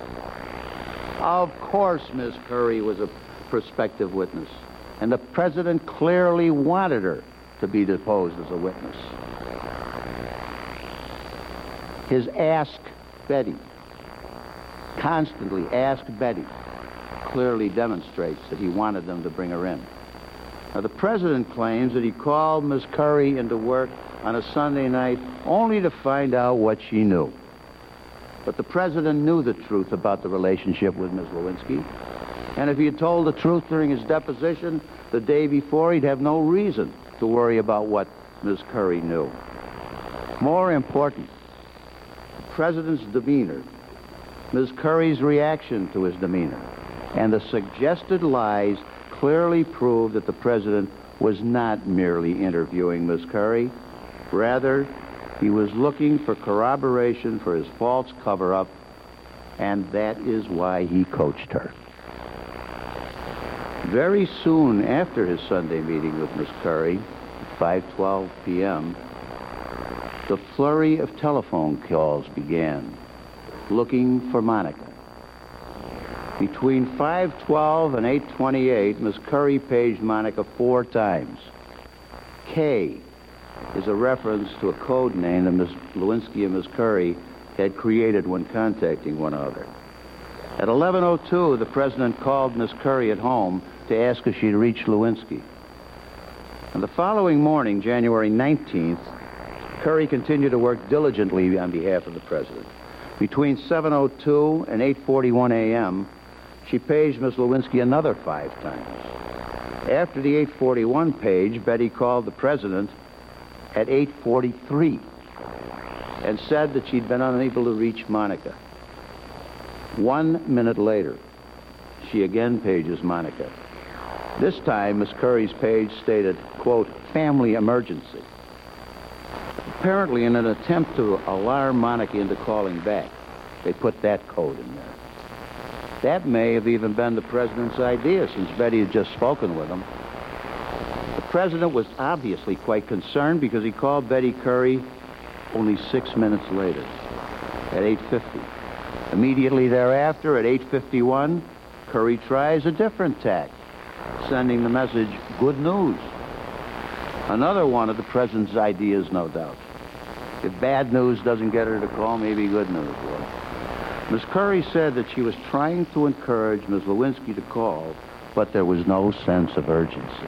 [SPEAKER 6] Of course, Miss Curry was a prospective witness, and the president clearly wanted her to be deposed as a witness. His ask Betty, constantly ask Betty, clearly demonstrates that he wanted them to bring her in. Now, the president claims that he called Miss Curry into work on a Sunday night only to find out what she knew. But the president knew the truth about the relationship with Miz Lewinsky, and if he had told the truth during his deposition the day before, he'd have no reason to worry about what Miz Curry knew. More important, the president's demeanor, Miz Curry's reaction to his demeanor, and the suggested lies clearly proved that the president was not merely interviewing Miz Curry. Rather, he was looking for corroboration for his false cover-up, and that is why he coached her. Very soon after his Sunday meeting with Miss Curry, at five twelve p m, the flurry of telephone calls began, looking for Monica. Between five twelve and eight twenty-eight, Miss Curry paged Monica four times. K is a reference to a code name that Miss Lewinsky and Miss Curry had created when contacting one another. At eleven oh two, the president called Miss Curry at home to ask if she'd reached Lewinsky. And the following morning, January nineteenth, Curry continued to work diligently on behalf of the president. Between seven oh two and eight forty-one a m, she paged Miss Lewinsky another five times. After the eight forty-one page, Betty called the president at eight forty-three and said that she'd been unable to reach Monica. One minute later, she again pages Monica. This time, Miss Curry's page stated, quote, family emergency. Apparently, in an attempt to alarm Monica into calling back, they put that code in there. That may have even been the president's idea, since Betty had just spoken with him. The president was obviously quite concerned because he called Betty Curry only six minutes later, at eight fifty. Immediately thereafter, at eight fifty-one, Curry tries a different tack, sending the message, good news. Another one of the president's ideas, no doubt. If bad news doesn't get her to call, maybe good news will. Miss Curry said that she was trying to encourage Miss Lewinsky to call, but there was no sense of urgency.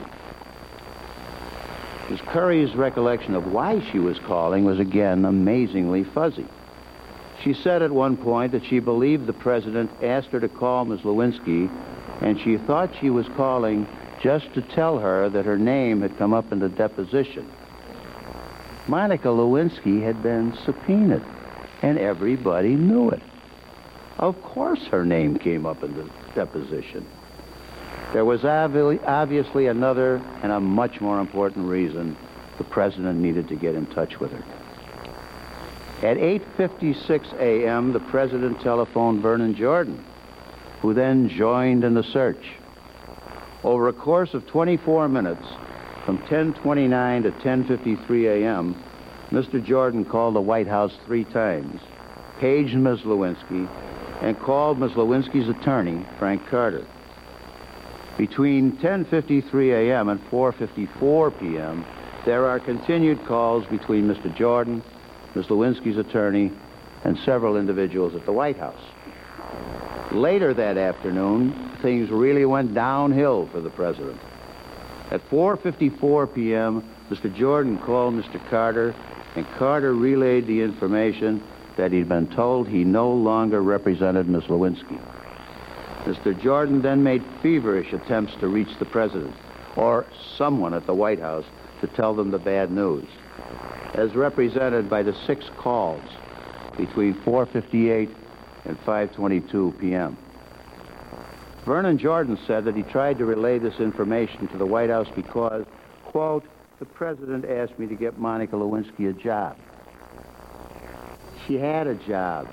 [SPEAKER 6] Miss Curry's recollection of why she was calling was again amazingly fuzzy. She said at one point that she believed the president asked her to call Miss Lewinsky, and she thought she was calling just to tell her that her name had come up in the deposition. Monica Lewinsky had been subpoenaed, and everybody knew it. Of course her name came up in the deposition. There was obvi- obviously another and a much more important reason the president needed to get in touch with her. At eight fifty-six a m, the president telephoned Vernon Jordan, who then joined in the search. Over a course of twenty-four minutes, from ten twenty-nine to ten fifty-three a m, Mister Jordan called the White House three times, paged Miz Lewinsky, and called Miz Lewinsky's attorney, Frank Carter. Between ten fifty-three a m and four fifty-four p m, there are continued calls between Mister Jordan, Miz Lewinsky's attorney, and several individuals at the White House. Later that afternoon, things really went downhill for the president. At four fifty-four p m, Mister Jordan called Mister Carter, and Carter relayed the information that he'd been told he no longer represented Miss Lewinsky. Mister Jordan then made feverish attempts to reach the president, or someone at the White House, to tell them the bad news, as represented by the six calls between four fifty-eight and five twenty-two p m Vernon Jordan said that he tried to relay this information to the White House because, quote, the president asked me to get Monica Lewinsky a job. She had a job.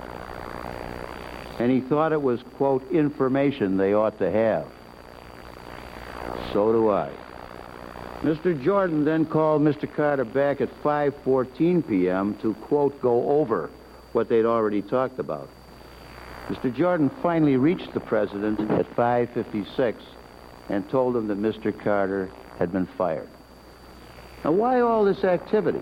[SPEAKER 6] And he thought it was, quote, information they ought to have. So do I. Mister Jordan then called Mister Carter back at five fourteen p m to, quote, go over what they'd already talked about. Mister Jordan finally reached the president at five fifty-six and told him that Mister Carter had been fired. Now, why all this activity?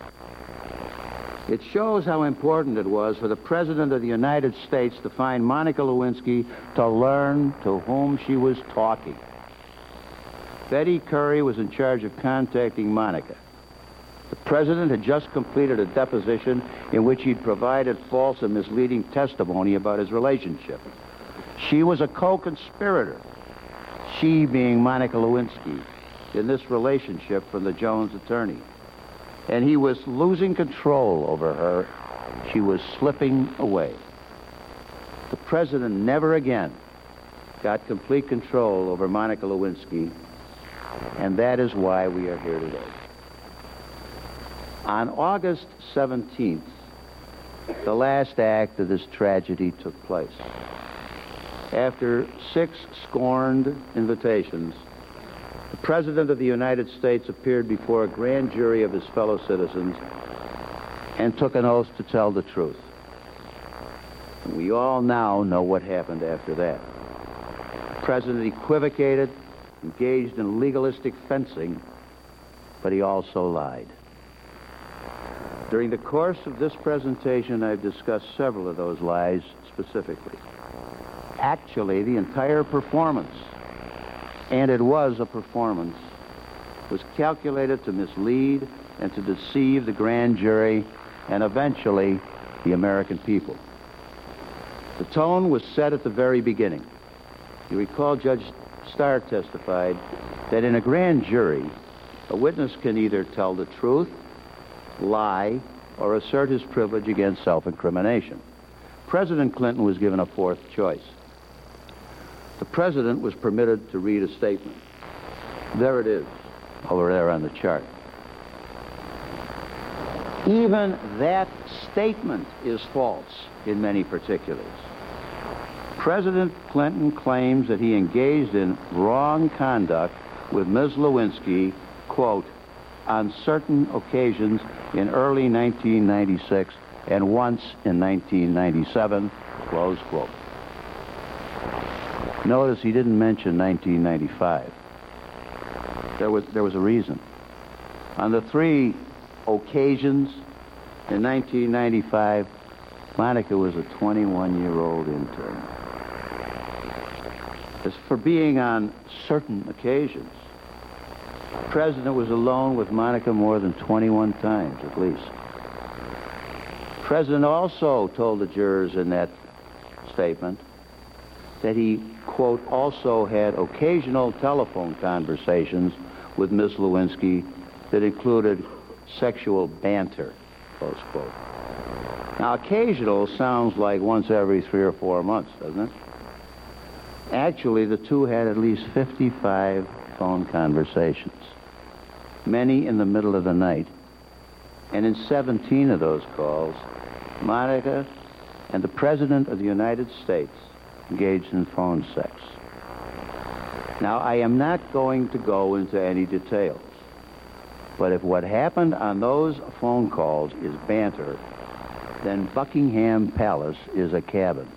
[SPEAKER 6] It shows how important it was for the President of the United States to find Monica Lewinsky to learn to whom she was talking. Betty Curry was in charge of contacting Monica. The president had just completed a deposition in which he'd provided false and misleading testimony about his relationship. She was a co-conspirator, she being Monica Lewinsky, in this relationship from the Jones attorney. And he was losing control over her. She was slipping away. The president never again got complete control over Monica Lewinsky, and that is why we are here today. On August seventeenth, the last act of this tragedy took place. After six scorned invitations, the President of the United States appeared before a grand jury of his fellow citizens and took an oath to tell the truth. And we all now know what happened after that. The President equivocated, engaged in legalistic fencing, but he also lied. During the course of this presentation, I've discussed several of those lies specifically. Actually, the entire performance, and it was a performance, was calculated to mislead and to deceive the grand jury and eventually the American people. The tone was set at the very beginning. You recall Judge Starr testified that in a grand jury, A witness can either tell the truth, lie, or assert his privilege against self-incrimination. President Clinton was given a fourth choice. The president was permitted to read a statement. There it is, over there on the chart. Even that statement is false in many particulars. President Clinton claims that he engaged in wrong conduct with Miz Lewinsky, quote, on certain occasions in early nineteen ninety-six and once in nineteen ninety-seven, close quote. Notice he didn't mention nineteen ninety-five. There was, there was a reason. On the three occasions in nineteen ninety-five, Monica was a twenty-one-year-old intern. As for being on certain occasions, the president was alone with Monica more than twenty-one times, at least. The president also told the jurors in that statement that he, quote, also had occasional telephone conversations with Miz Lewinsky that included sexual banter, close quote. Now, occasional sounds like once every three or four months, doesn't it? Actually, the two had at least fifty-five phone conversations, many in the middle of the night, and in seventeen of those calls, Monica and the President of the United States engaged in phone sex. Now, I am not going to go into any details, but if what happened on those phone calls is banter, then Buckingham Palace is a cabin.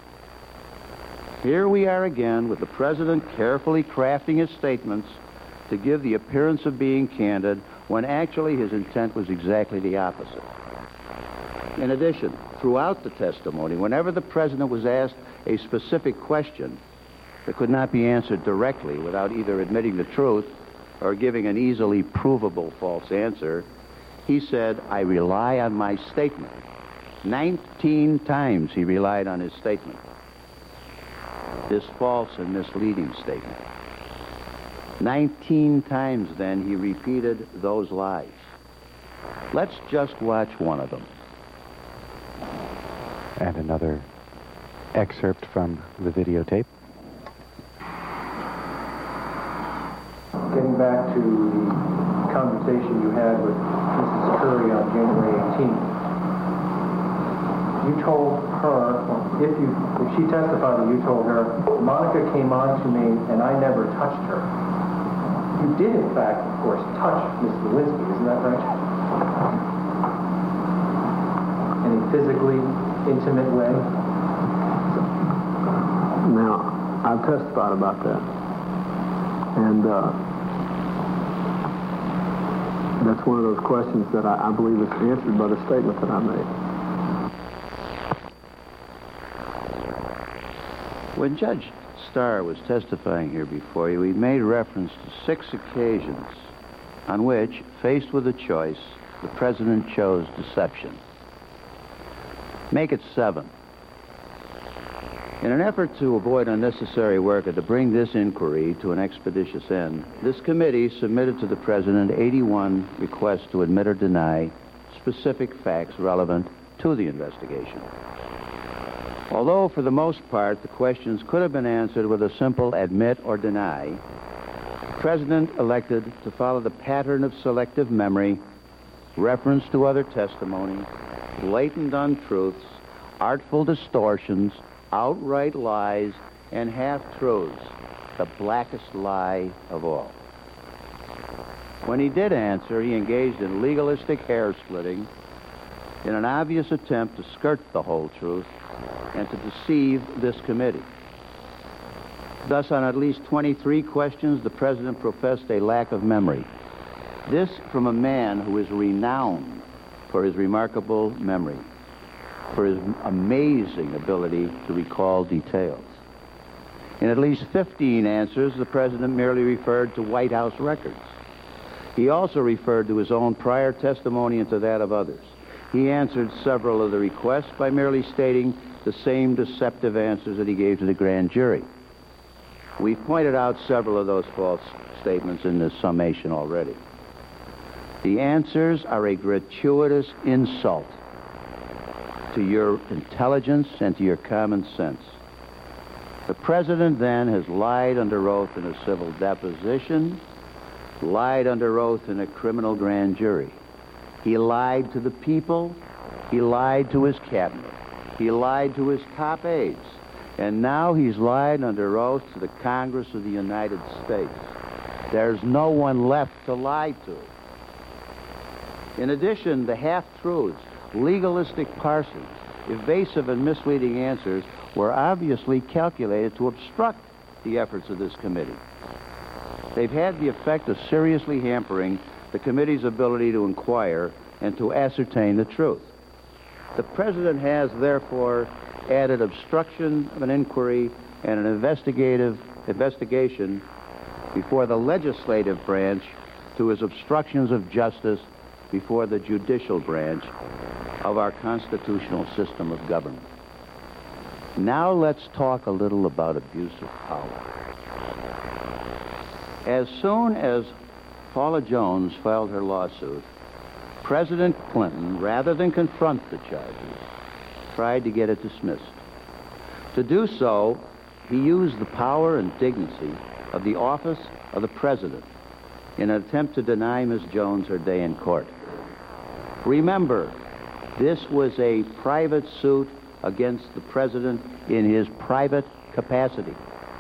[SPEAKER 6] Here we are again with the president carefully crafting his statements to give the appearance of being candid when actually his intent was exactly the opposite. In addition, throughout the testimony, whenever the president was asked a specific question that could not be answered directly without either admitting the truth or giving an easily provable false answer, he said, I rely on my statement. Nineteen times he relied on his statement. This false and misleading statement. Nineteen times then he repeated those lies. Let's just watch one of them.
[SPEAKER 1] And another excerpt from the videotape.
[SPEAKER 13] Getting back to the conversation you had with Missus Curry on January eighteenth, you told her, if you, if she testified that you told her, Monica came on to me and I never touched her. You did, in fact, of course, touch Miss Lewinsky, isn't that right? In a physically intimate way?
[SPEAKER 8] Now, I've testified about that. And uh, that's one of those questions that I, I believe is answered by the statement that I made.
[SPEAKER 6] When Judge Starr was testifying here before you, he made reference to six occasions on which, faced with a choice, the president chose deception. Make it seven. In an effort to avoid unnecessary work and to bring this inquiry to an expeditious end, this committee submitted to the president eighty-one requests to admit or deny specific facts relevant to the investigation. Although, for the most part, the questions could have been answered with a simple admit or deny, the president elected to follow the pattern of selective memory, reference to other testimony, blatant untruths, artful distortions, outright lies, and half-truths, the blackest lie of all. When he did answer, he engaged in legalistic hair-splitting in an obvious attempt to skirt the whole truth and to deceive this committee. Thus, on at least twenty-three questions, the president professed a lack of memory. This from a man who is renowned for his remarkable memory, for his amazing ability to recall details. In at least fifteen answers, the president merely referred to White House records. He also referred to his own prior testimony and to that of others. He answered several of the requests by merely stating the same deceptive answers that he gave to the grand jury. We've pointed out several of those false statements in this summation already. The answers are a gratuitous insult to your intelligence and to your common sense. The president then has lied under oath in a civil deposition, lied under oath in a criminal grand jury. He lied to the people. He lied to his cabinet. He lied to his top aides. And now he's lied under oath to the Congress of the United States. There's no one left to lie to. In addition, the half-truths, legalistic parsings, evasive and misleading answers were obviously calculated to obstruct the efforts of this committee. They've had the effect of seriously hampering the committee's ability to inquire and to ascertain the truth. The president has, therefore, added obstruction of an inquiry and an investigative investigation before the legislative branch to his obstructions of justice before the judicial branch of our constitutional system of government. Now let's talk a little about abuse of power. As soon as Paula Jones filed her lawsuit, President Clinton, rather than confront the charges, tried to get it dismissed. To do so, he used the power and dignity of the office of the president in an attempt to deny Miz Jones her day in court. Remember, this was a private suit against the president in his private capacity.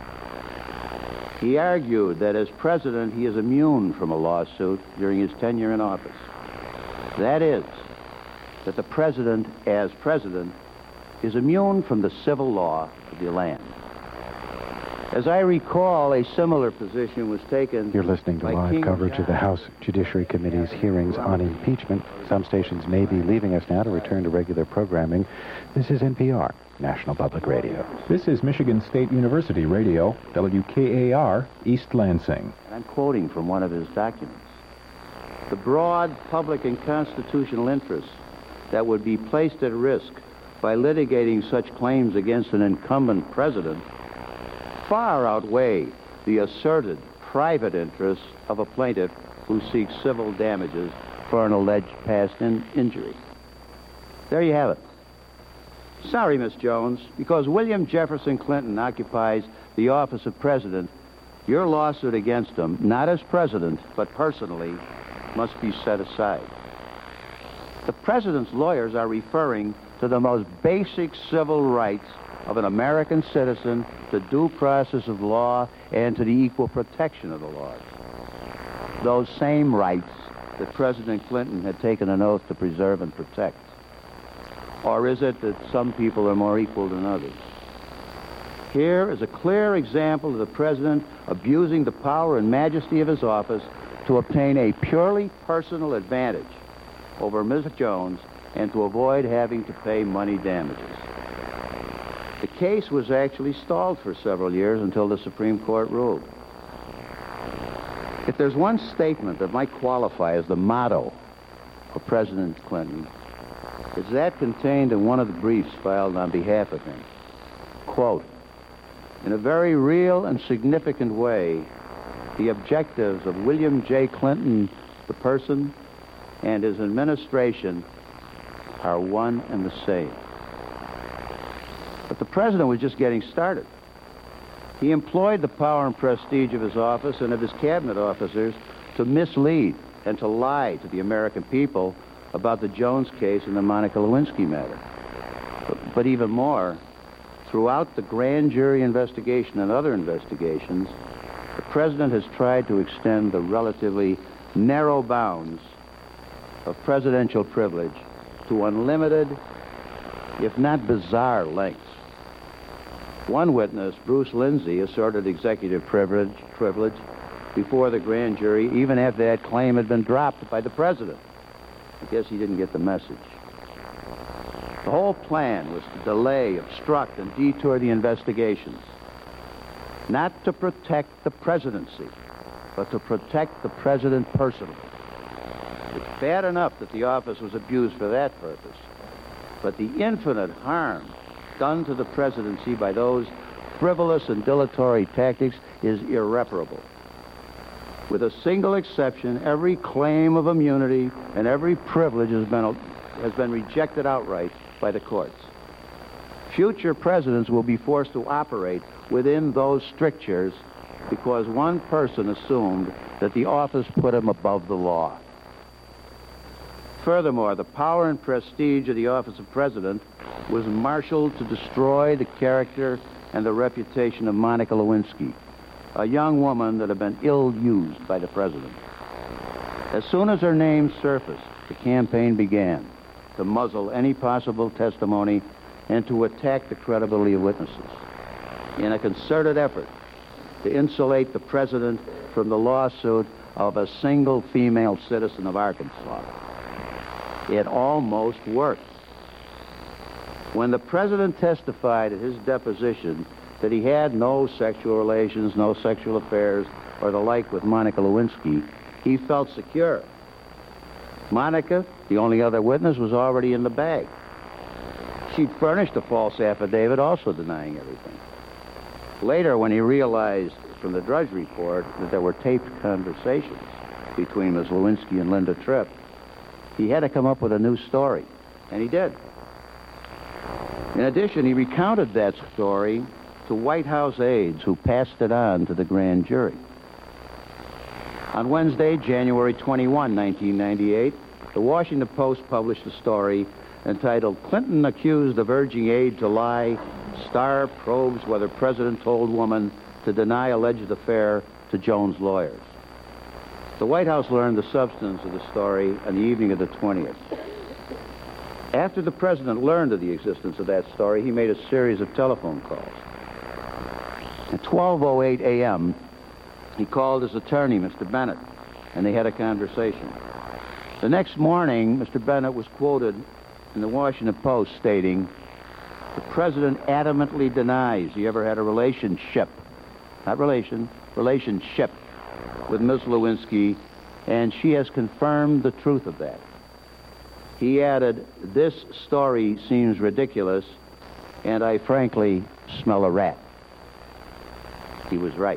[SPEAKER 6] He argued that as president, he is immune from a lawsuit during his tenure in office. That is, that the president, as president, is immune from the civil law of the land. As I recall, a similar position was taken...
[SPEAKER 1] You're listening to live coverage of the House Judiciary Committee's hearings on impeachment. Some stations may be leaving us now to return to regular programming. This is N P R, National Public Radio.
[SPEAKER 9] This is Michigan State University Radio, W K A R, East Lansing.
[SPEAKER 6] I'm quoting from one of his documents. The broad public and constitutional interests that would be placed at risk by litigating such claims against an incumbent president far outweigh the asserted private interests of a plaintiff who seeks civil damages for an alleged past in injury. There you have it. Sorry, Miss Jones, because William Jefferson Clinton occupies the office of president, your lawsuit against him, not as president, but personally, must be set aside. The president's lawyers are referring to the most basic civil rights of an American citizen, to due process of law, and to the equal protection of the laws. Those same rights that President Clinton had taken an oath to preserve and protect. Or is it that some people are more equal than others? Here is a clear example of the president abusing the power and majesty of his office to obtain a purely personal advantage over Miz Jones and to avoid having to pay money damages. The case was actually stalled for several years until the Supreme Court ruled. If there's one statement that might qualify as the motto of President Clinton, it's that contained in one of the briefs filed on behalf of him. Quote, in a very real and significant way, the objectives of William J. Clinton, the person, and his administration are one and the same. But the president was just getting started. He employed the power and prestige of his office and of his cabinet officers to mislead and to lie to the American people about the Jones case and the Monica Lewinsky matter. But, but even more, throughout the grand jury investigation and other investigations, the president has tried to extend the relatively narrow bounds of presidential privilege to unlimited, if not bizarre, lengths. One witness, Bruce Lindsay, asserted executive privilege, privilege before the grand jury, even after that claim had been dropped by the president. I guess he didn't get the message. The whole plan was to delay, obstruct, and detour the investigations, not to protect the presidency, but to protect the president personally. It's bad enough that the office was abused for that purpose, but the infinite harm done to the presidency by those frivolous and dilatory tactics is irreparable. With a single exception, every claim of immunity and every privilege has been, has been rejected outright by the courts. Future presidents will be forced to operate within those strictures because one person assumed that the office put him above the law. Furthermore, the power and prestige of the office of president was marshaled to destroy the character and the reputation of Monica Lewinsky, a young woman that had been ill-used by the president. As soon as her name surfaced, the campaign began to muzzle any possible testimony and to attack the credibility of witnesses in a concerted effort to insulate the president from the lawsuit of a single female citizen of Arkansas. It almost worked. When the president testified at his deposition that he had no sexual relations, no sexual affairs, or the like with Monica Lewinsky, he felt secure. Monica, the only other witness, was already in the bag. She'd furnished a false affidavit also denying everything. Later, when he realized from the Drudge Report that there were taped conversations between Miz Lewinsky and Linda Tripp, he had to come up with a new story, and he did. In addition, he recounted that story to White House aides who passed it on to the grand jury. On Wednesday, January twenty-first, nineteen ninety-eight, the Washington Post published a story entitled "Clinton Accused of Urging Aide to Lie. Star Probes Whether President Told Woman to Deny Alleged Affair to Jones Lawyers." The White House learned the substance of the story on the evening of the twentieth. After the president learned of the existence of that story, he made a series of telephone calls. At twelve oh eight a m, he called his attorney, Mister Bennett, and they had a conversation. The next morning, Mister Bennett was quoted in the Washington Post stating, "The president adamantly denies he ever had a relationship, not relation, relationship with Miz Lewinsky, and she has confirmed the truth of that." He added, "This story seems ridiculous, and I frankly smell a rat." He was right.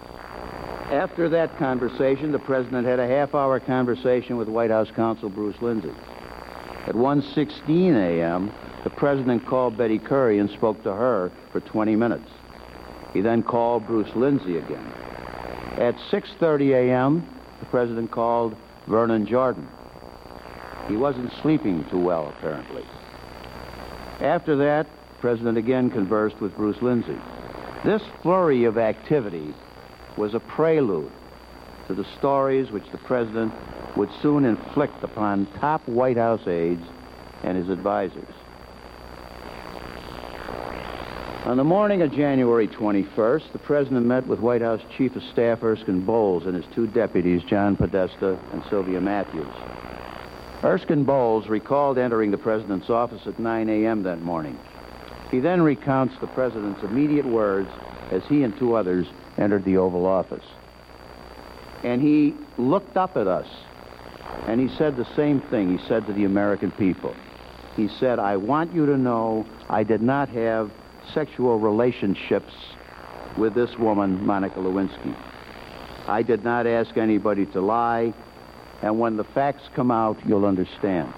[SPEAKER 6] After that conversation, the president had a half-hour conversation with White House counsel Bruce Lindsay. At one sixteen a m, the president called Betty Currie and spoke to her for twenty minutes. He then called Bruce Lindsay again. At six thirty a m, the president called Vernon Jordan. He wasn't sleeping too well, apparently. After that, the president again conversed with Bruce Lindsay. This flurry of activity was a prelude to the stories which the president would soon inflict upon top White House aides and his advisors. On the morning of January twenty-first, the president met with White House Chief of Staff Erskine Bowles and his two deputies, John Podesta and Sylvia Matthews. Erskine Bowles recalled entering the president's office at nine a m that morning. He then recounts the president's immediate words as he and two others entered the Oval Office. And he looked up at us, and he said the same thing he said to the American people. He said, "I want you to know I did not have sexual relationships with this woman, Monica Lewinsky. I did not ask anybody to lie, and when the facts come out, you'll understand."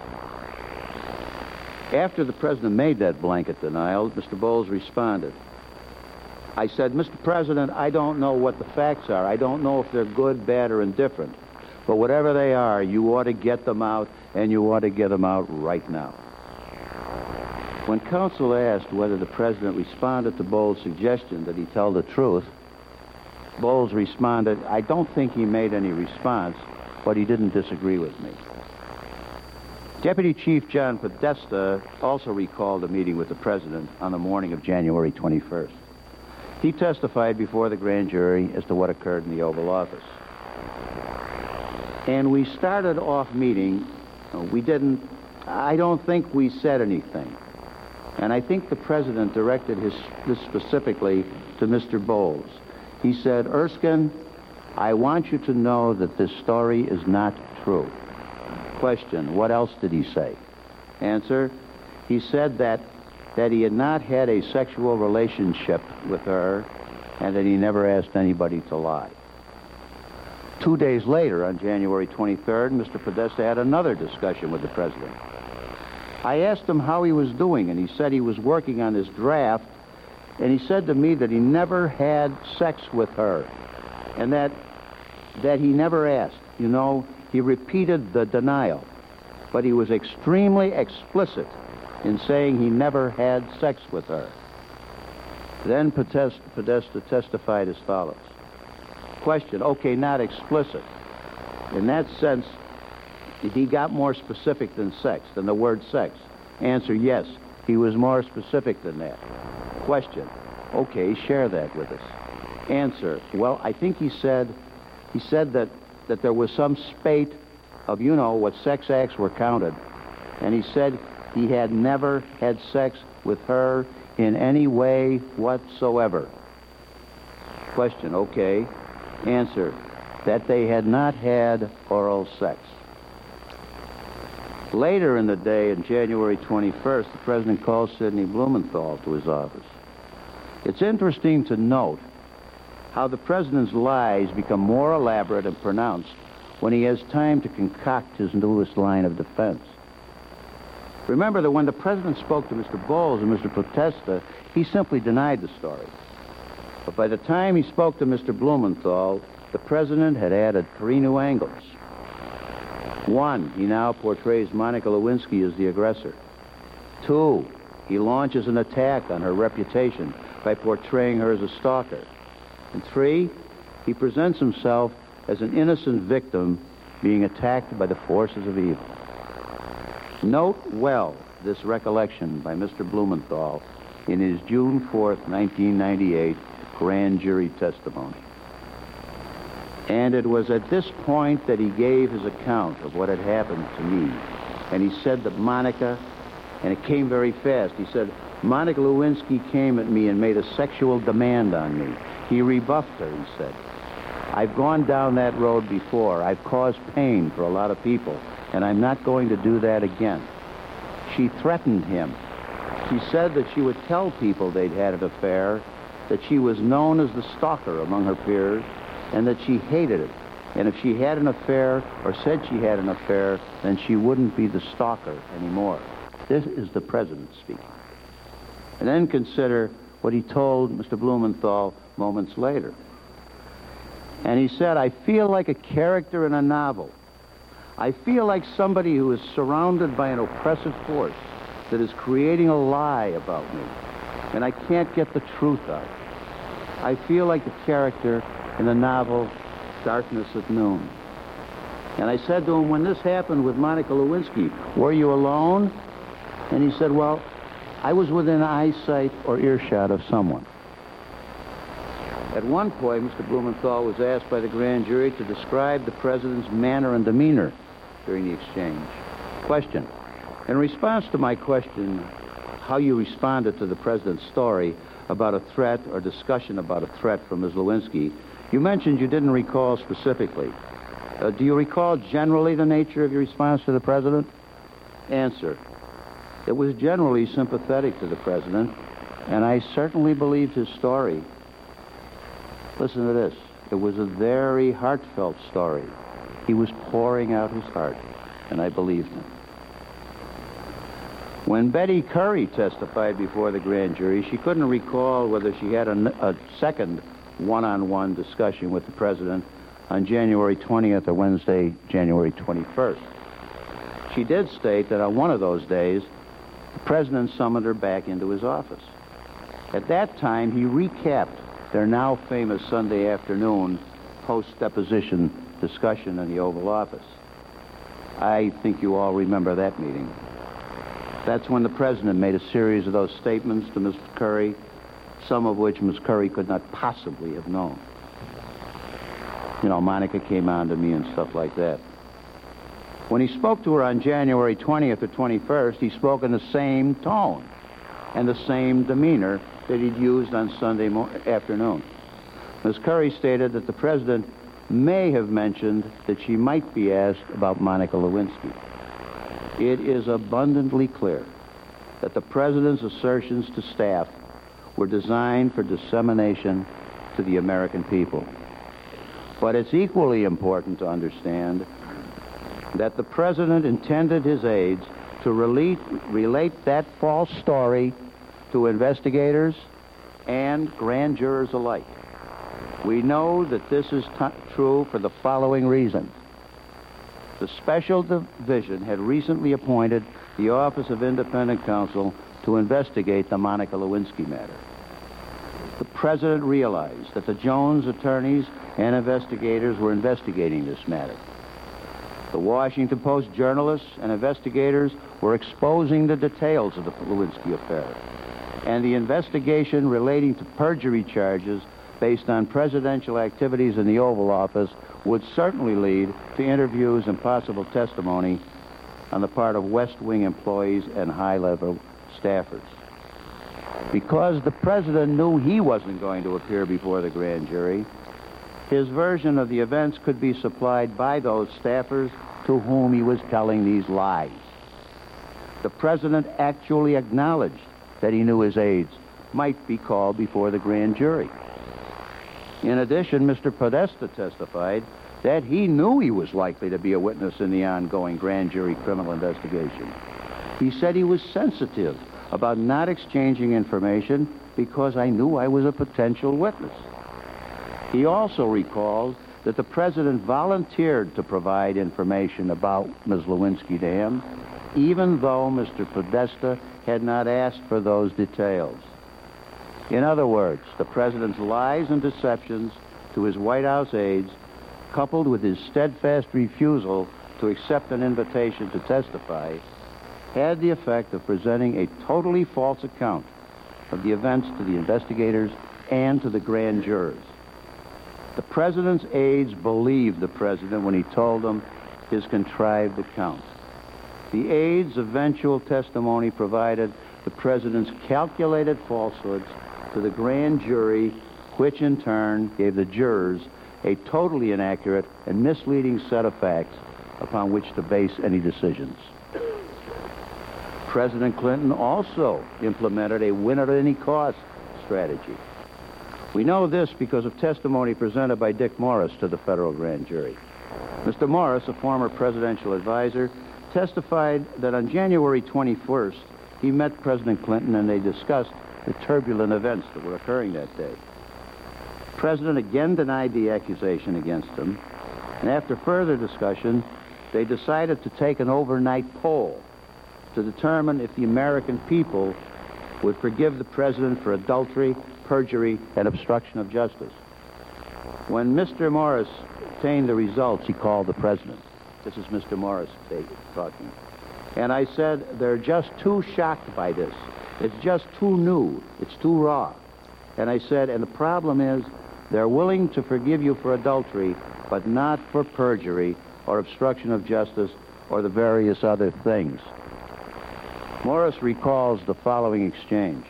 [SPEAKER 6] After the president made that blanket denial, Mister Bowles responded. I said, "Mister President, I don't know what the facts are. I don't know if they're good, bad, or indifferent. But whatever they are, you ought to get them out, and you ought to get them out right now." When counsel asked whether the president responded to Bowles' suggestion that he tell the truth, Bowles responded, "I don't think he made any response, but he didn't disagree with me." Deputy Chief John Podesta also recalled a meeting with the president on the morning of January twenty-first. He testified before the grand jury as to what occurred in the Oval Office. And we started off meeting, we didn't, I don't think we said anything. And I think the president directed his, this specifically to Mister Bowles. He said, "Erskine, I want you to know that this story is not true." Question, what else did he say? Answer, he said that, that he had not had a sexual relationship with her and that he never asked anybody to lie. Two days later, on January twenty-third, Mister Podesta had another discussion with the president. I asked him how he was doing, and he said he was working on his draft, and he said to me that he never had sex with her, and that that he never asked. You know, he repeated the denial, but he was extremely explicit in saying he never had sex with her. Then Podesta, Podesta testified as follows. Question, okay, not explicit. In that sense, he got more specific than sex, than the word sex. Answer, yes, he was more specific than that. Question, okay, share that with us. Answer, well, I think he said, he said that, that there was some spate of, you know, what sex acts were counted, and he said he had never had sex with her in any way whatsoever. Question, okay. Answer, that they had not had oral sex. Later in the day, on January twenty-first, the president called Sidney Blumenthal to his office. It's interesting to note how the president's lies become more elaborate and pronounced when he has time to concoct his newest line of defense. Remember that when the president spoke to Mister Bowles and Mister Podesta, he simply denied the story. But by the time he spoke to Mister Blumenthal, the president had added three new angles. One, he now portrays Monica Lewinsky as the aggressor. Two, he launches an attack on her reputation by portraying her as a stalker. And three, he presents himself as an innocent victim being attacked by the forces of evil. Note well this recollection by Mister Blumenthal in his June fourth, nineteen ninety-eight grand jury testimony. And it was at this point that he gave his account of what had happened to me. And he said that Monica, and it came very fast, he said, Monica Lewinsky came at me and made a sexual demand on me. He rebuffed her, he said. I've gone down that road before. I've caused pain for a lot of people, and I'm not going to do that again. She threatened him. She said that she would tell people they'd had an affair, that she was known as the stalker among her peers, and that she hated it. And if she had an affair or said she had an affair, then she wouldn't be the stalker anymore. This is the president speaking. And then consider what he told Mister Blumenthal moments later. And he said, I feel like a character in a novel. I feel like somebody who is surrounded by an oppressive force that is creating a lie about me, and I can't get the truth out. I feel like the character in the novel Darkness at Noon. And I said to him, when this happened with Monica Lewinsky, were you alone? And he said, well, I was within eyesight or earshot of someone. At one point, Mister Blumenthal was asked by the grand jury to describe the president's manner and demeanor during the exchange. Question. In response to my question, how you responded to the president's story about a threat or discussion about a threat from Miz Lewinsky, you mentioned you didn't recall specifically. Uh, do you recall generally the nature of your response to the president? Answer. It was generally sympathetic to the president, and I certainly believed his story. Listen to this. It was a very heartfelt story. He was pouring out his heart, and I believed him. When Betty Curry testified before the grand jury, she couldn't recall whether she had a, a second one-on-one discussion with the president on January twentieth or Wednesday, January twenty-first. She did state that on one of those days, the president summoned her back into his office. At that time, he recapped their now famous Sunday afternoon post-deposition discussion in the Oval Office. I think you all remember that meeting. That's when the president made a series of those statements to Miz Curry, some of which Miz Curry could not possibly have known. You know, Monica came on to me and stuff like that. When he spoke to her on January twentieth or twenty-first, he spoke in the same tone and the same demeanor that he'd used on Sunday mo- afternoon. Miz Curry stated that the president may have mentioned that she might be asked about Monica Lewinsky. It is abundantly clear that the president's assertions to staff were designed for dissemination to the American people. But it's equally important to understand that the president intended his aides to relate, relate that false story to investigators and grand jurors alike. We know that this is t- true for the following reason. The Special Division had recently appointed the Office of Independent Counsel to investigate the Monica Lewinsky matter. The president realized that the Jones attorneys and investigators were investigating this matter. The Washington Post journalists and investigators were exposing the details of the Lewinsky affair, and the investigation relating to perjury charges based on presidential activities in the Oval Office would certainly lead to interviews and possible testimony on the part of West Wing employees and high-level staffers. Because the president knew he wasn't going to appear before the grand jury, his version of the events could be supplied by those staffers to whom he was telling these lies. The president actually acknowledged that he knew his aides might be called before the grand jury. In addition, Mister Podesta testified that he knew he was likely to be a witness in the ongoing grand jury criminal investigation. He said he was sensitive about not exchanging information because I knew I was a potential witness. He also recalled that the president volunteered to provide information about Miz Lewinsky to him, even though Mister Podesta had not asked for those details. In other words, the president's lies and deceptions to his White House aides, coupled with his steadfast refusal to accept an invitation to testify, had the effect of presenting a totally false account of the events to the investigators and to the grand jurors. The president's aides believed the president when he told them his contrived account. The aides' eventual testimony provided the president's calculated falsehoods to the grand jury, which in turn gave the jurors a totally inaccurate and misleading set of facts upon which to base any decisions. President Clinton also implemented a win-at-any-cost strategy. We know this because of testimony presented by Dick Morris to the federal grand jury. Mister Morris, a former presidential advisor, testified that on January twenty-first, he met President Clinton and they discussed the turbulent events that were occurring that day. The president again denied the accusation against him, and after further discussion, they decided to take an overnight poll to determine if the American people would forgive the president for adultery, perjury, and obstruction of justice. When Mister Morris obtained the results, he called the president. This is Mister Morris talking. And I said, they're just too shocked by this. It's just too new. It's too raw. And I said, and the problem is, they're willing to forgive you for adultery, but not for perjury or obstruction of justice or the various other things. Morris recalls the following exchange.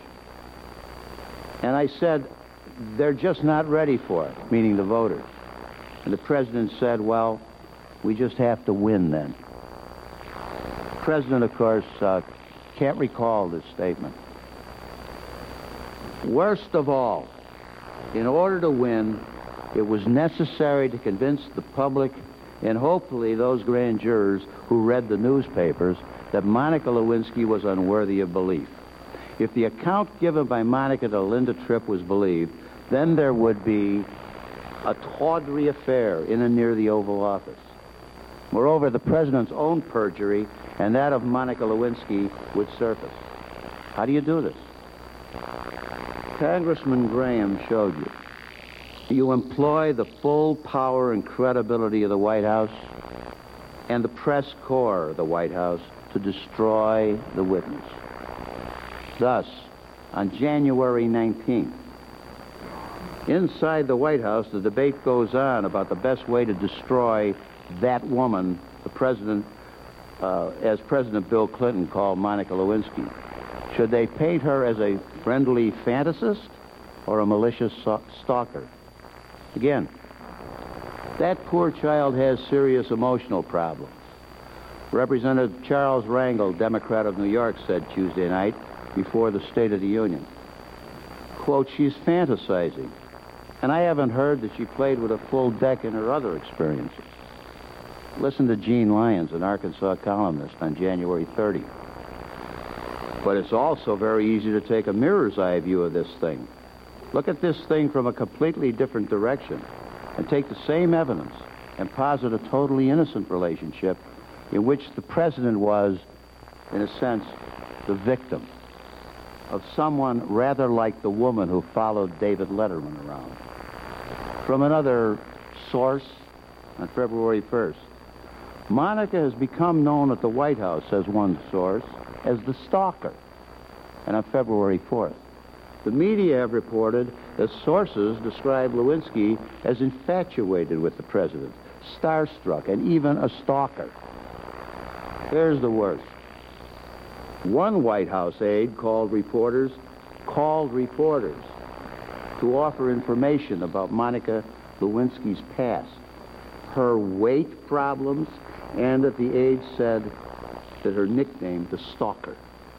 [SPEAKER 6] And I said, they're just not ready for it, meaning the voters. And the president said, well, we just have to win then. The president, of course, uh, can't recall this statement. Worst of all, in order to win, it was necessary to convince the public and hopefully those grand jurors who read the newspapers that Monica Lewinsky was unworthy of belief. If the account given by Monica to Linda Tripp was believed, then there would be a tawdry affair in and near the Oval Office. Moreover, the president's own perjury and that of Monica Lewinsky would surface. How do you do this? Congressman Graham showed you. You employ the full power and credibility of the White House and the press corps of the White House to destroy the witness. Thus, on January nineteenth, inside the White House, the debate goes on about the best way to destroy that woman, the president, uh, as President Bill Clinton called Monica Lewinsky. Should they paint her as a friendly fantasist or a malicious so- stalker? Again, that poor child has serious emotional problems. Representative Charles Rangel, Democrat of New York, said Tuesday night before the State of the Union, quote, she's fantasizing. And I haven't heard that she played with a full deck in her other experiences. Listen to Gene Lyons, an Arkansas columnist, on January thirtieth. But it's also very easy to take a mirror's eye view of this thing. Look at this thing from a completely different direction and take the same evidence and posit a totally innocent relationship in which the president was, in a sense, the victim of someone rather like the woman who followed David Letterman around. From another source, on February first, Monica has become known at the White House, says one source, as the stalker. And on February fourth, the media have reported that sources describe Lewinsky as infatuated with the president, starstruck, and even a stalker. Here's the worst. One White House aide called reporters, called reporters to offer information about Monica Lewinsky's past, her weight problems, and that the aide said that her nickname, the Stalker.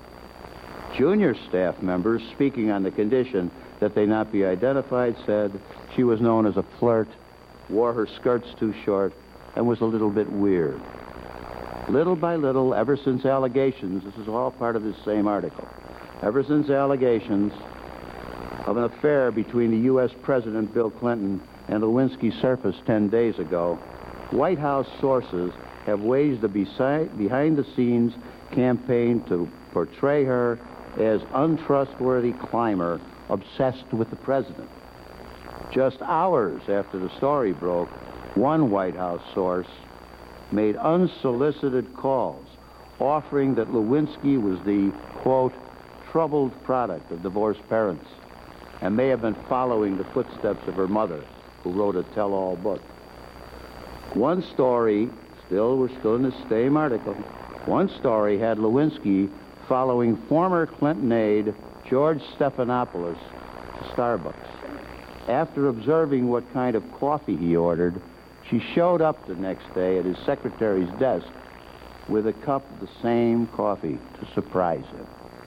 [SPEAKER 6] Junior staff members, speaking on the condition that they not be identified, said she was known as a flirt, wore her skirts too short, and was a little bit weird. Little by little, ever since allegations, this is all part of this same article, ever since allegations of an affair between the U S President Bill Clinton and Lewinsky surfaced ten days ago, White House sources have waged a behind-the-scenes campaign to portray her as untrustworthy climber obsessed with the president. Just hours after the story broke, one White House source made unsolicited calls offering that Lewinsky was the, quote, troubled product of divorced parents and may have been following the footsteps of her mother, who wrote a tell-all book. One story, still, we're still in the same article, one story had Lewinsky following former Clinton aide George Stephanopoulos to Starbucks. After observing what kind of coffee he ordered, she showed up the next day at his secretary's desk with a cup of the same coffee to surprise him.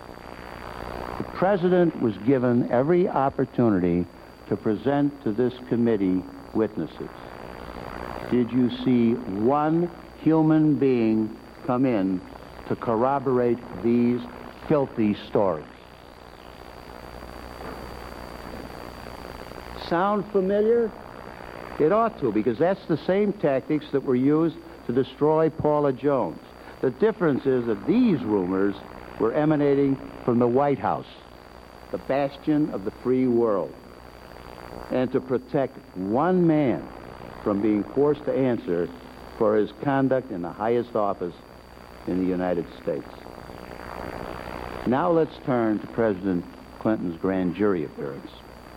[SPEAKER 6] The president was given every opportunity to present to this committee witnesses. Did you see one human being come in to corroborate these filthy stories? Sound familiar? It ought to, because that's the same tactics that were used to destroy Paula Jones. The difference is that these rumors were emanating from the White House, the bastion of the free world. And to protect one man from being forced to answer for his conduct in the highest office in the United States. Now let's turn to President Clinton's grand jury appearance.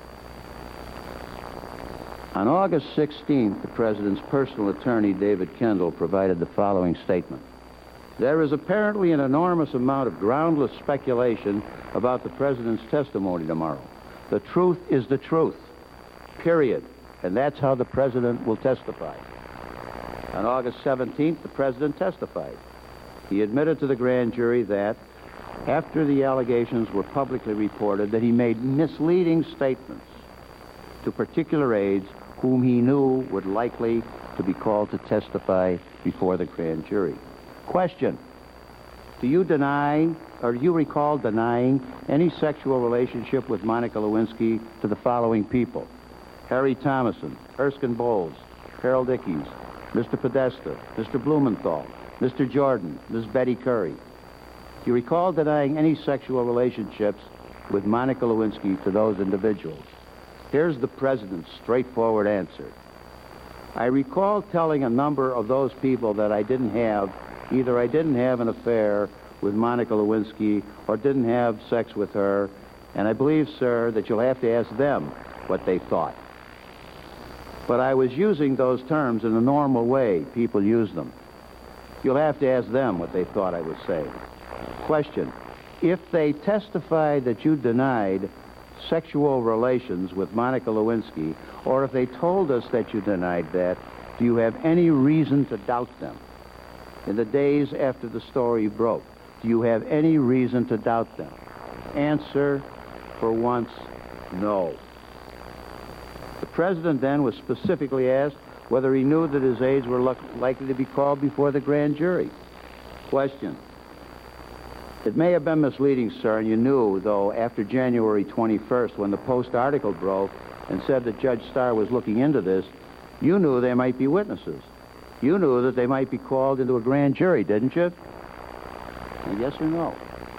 [SPEAKER 6] On August sixteenth, the president's personal attorney, David Kendall, provided the following statement. There is apparently an enormous amount of groundless speculation about the president's testimony tomorrow. The truth is the truth, period. And that's how the president will testify. On August seventeenth, the president testified. He admitted to the grand jury that, after the allegations were publicly reported, that he made misleading statements to particular aides whom he knew would likely to be called to testify before the grand jury. Question: do you deny, or do you recall denying any sexual relationship with Monica Lewinsky to the following people? Harry Thomason, Erskine Bowles, Harold Ickes, Mister Podesta, Mister Blumenthal, Mister Jordan, Miz Betty Curry. Do you recall denying any sexual relationships with Monica Lewinsky to those individuals? Here's the president's straightforward answer. I recall telling a number of those people that I didn't have, either I didn't have an affair with Monica Lewinsky or didn't have sex with her, and I believe, sir, that you'll have to ask them what they thought. But I was using those terms in a normal way people use them. You'll have to ask them what they thought I was saying. Question: if they testified that you denied sexual relations with Monica Lewinsky, or if they told us that you denied that, do you have any reason to doubt them? In the days after the story broke, do you have any reason to doubt them? Answer, for once, no. The president then was specifically asked whether he knew that his aides were luck- likely to be called before the grand jury. Question. It may have been misleading, sir, and you knew, though, after January twenty-first, when the Post article broke and said that Judge Starr was looking into this, you knew they might be witnesses. You knew that they might be called into a grand jury, didn't you? Now, yes or no?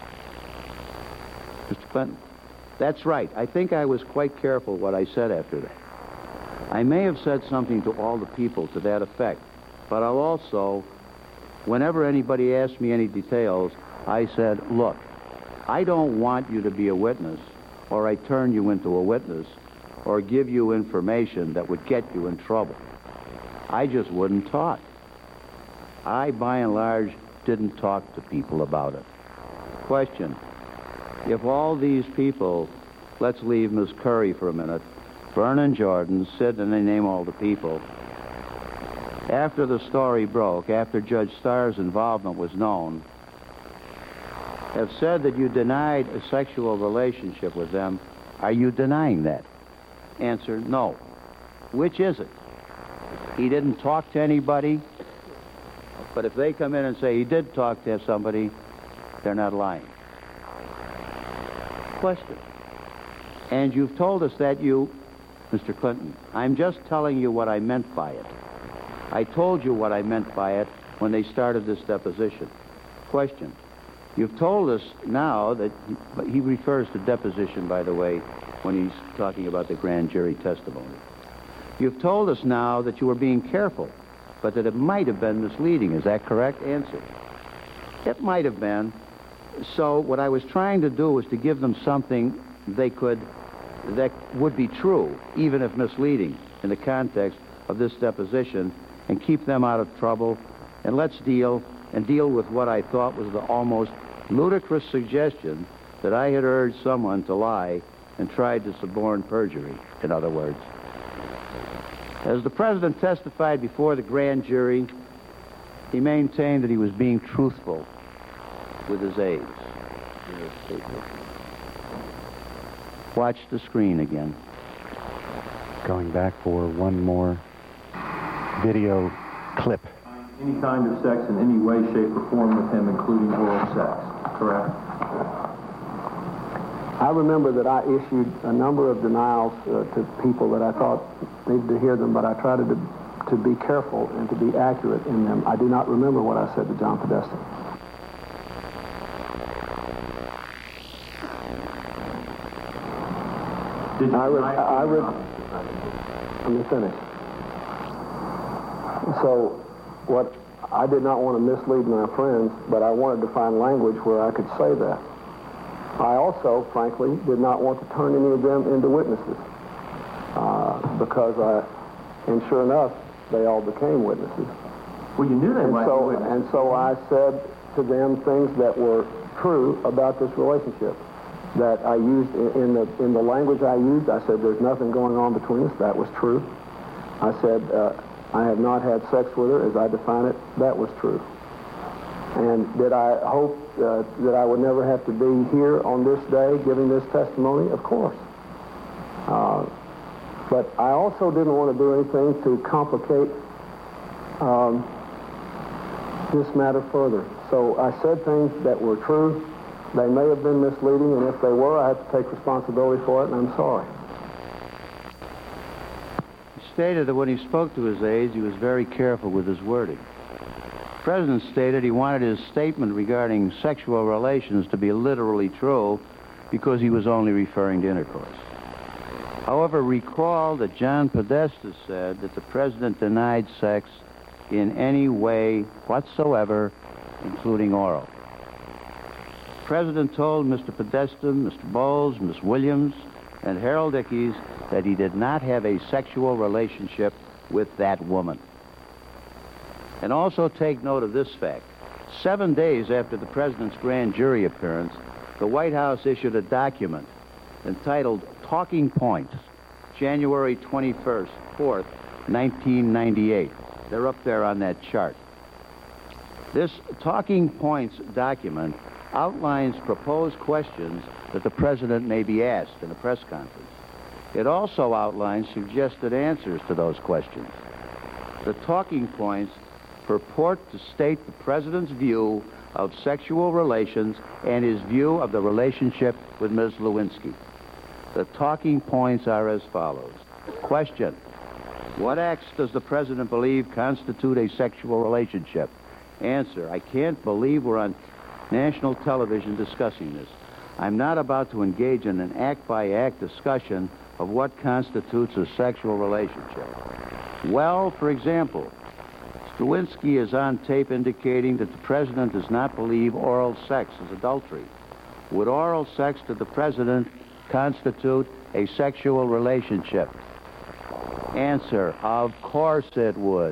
[SPEAKER 6] Mister Clinton? That's right. I think I was quite careful what I said after that. I may have said something to all the people to that effect, but I'll also, whenever anybody asked me any details, I said, look, I don't want you to be a witness, or I turn you into a witness, or give you information that would get you in trouble. I just wouldn't talk. I, by and large, didn't talk to people about it. Question. If all these people, let's leave Miz Curry for a minute, Vernon Jordan, Sid, and they name all the people, after the story broke, after Judge Starr's involvement was known, have said that you denied a sexual relationship with them, are you denying that? Answer, no. Which is it? He didn't talk to anybody, but if they come in and say he did talk to somebody, they're not lying. Question. And you've told us that you, Mister Clinton, I'm just telling you what I meant by it. I told you what I meant by it when they started this deposition. Question. You've told us now that, he refers to deposition, by the way, when he's talking about the grand jury testimony. You've told us now that you were being careful, but that it might have been misleading. Is that correct? Answer. It might have been. So what I was trying to do was to give them something they could, that would be true, even if misleading, in the context of this deposition, and keep them out of trouble. And let's deal, and deal with what I thought was the almost ludicrous suggestion that I had urged someone to lie and tried to suborn perjury, in other words. As the president testified before the grand jury, he maintained that he was being truthful with his aides. Watch the screen again.
[SPEAKER 1] Going back for one more video clip.
[SPEAKER 13] Any kind of sex in any way, shape, or form with him, including oral sex, correct?
[SPEAKER 8] I remember that I issued a number of denials uh, to people that I thought needed to hear them, but I tried to, to be careful and to be accurate in them. I do not remember what I said to John Podesta.
[SPEAKER 13] Did you
[SPEAKER 8] I read, I read, let me finish. So, what, I did not want to mislead my friends, but I wanted to find language where I could say that. I also, frankly, did not want to turn any of them into witnesses, uh, because I, and sure enough, they all became witnesses.
[SPEAKER 13] Well, you knew they
[SPEAKER 8] and
[SPEAKER 13] might
[SPEAKER 8] so,
[SPEAKER 13] be witnesses.
[SPEAKER 8] And so I said to them things that were true about this relationship, that I used in, in the in the language I used. I said, there's nothing going on between us. That was true. I said, uh, I have not had sex with her as I define it. That was true. And did I hope uh, that I would never have to be here on this day giving this testimony? Of course. Uh, but I also didn't want to do anything to complicate um, this matter further. So I said things that were true. They may have been misleading, and if they were, I have to take responsibility for it, and I'm sorry.
[SPEAKER 6] He stated that when he spoke to his aides, he was very careful with his wording. The president stated he wanted his statement regarding sexual relations to be literally true because he was only referring to intercourse. However, recall that John Podesta said that the president denied sex in any way whatsoever, including oral. The president told Mister Podesta, Mister Bowles, Miss Williams, and Harold Ickes that he did not have a sexual relationship with that woman. And also take note of this fact. Seven days after the president's grand jury appearance, the White House issued a document entitled Talking Points, January twenty-first, fourth, nineteen ninety-eight. They're up there on that chart. This Talking Points document outlines proposed questions that the president may be asked in a press conference. It also outlines suggested answers to those questions. The talking points purport to state the president's view of sexual relations and his view of the relationship with Miz Lewinsky. The talking points are as follows. Question: what acts does the president believe constitute a sexual relationship? Answer: I can't believe we're on national television discussing this. I'm not about to engage in an act-by-act discussion of what constitutes a sexual relationship. Well, for example, Lewinsky is on tape indicating that the president does not believe oral sex is adultery. Would oral sex to the president constitute a sexual relationship? Answer: of course it would.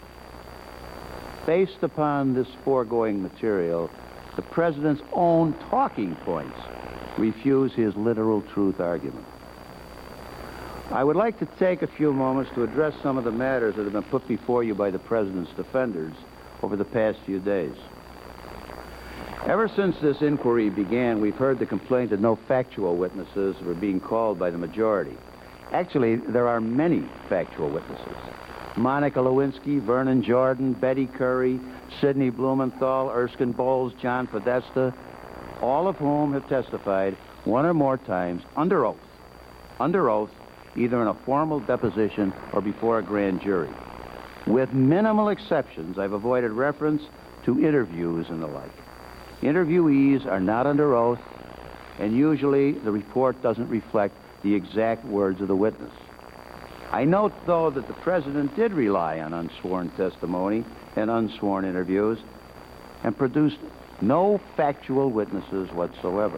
[SPEAKER 6] Based upon this foregoing material, the president's own talking points refuse his literal truth argument. I would like to take a few moments to address some of the matters that have been put before you by the president's defenders over the past few days. Ever since this inquiry began, we've heard the complaint that no factual witnesses were being called by the majority. Actually, there are many factual witnesses. Monica Lewinsky, Vernon Jordan, Betty Curry, Sidney Blumenthal, Erskine Bowles, John Podesta, all of whom have testified one or more times under oath, under oath, either in a formal deposition or before a grand jury. With minimal exceptions, I've avoided reference to interviews and the like. Interviewees are not under oath, and usually the report doesn't reflect the exact words of the witness. I note, though, that the president did rely on unsworn testimony and unsworn interviews and produced no factual witnesses whatsoever.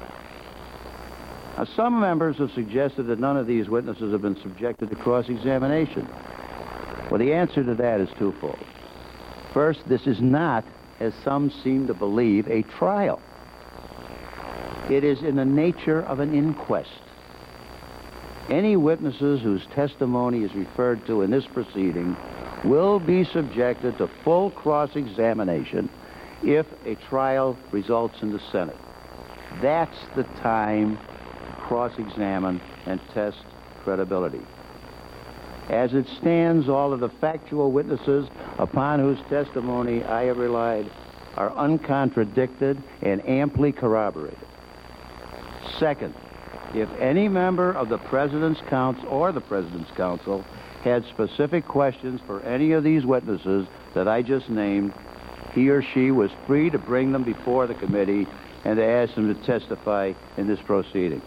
[SPEAKER 6] Now, some members have suggested that none of these witnesses have been subjected to cross-examination. Well, the answer to that is twofold. First, this is not, as some seem to believe, a trial. It is in the nature of an inquest. Any witnesses whose testimony is referred to in this proceeding will be subjected to full cross-examination if a trial results in the Senate. That's the time to cross-examine and test credibility. As it stands, all of the factual witnesses upon whose testimony I have relied are uncontradicted and amply corroborated. Second, if any member of the President's Council or the President's Council had specific questions for any of these witnesses that I just named, he or she was free to bring them before the committee and to ask them to testify in this proceeding.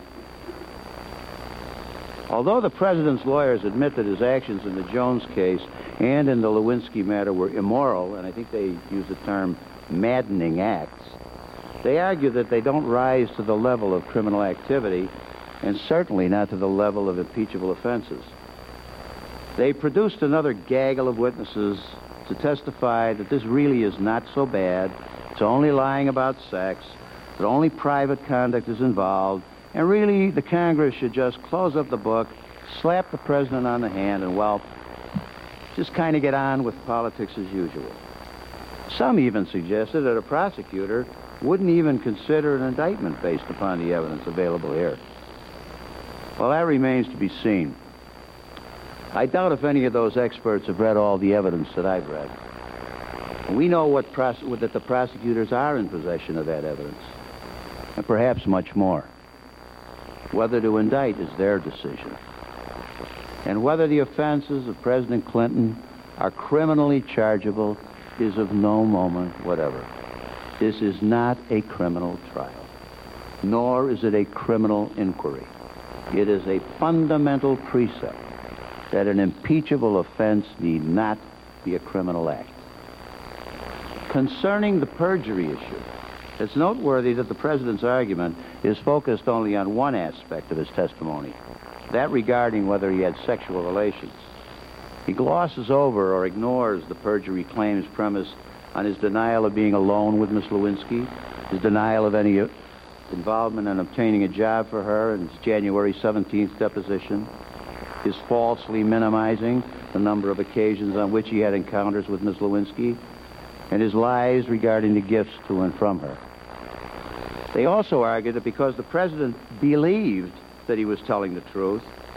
[SPEAKER 6] Although the President's lawyers admit that his actions in the Jones case and in the Lewinsky matter were immoral, and I think they use the term maddening acts, they argue that they don't rise to the level of criminal activity and certainly not to the level of impeachable offenses. They produced another gaggle of witnesses to testify that this really is not so bad, it's only lying about sex, that only private conduct is involved, and really the Congress should just close up the book, slap the president on the hand, and, well, just kind of get on with politics as usual. Some even suggested that a prosecutor wouldn't even consider an indictment based upon the evidence available here. Well, that remains to be seen. I doubt if any of those experts have read all the evidence that I've read. We know what pros- that the prosecutors are in possession of that evidence, and perhaps much more. Whether to indict is their decision. And whether the offenses of President Clinton are criminally chargeable is of no moment whatever. This is not a criminal trial, nor is it a criminal inquiry. It is a fundamental precept that an impeachable offense need not be a criminal act. Concerning the perjury issue, it's noteworthy that the president's argument is focused only on one aspect of his testimony, that regarding whether he had sexual relations. He glosses over or ignores the perjury claims premised on his denial of being alone with Miss Lewinsky, his denial of any involvement in obtaining a job for her in his January seventeenth deposition, his falsely minimizing the number of occasions on which he had encounters with Miss Lewinsky, and his lies regarding the gifts to and from her. They also argued that because the president believed that he was telling the truth,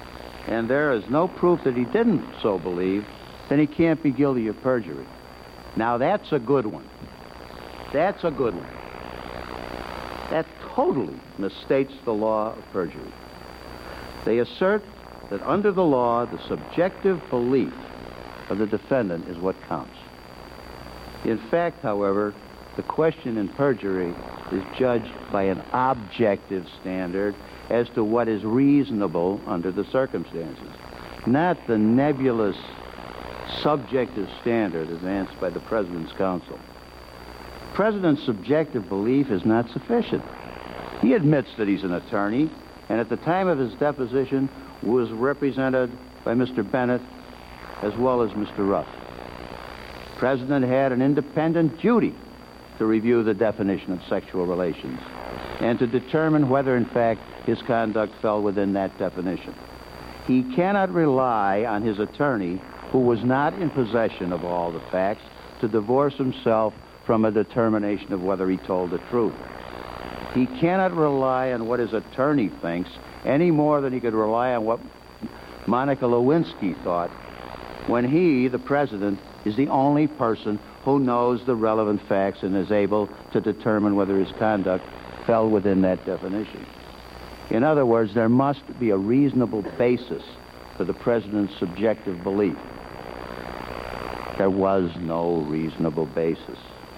[SPEAKER 6] and there is no proof that he didn't so believe, then he can't be guilty of perjury. Now, that's a good one. That's a good one. That totally misstates the law of perjury. They assert that under the law, the subjective belief of the defendant is what counts. In fact, however, the question in perjury is judged by an objective standard as to what is reasonable under the circumstances, not the nebulous subjective standard advanced by the President's counsel. The President's subjective belief is not sufficient. He admits that he's an attorney, and at the time of his deposition was represented by Mister Bennett as well as Mister Ruff. The President had an independent duty to review the definition of sexual relations and to determine whether, in fact, his conduct fell within that definition. He cannot rely on his attorney, who was not in possession of all the facts, to divorce himself from a determination of whether he told the truth. He cannot rely on what his attorney thinks any more than he could rely on what Monica Lewinsky thought, when he, the President, is the only person who knows the relevant facts and is able to determine whether his conduct fell within that definition. In other words, there must be a reasonable basis for the President's subjective belief. There was no reasonable basis.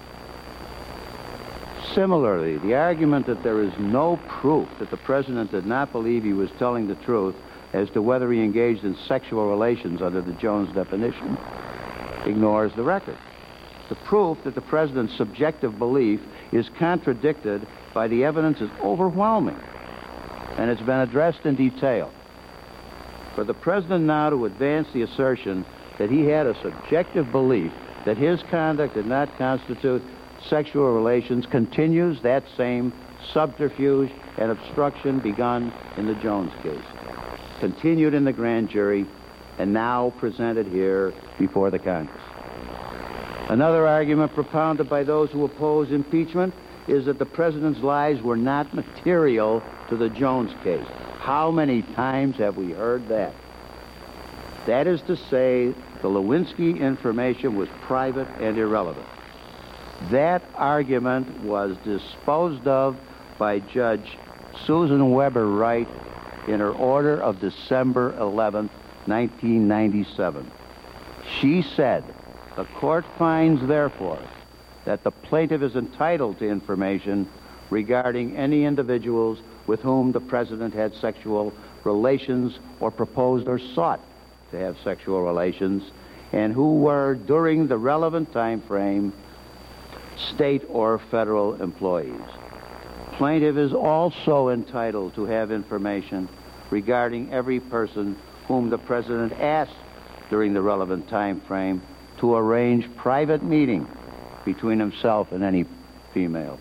[SPEAKER 6] Similarly, the argument that there is no proof that the President did not believe he was telling the truth as to whether he engaged in sexual relations under the Jones definition ignores the record. The proof that the President's subjective belief is contradicted by the evidence is overwhelming, and it's been addressed in detail. For the President now to advance the assertion that he had a subjective belief that his conduct did not constitute sexual relations continues that same subterfuge and obstruction begun in the Jones case, continued in the grand jury, and now presented here before the Congress. Another argument propounded by those who oppose impeachment is that the President's lies were not material to the Jones case. How many times have we heard that? That is to say, the Lewinsky information was private and irrelevant. That argument was disposed of by Judge Susan Weber Wright in her order of December eleventh, nineteen ninety-seven. She said, "The court finds, therefore, that the plaintiff is entitled to information regarding any individuals with whom the President had sexual relations or proposed or sought to have sexual relations, and who were, during the relevant time frame, state or federal employees. Plaintiff is also entitled to have information regarding every person whom the President asked during the relevant time frame to arrange private meeting between himself and any female."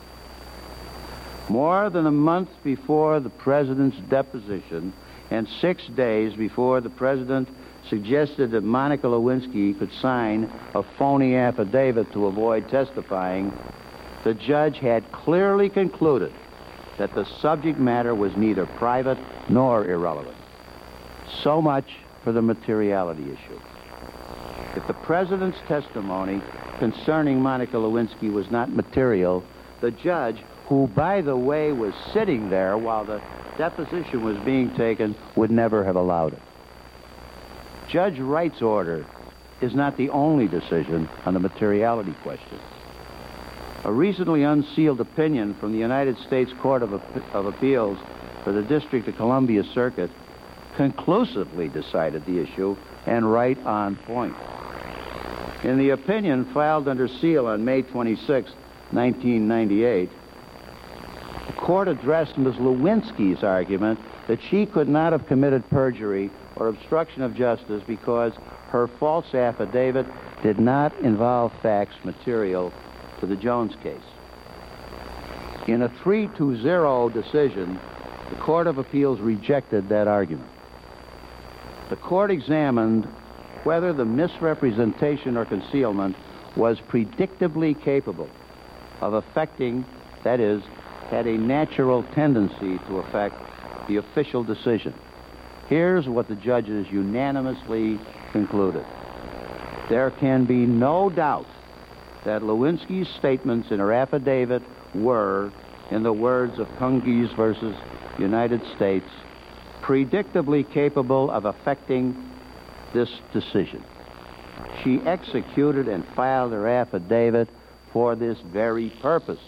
[SPEAKER 6] More than a month before the President's deposition and six days before the President suggested that Monica Lewinsky could sign a phony affidavit to avoid testifying, the judge had clearly concluded that the subject matter was neither private nor irrelevant. So much for the materiality issue. If the President's testimony concerning Monica Lewinsky was not material, the judge, who, by the way, was sitting there while the deposition was being taken, would never have allowed it. Judge Wright's order is not the only decision on the materiality question. A recently unsealed opinion from the United States Court of, of Appeals for the District of Columbia Circuit conclusively decided the issue and right on point. In the opinion filed under seal on May twenty-sixth, nineteen ninety-eight, the court addressed Miz Lewinsky's argument that she could not have committed perjury or obstruction of justice because her false affidavit did not involve facts material to the Jones case. In a three to zero decision, the Court of Appeals rejected that argument. The court examined whether the misrepresentation or concealment was predictably capable of affecting, that is, had a natural tendency to affect the official decision. Here's what the judges unanimously concluded. There can be no doubt that Lewinsky's statements in her affidavit were, in the words of Cungies versus United States, predictably capable of affecting this decision. She executed and filed her affidavit for this very purpose.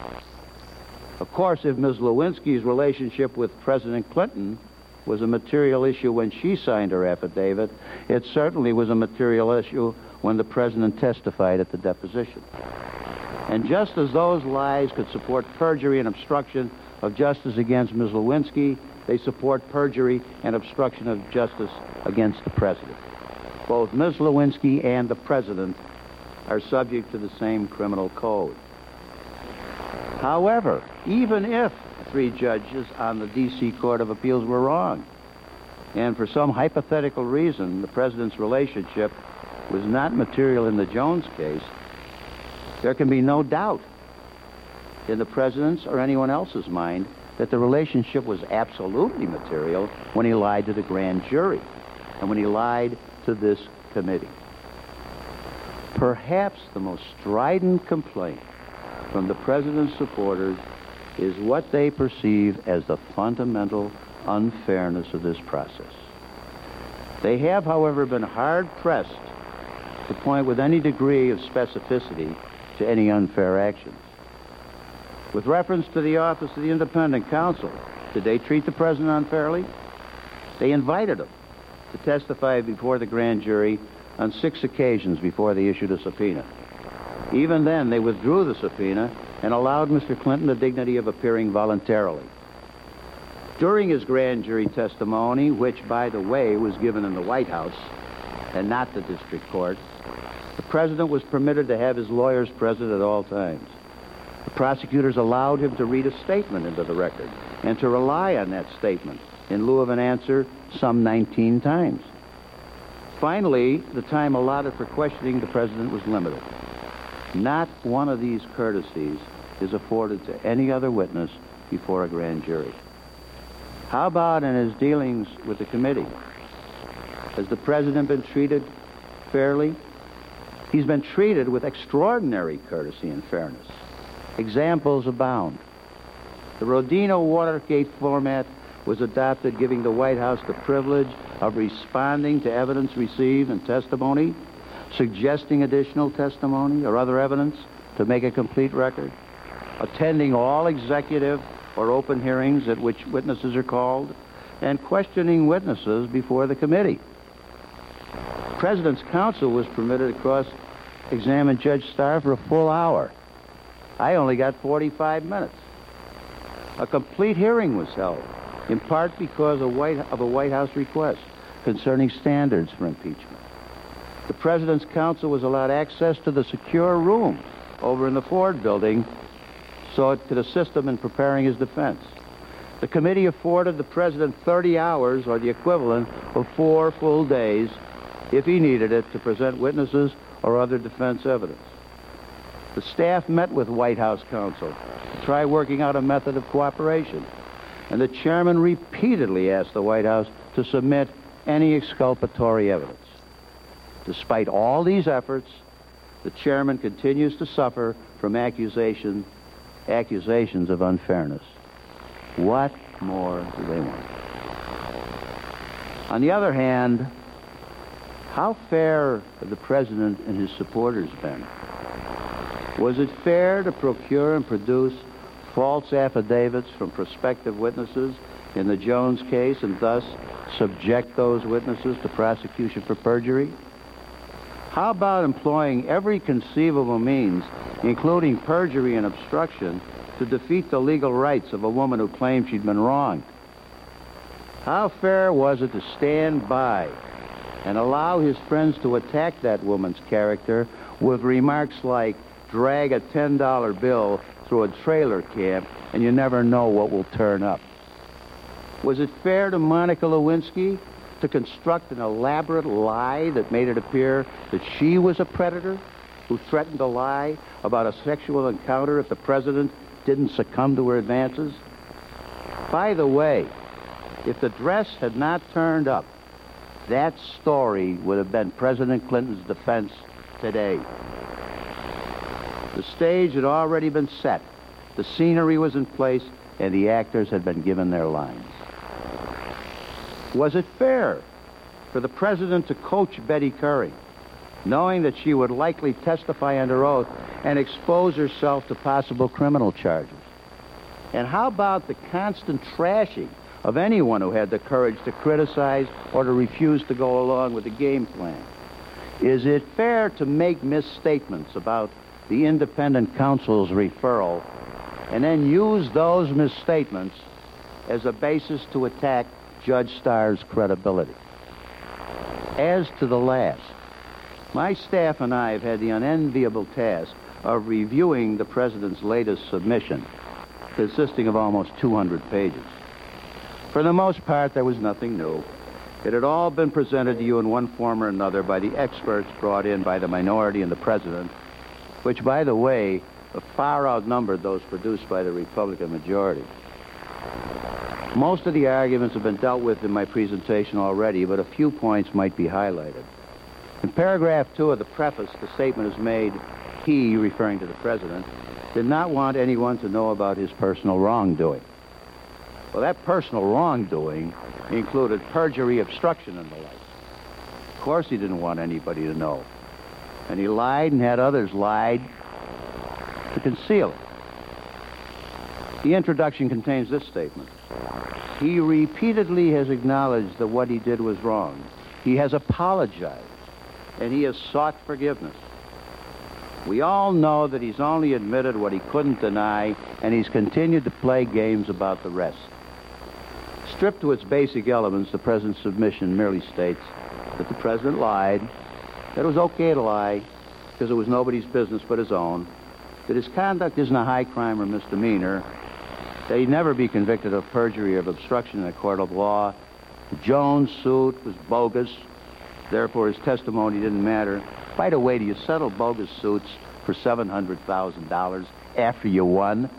[SPEAKER 6] Of course, if Miz Lewinsky's relationship with President Clinton was a material issue when she signed her affidavit, it certainly was a material issue when the president testified at the deposition. And just as those lies could support perjury and obstruction of justice against Miz Lewinsky, they support perjury and obstruction of justice against the president. Both Miz Lewinsky and the president are subject to the same criminal code. However, even if three judges on the D C Court of Appeals were wrong, and for some hypothetical reason the president's relationship was not material in the Jones case, there can be no doubt in the president's or anyone else's mind that the relationship was absolutely material when he lied to the grand jury and when he lied to this committee. Perhaps the most strident complaint from the president's supporters is what they perceive as the fundamental unfairness of this process. They have, however, been hard-pressed to point with any degree of specificity to any unfair actions. With reference to the office of the independent counsel, did they treat the president unfairly? They invited him to testify before the grand jury on six occasions before they issued a subpoena. Even then, they withdrew the subpoena and allowed Mister Clinton the dignity of appearing voluntarily. During his grand jury testimony, which, by the way, was given in the White House and not the district court, the president was permitted to have his lawyers present at all times. The prosecutors allowed him to read a statement into the record and to rely on that statement in lieu of an answer some nineteen times. Finally, the time allotted for questioning the president was limited. Not one of these courtesies is afforded to any other witness before a grand jury. How about in his dealings with the committee? Has the president been treated fairly? He's been treated with extraordinary courtesy and fairness. Examples abound. The Rodino-Watergate format was adopted, giving the White House the privilege of responding to evidence received and testimony, suggesting additional testimony or other evidence to make a complete record, attending all executive or open hearings at which witnesses are called, and questioning witnesses before the committee. The President's counsel was permitted to cross-examine Judge Starr for a full hour. I only got forty-five minutes. A complete hearing was held, in part because of, White, of a White House request concerning standards for impeachment. The President's counsel was allowed access to the secure room over in the Ford building so it could assist him in preparing his defense. The committee afforded the President thirty hours, or the equivalent of four full days, if he needed it, to present witnesses or other defense evidence. The staff met with White House counsel to try working out a method of cooperation, and the chairman repeatedly asked the White House to submit any exculpatory evidence. Despite all these efforts, the chairman continues to suffer from accusation, accusations of unfairness. What more do they want? On the other hand, how fair have the president and his supporters been? Was it fair to procure and produce false affidavits from prospective witnesses in the Jones case and thus subject those witnesses to prosecution for perjury? How about employing every conceivable means, including perjury and obstruction, to defeat the legal rights of a woman who claimed she'd been wronged? How fair was it to stand by and allow his friends to attack that woman's character with remarks like, drag a ten dollar bill through a trailer camp and you never know what will turn up? Was it fair to Monica Lewinsky to construct an elaborate lie that made it appear that she was a predator who threatened to lie about a sexual encounter if the president didn't succumb to her advances? By the way, If the dress had not turned up, that story would have been President Clinton's defense today. The stage had already been set. The scenery was in place, and the actors had been given their lines. Was it fair for the president to coach Betty Curry, knowing that she would likely testify under oath and expose herself to possible criminal charges? And how about the constant trashing of anyone who had the courage to criticize or to refuse to go along with the game plan? Is it fair to make misstatements about the independent counsel's referral and then use those misstatements as a basis to attack Judge Starr's credibility? As to the last, my staff and I have had the unenviable task of reviewing the president's latest submission, consisting of almost two hundred pages. For the most part, there was nothing new. It had all been presented to you in one form or another by the experts brought in by the minority and the president, which, by the way, far outnumbered those produced by the Republican majority. Most of the arguments have been dealt with in my presentation already, but a few points might be highlighted. In paragraph two of the preface, the statement is made, he, referring to the president, did not want anyone to know about his personal wrongdoing. Well, that personal wrongdoing included perjury, obstruction, and the like. Of course he didn't want anybody to know. And he lied and had others lied to conceal it. The introduction contains this statement. He repeatedly has acknowledged that what he did was wrong. He has apologized, and he has sought forgiveness. We all know that he's only admitted what he couldn't deny, and he's continued to play games about the rest. Stripped to its basic elements, the president's submission merely states that the president lied, that it was okay to lie because it was nobody's business but his own, that his conduct isn't a high crime or misdemeanor, that he'd never be convicted of perjury or of obstruction in a court of law. The Jones suit was bogus, therefore his testimony didn't matter. By the way, do you settle bogus suits for seven hundred thousand dollars after you won?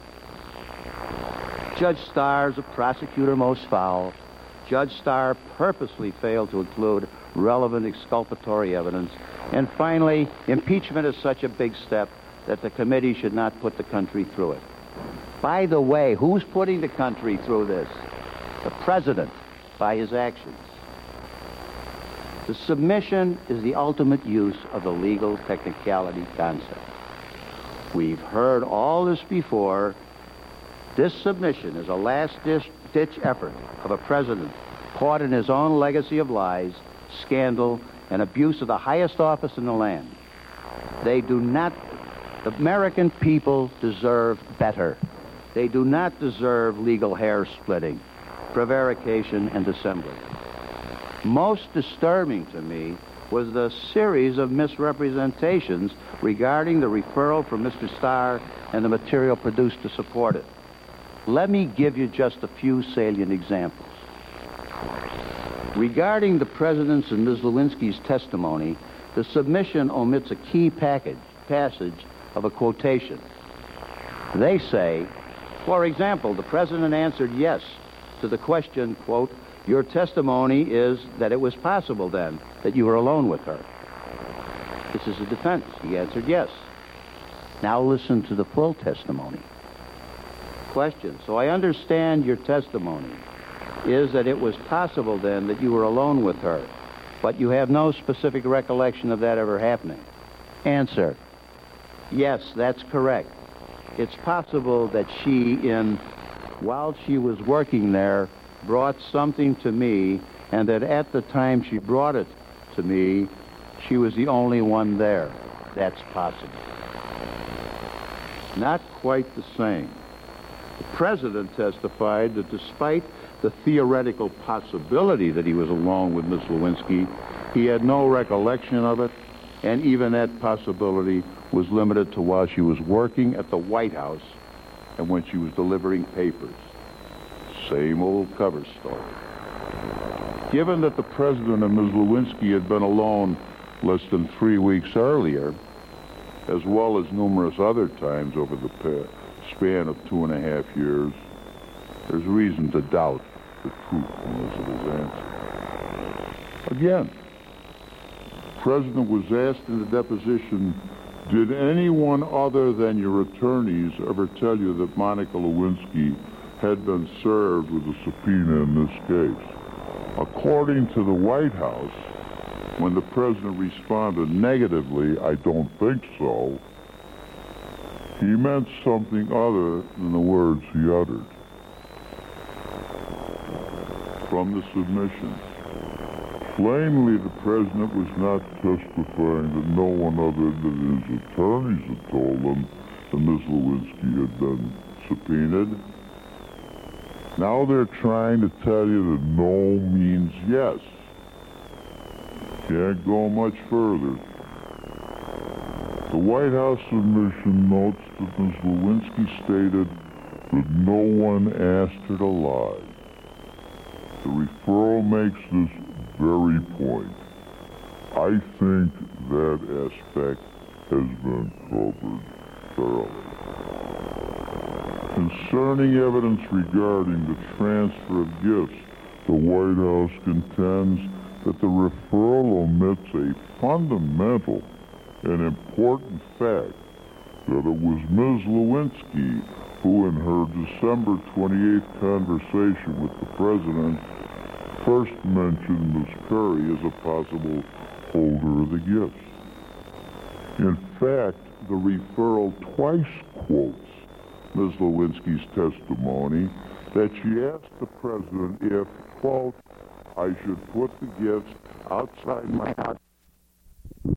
[SPEAKER 6] Judge Starr's a prosecutor most foul. Judge Starr purposely failed to include relevant exculpatory evidence. And finally, impeachment is such a big step that the committee should not put the country through it. By the way, who's putting the country through this? The president, by his actions. The submission is the ultimate use of the legal technicality concept. We've heard all this before. This submission is a last-ditch effort of a president caught in his own legacy of lies, scandal, and abuse of the highest office in the land. They do not, the American people deserve better. They do not deserve legal hair splitting, prevarication, and dissembling. Most disturbing to me was the series of misrepresentations regarding the referral from Mister Starr and the material produced to support it. Let me give you just a few salient examples. Regarding the president's and Miz Lewinsky's testimony, the submission omits a key package, passage of a quotation. They say, for example, the president answered yes to the question, quote, your testimony is that it was possible then that you were alone with her. This is a defense. He answered yes. Now listen to the full testimony. Question. So I understand your testimony is that it was possible then that you were alone with her, but you have no specific recollection of that ever happening. Answer. Yes, that's correct. It's possible that she, in while she was working there, brought something to me, and that at the time she brought it to me, she was the only one there. That's possible. Not quite the same. The president testified that despite the theoretical possibility that he was alone with Miss Lewinsky, he had no recollection of it, and even that possibility was limited to while she was working at the White House and when she was delivering papers. Same old cover story. Given that the president and Miz Lewinsky had been alone less than three weeks earlier, as well as numerous other times over the span of two and a half years, there's reason to doubt
[SPEAKER 14] the truth from Elizabeth's answer. Again, the President was asked in the deposition, did anyone other than your attorneys ever tell you that Monica Lewinsky had been served with a subpoena in this case? According to the White House, when the President responded negatively, I don't think so, he meant something other than the words he uttered. From the submission, plainly the President was not testifying that no one other than his attorneys had told him that Miz Lewinsky had been subpoenaed. Now they're trying to tell you that no means yes. Can't go much further. The White House submission notes that Miz Lewinsky stated that no one asked her to lie. The referral makes this very point. I think that aspect has been covered thoroughly. Concerning evidence regarding the transfer of gifts, the White House contends that the referral omits a fundamental and important fact that it was Miz Lewinsky who, in her December twenty-eighth conversation with the President, first mentioned Miz Curry as a possible holder of the gifts. In fact, the referral twice quotes Miz Lewinsky's testimony that she asked the President if, quote, I should put the gifts outside my house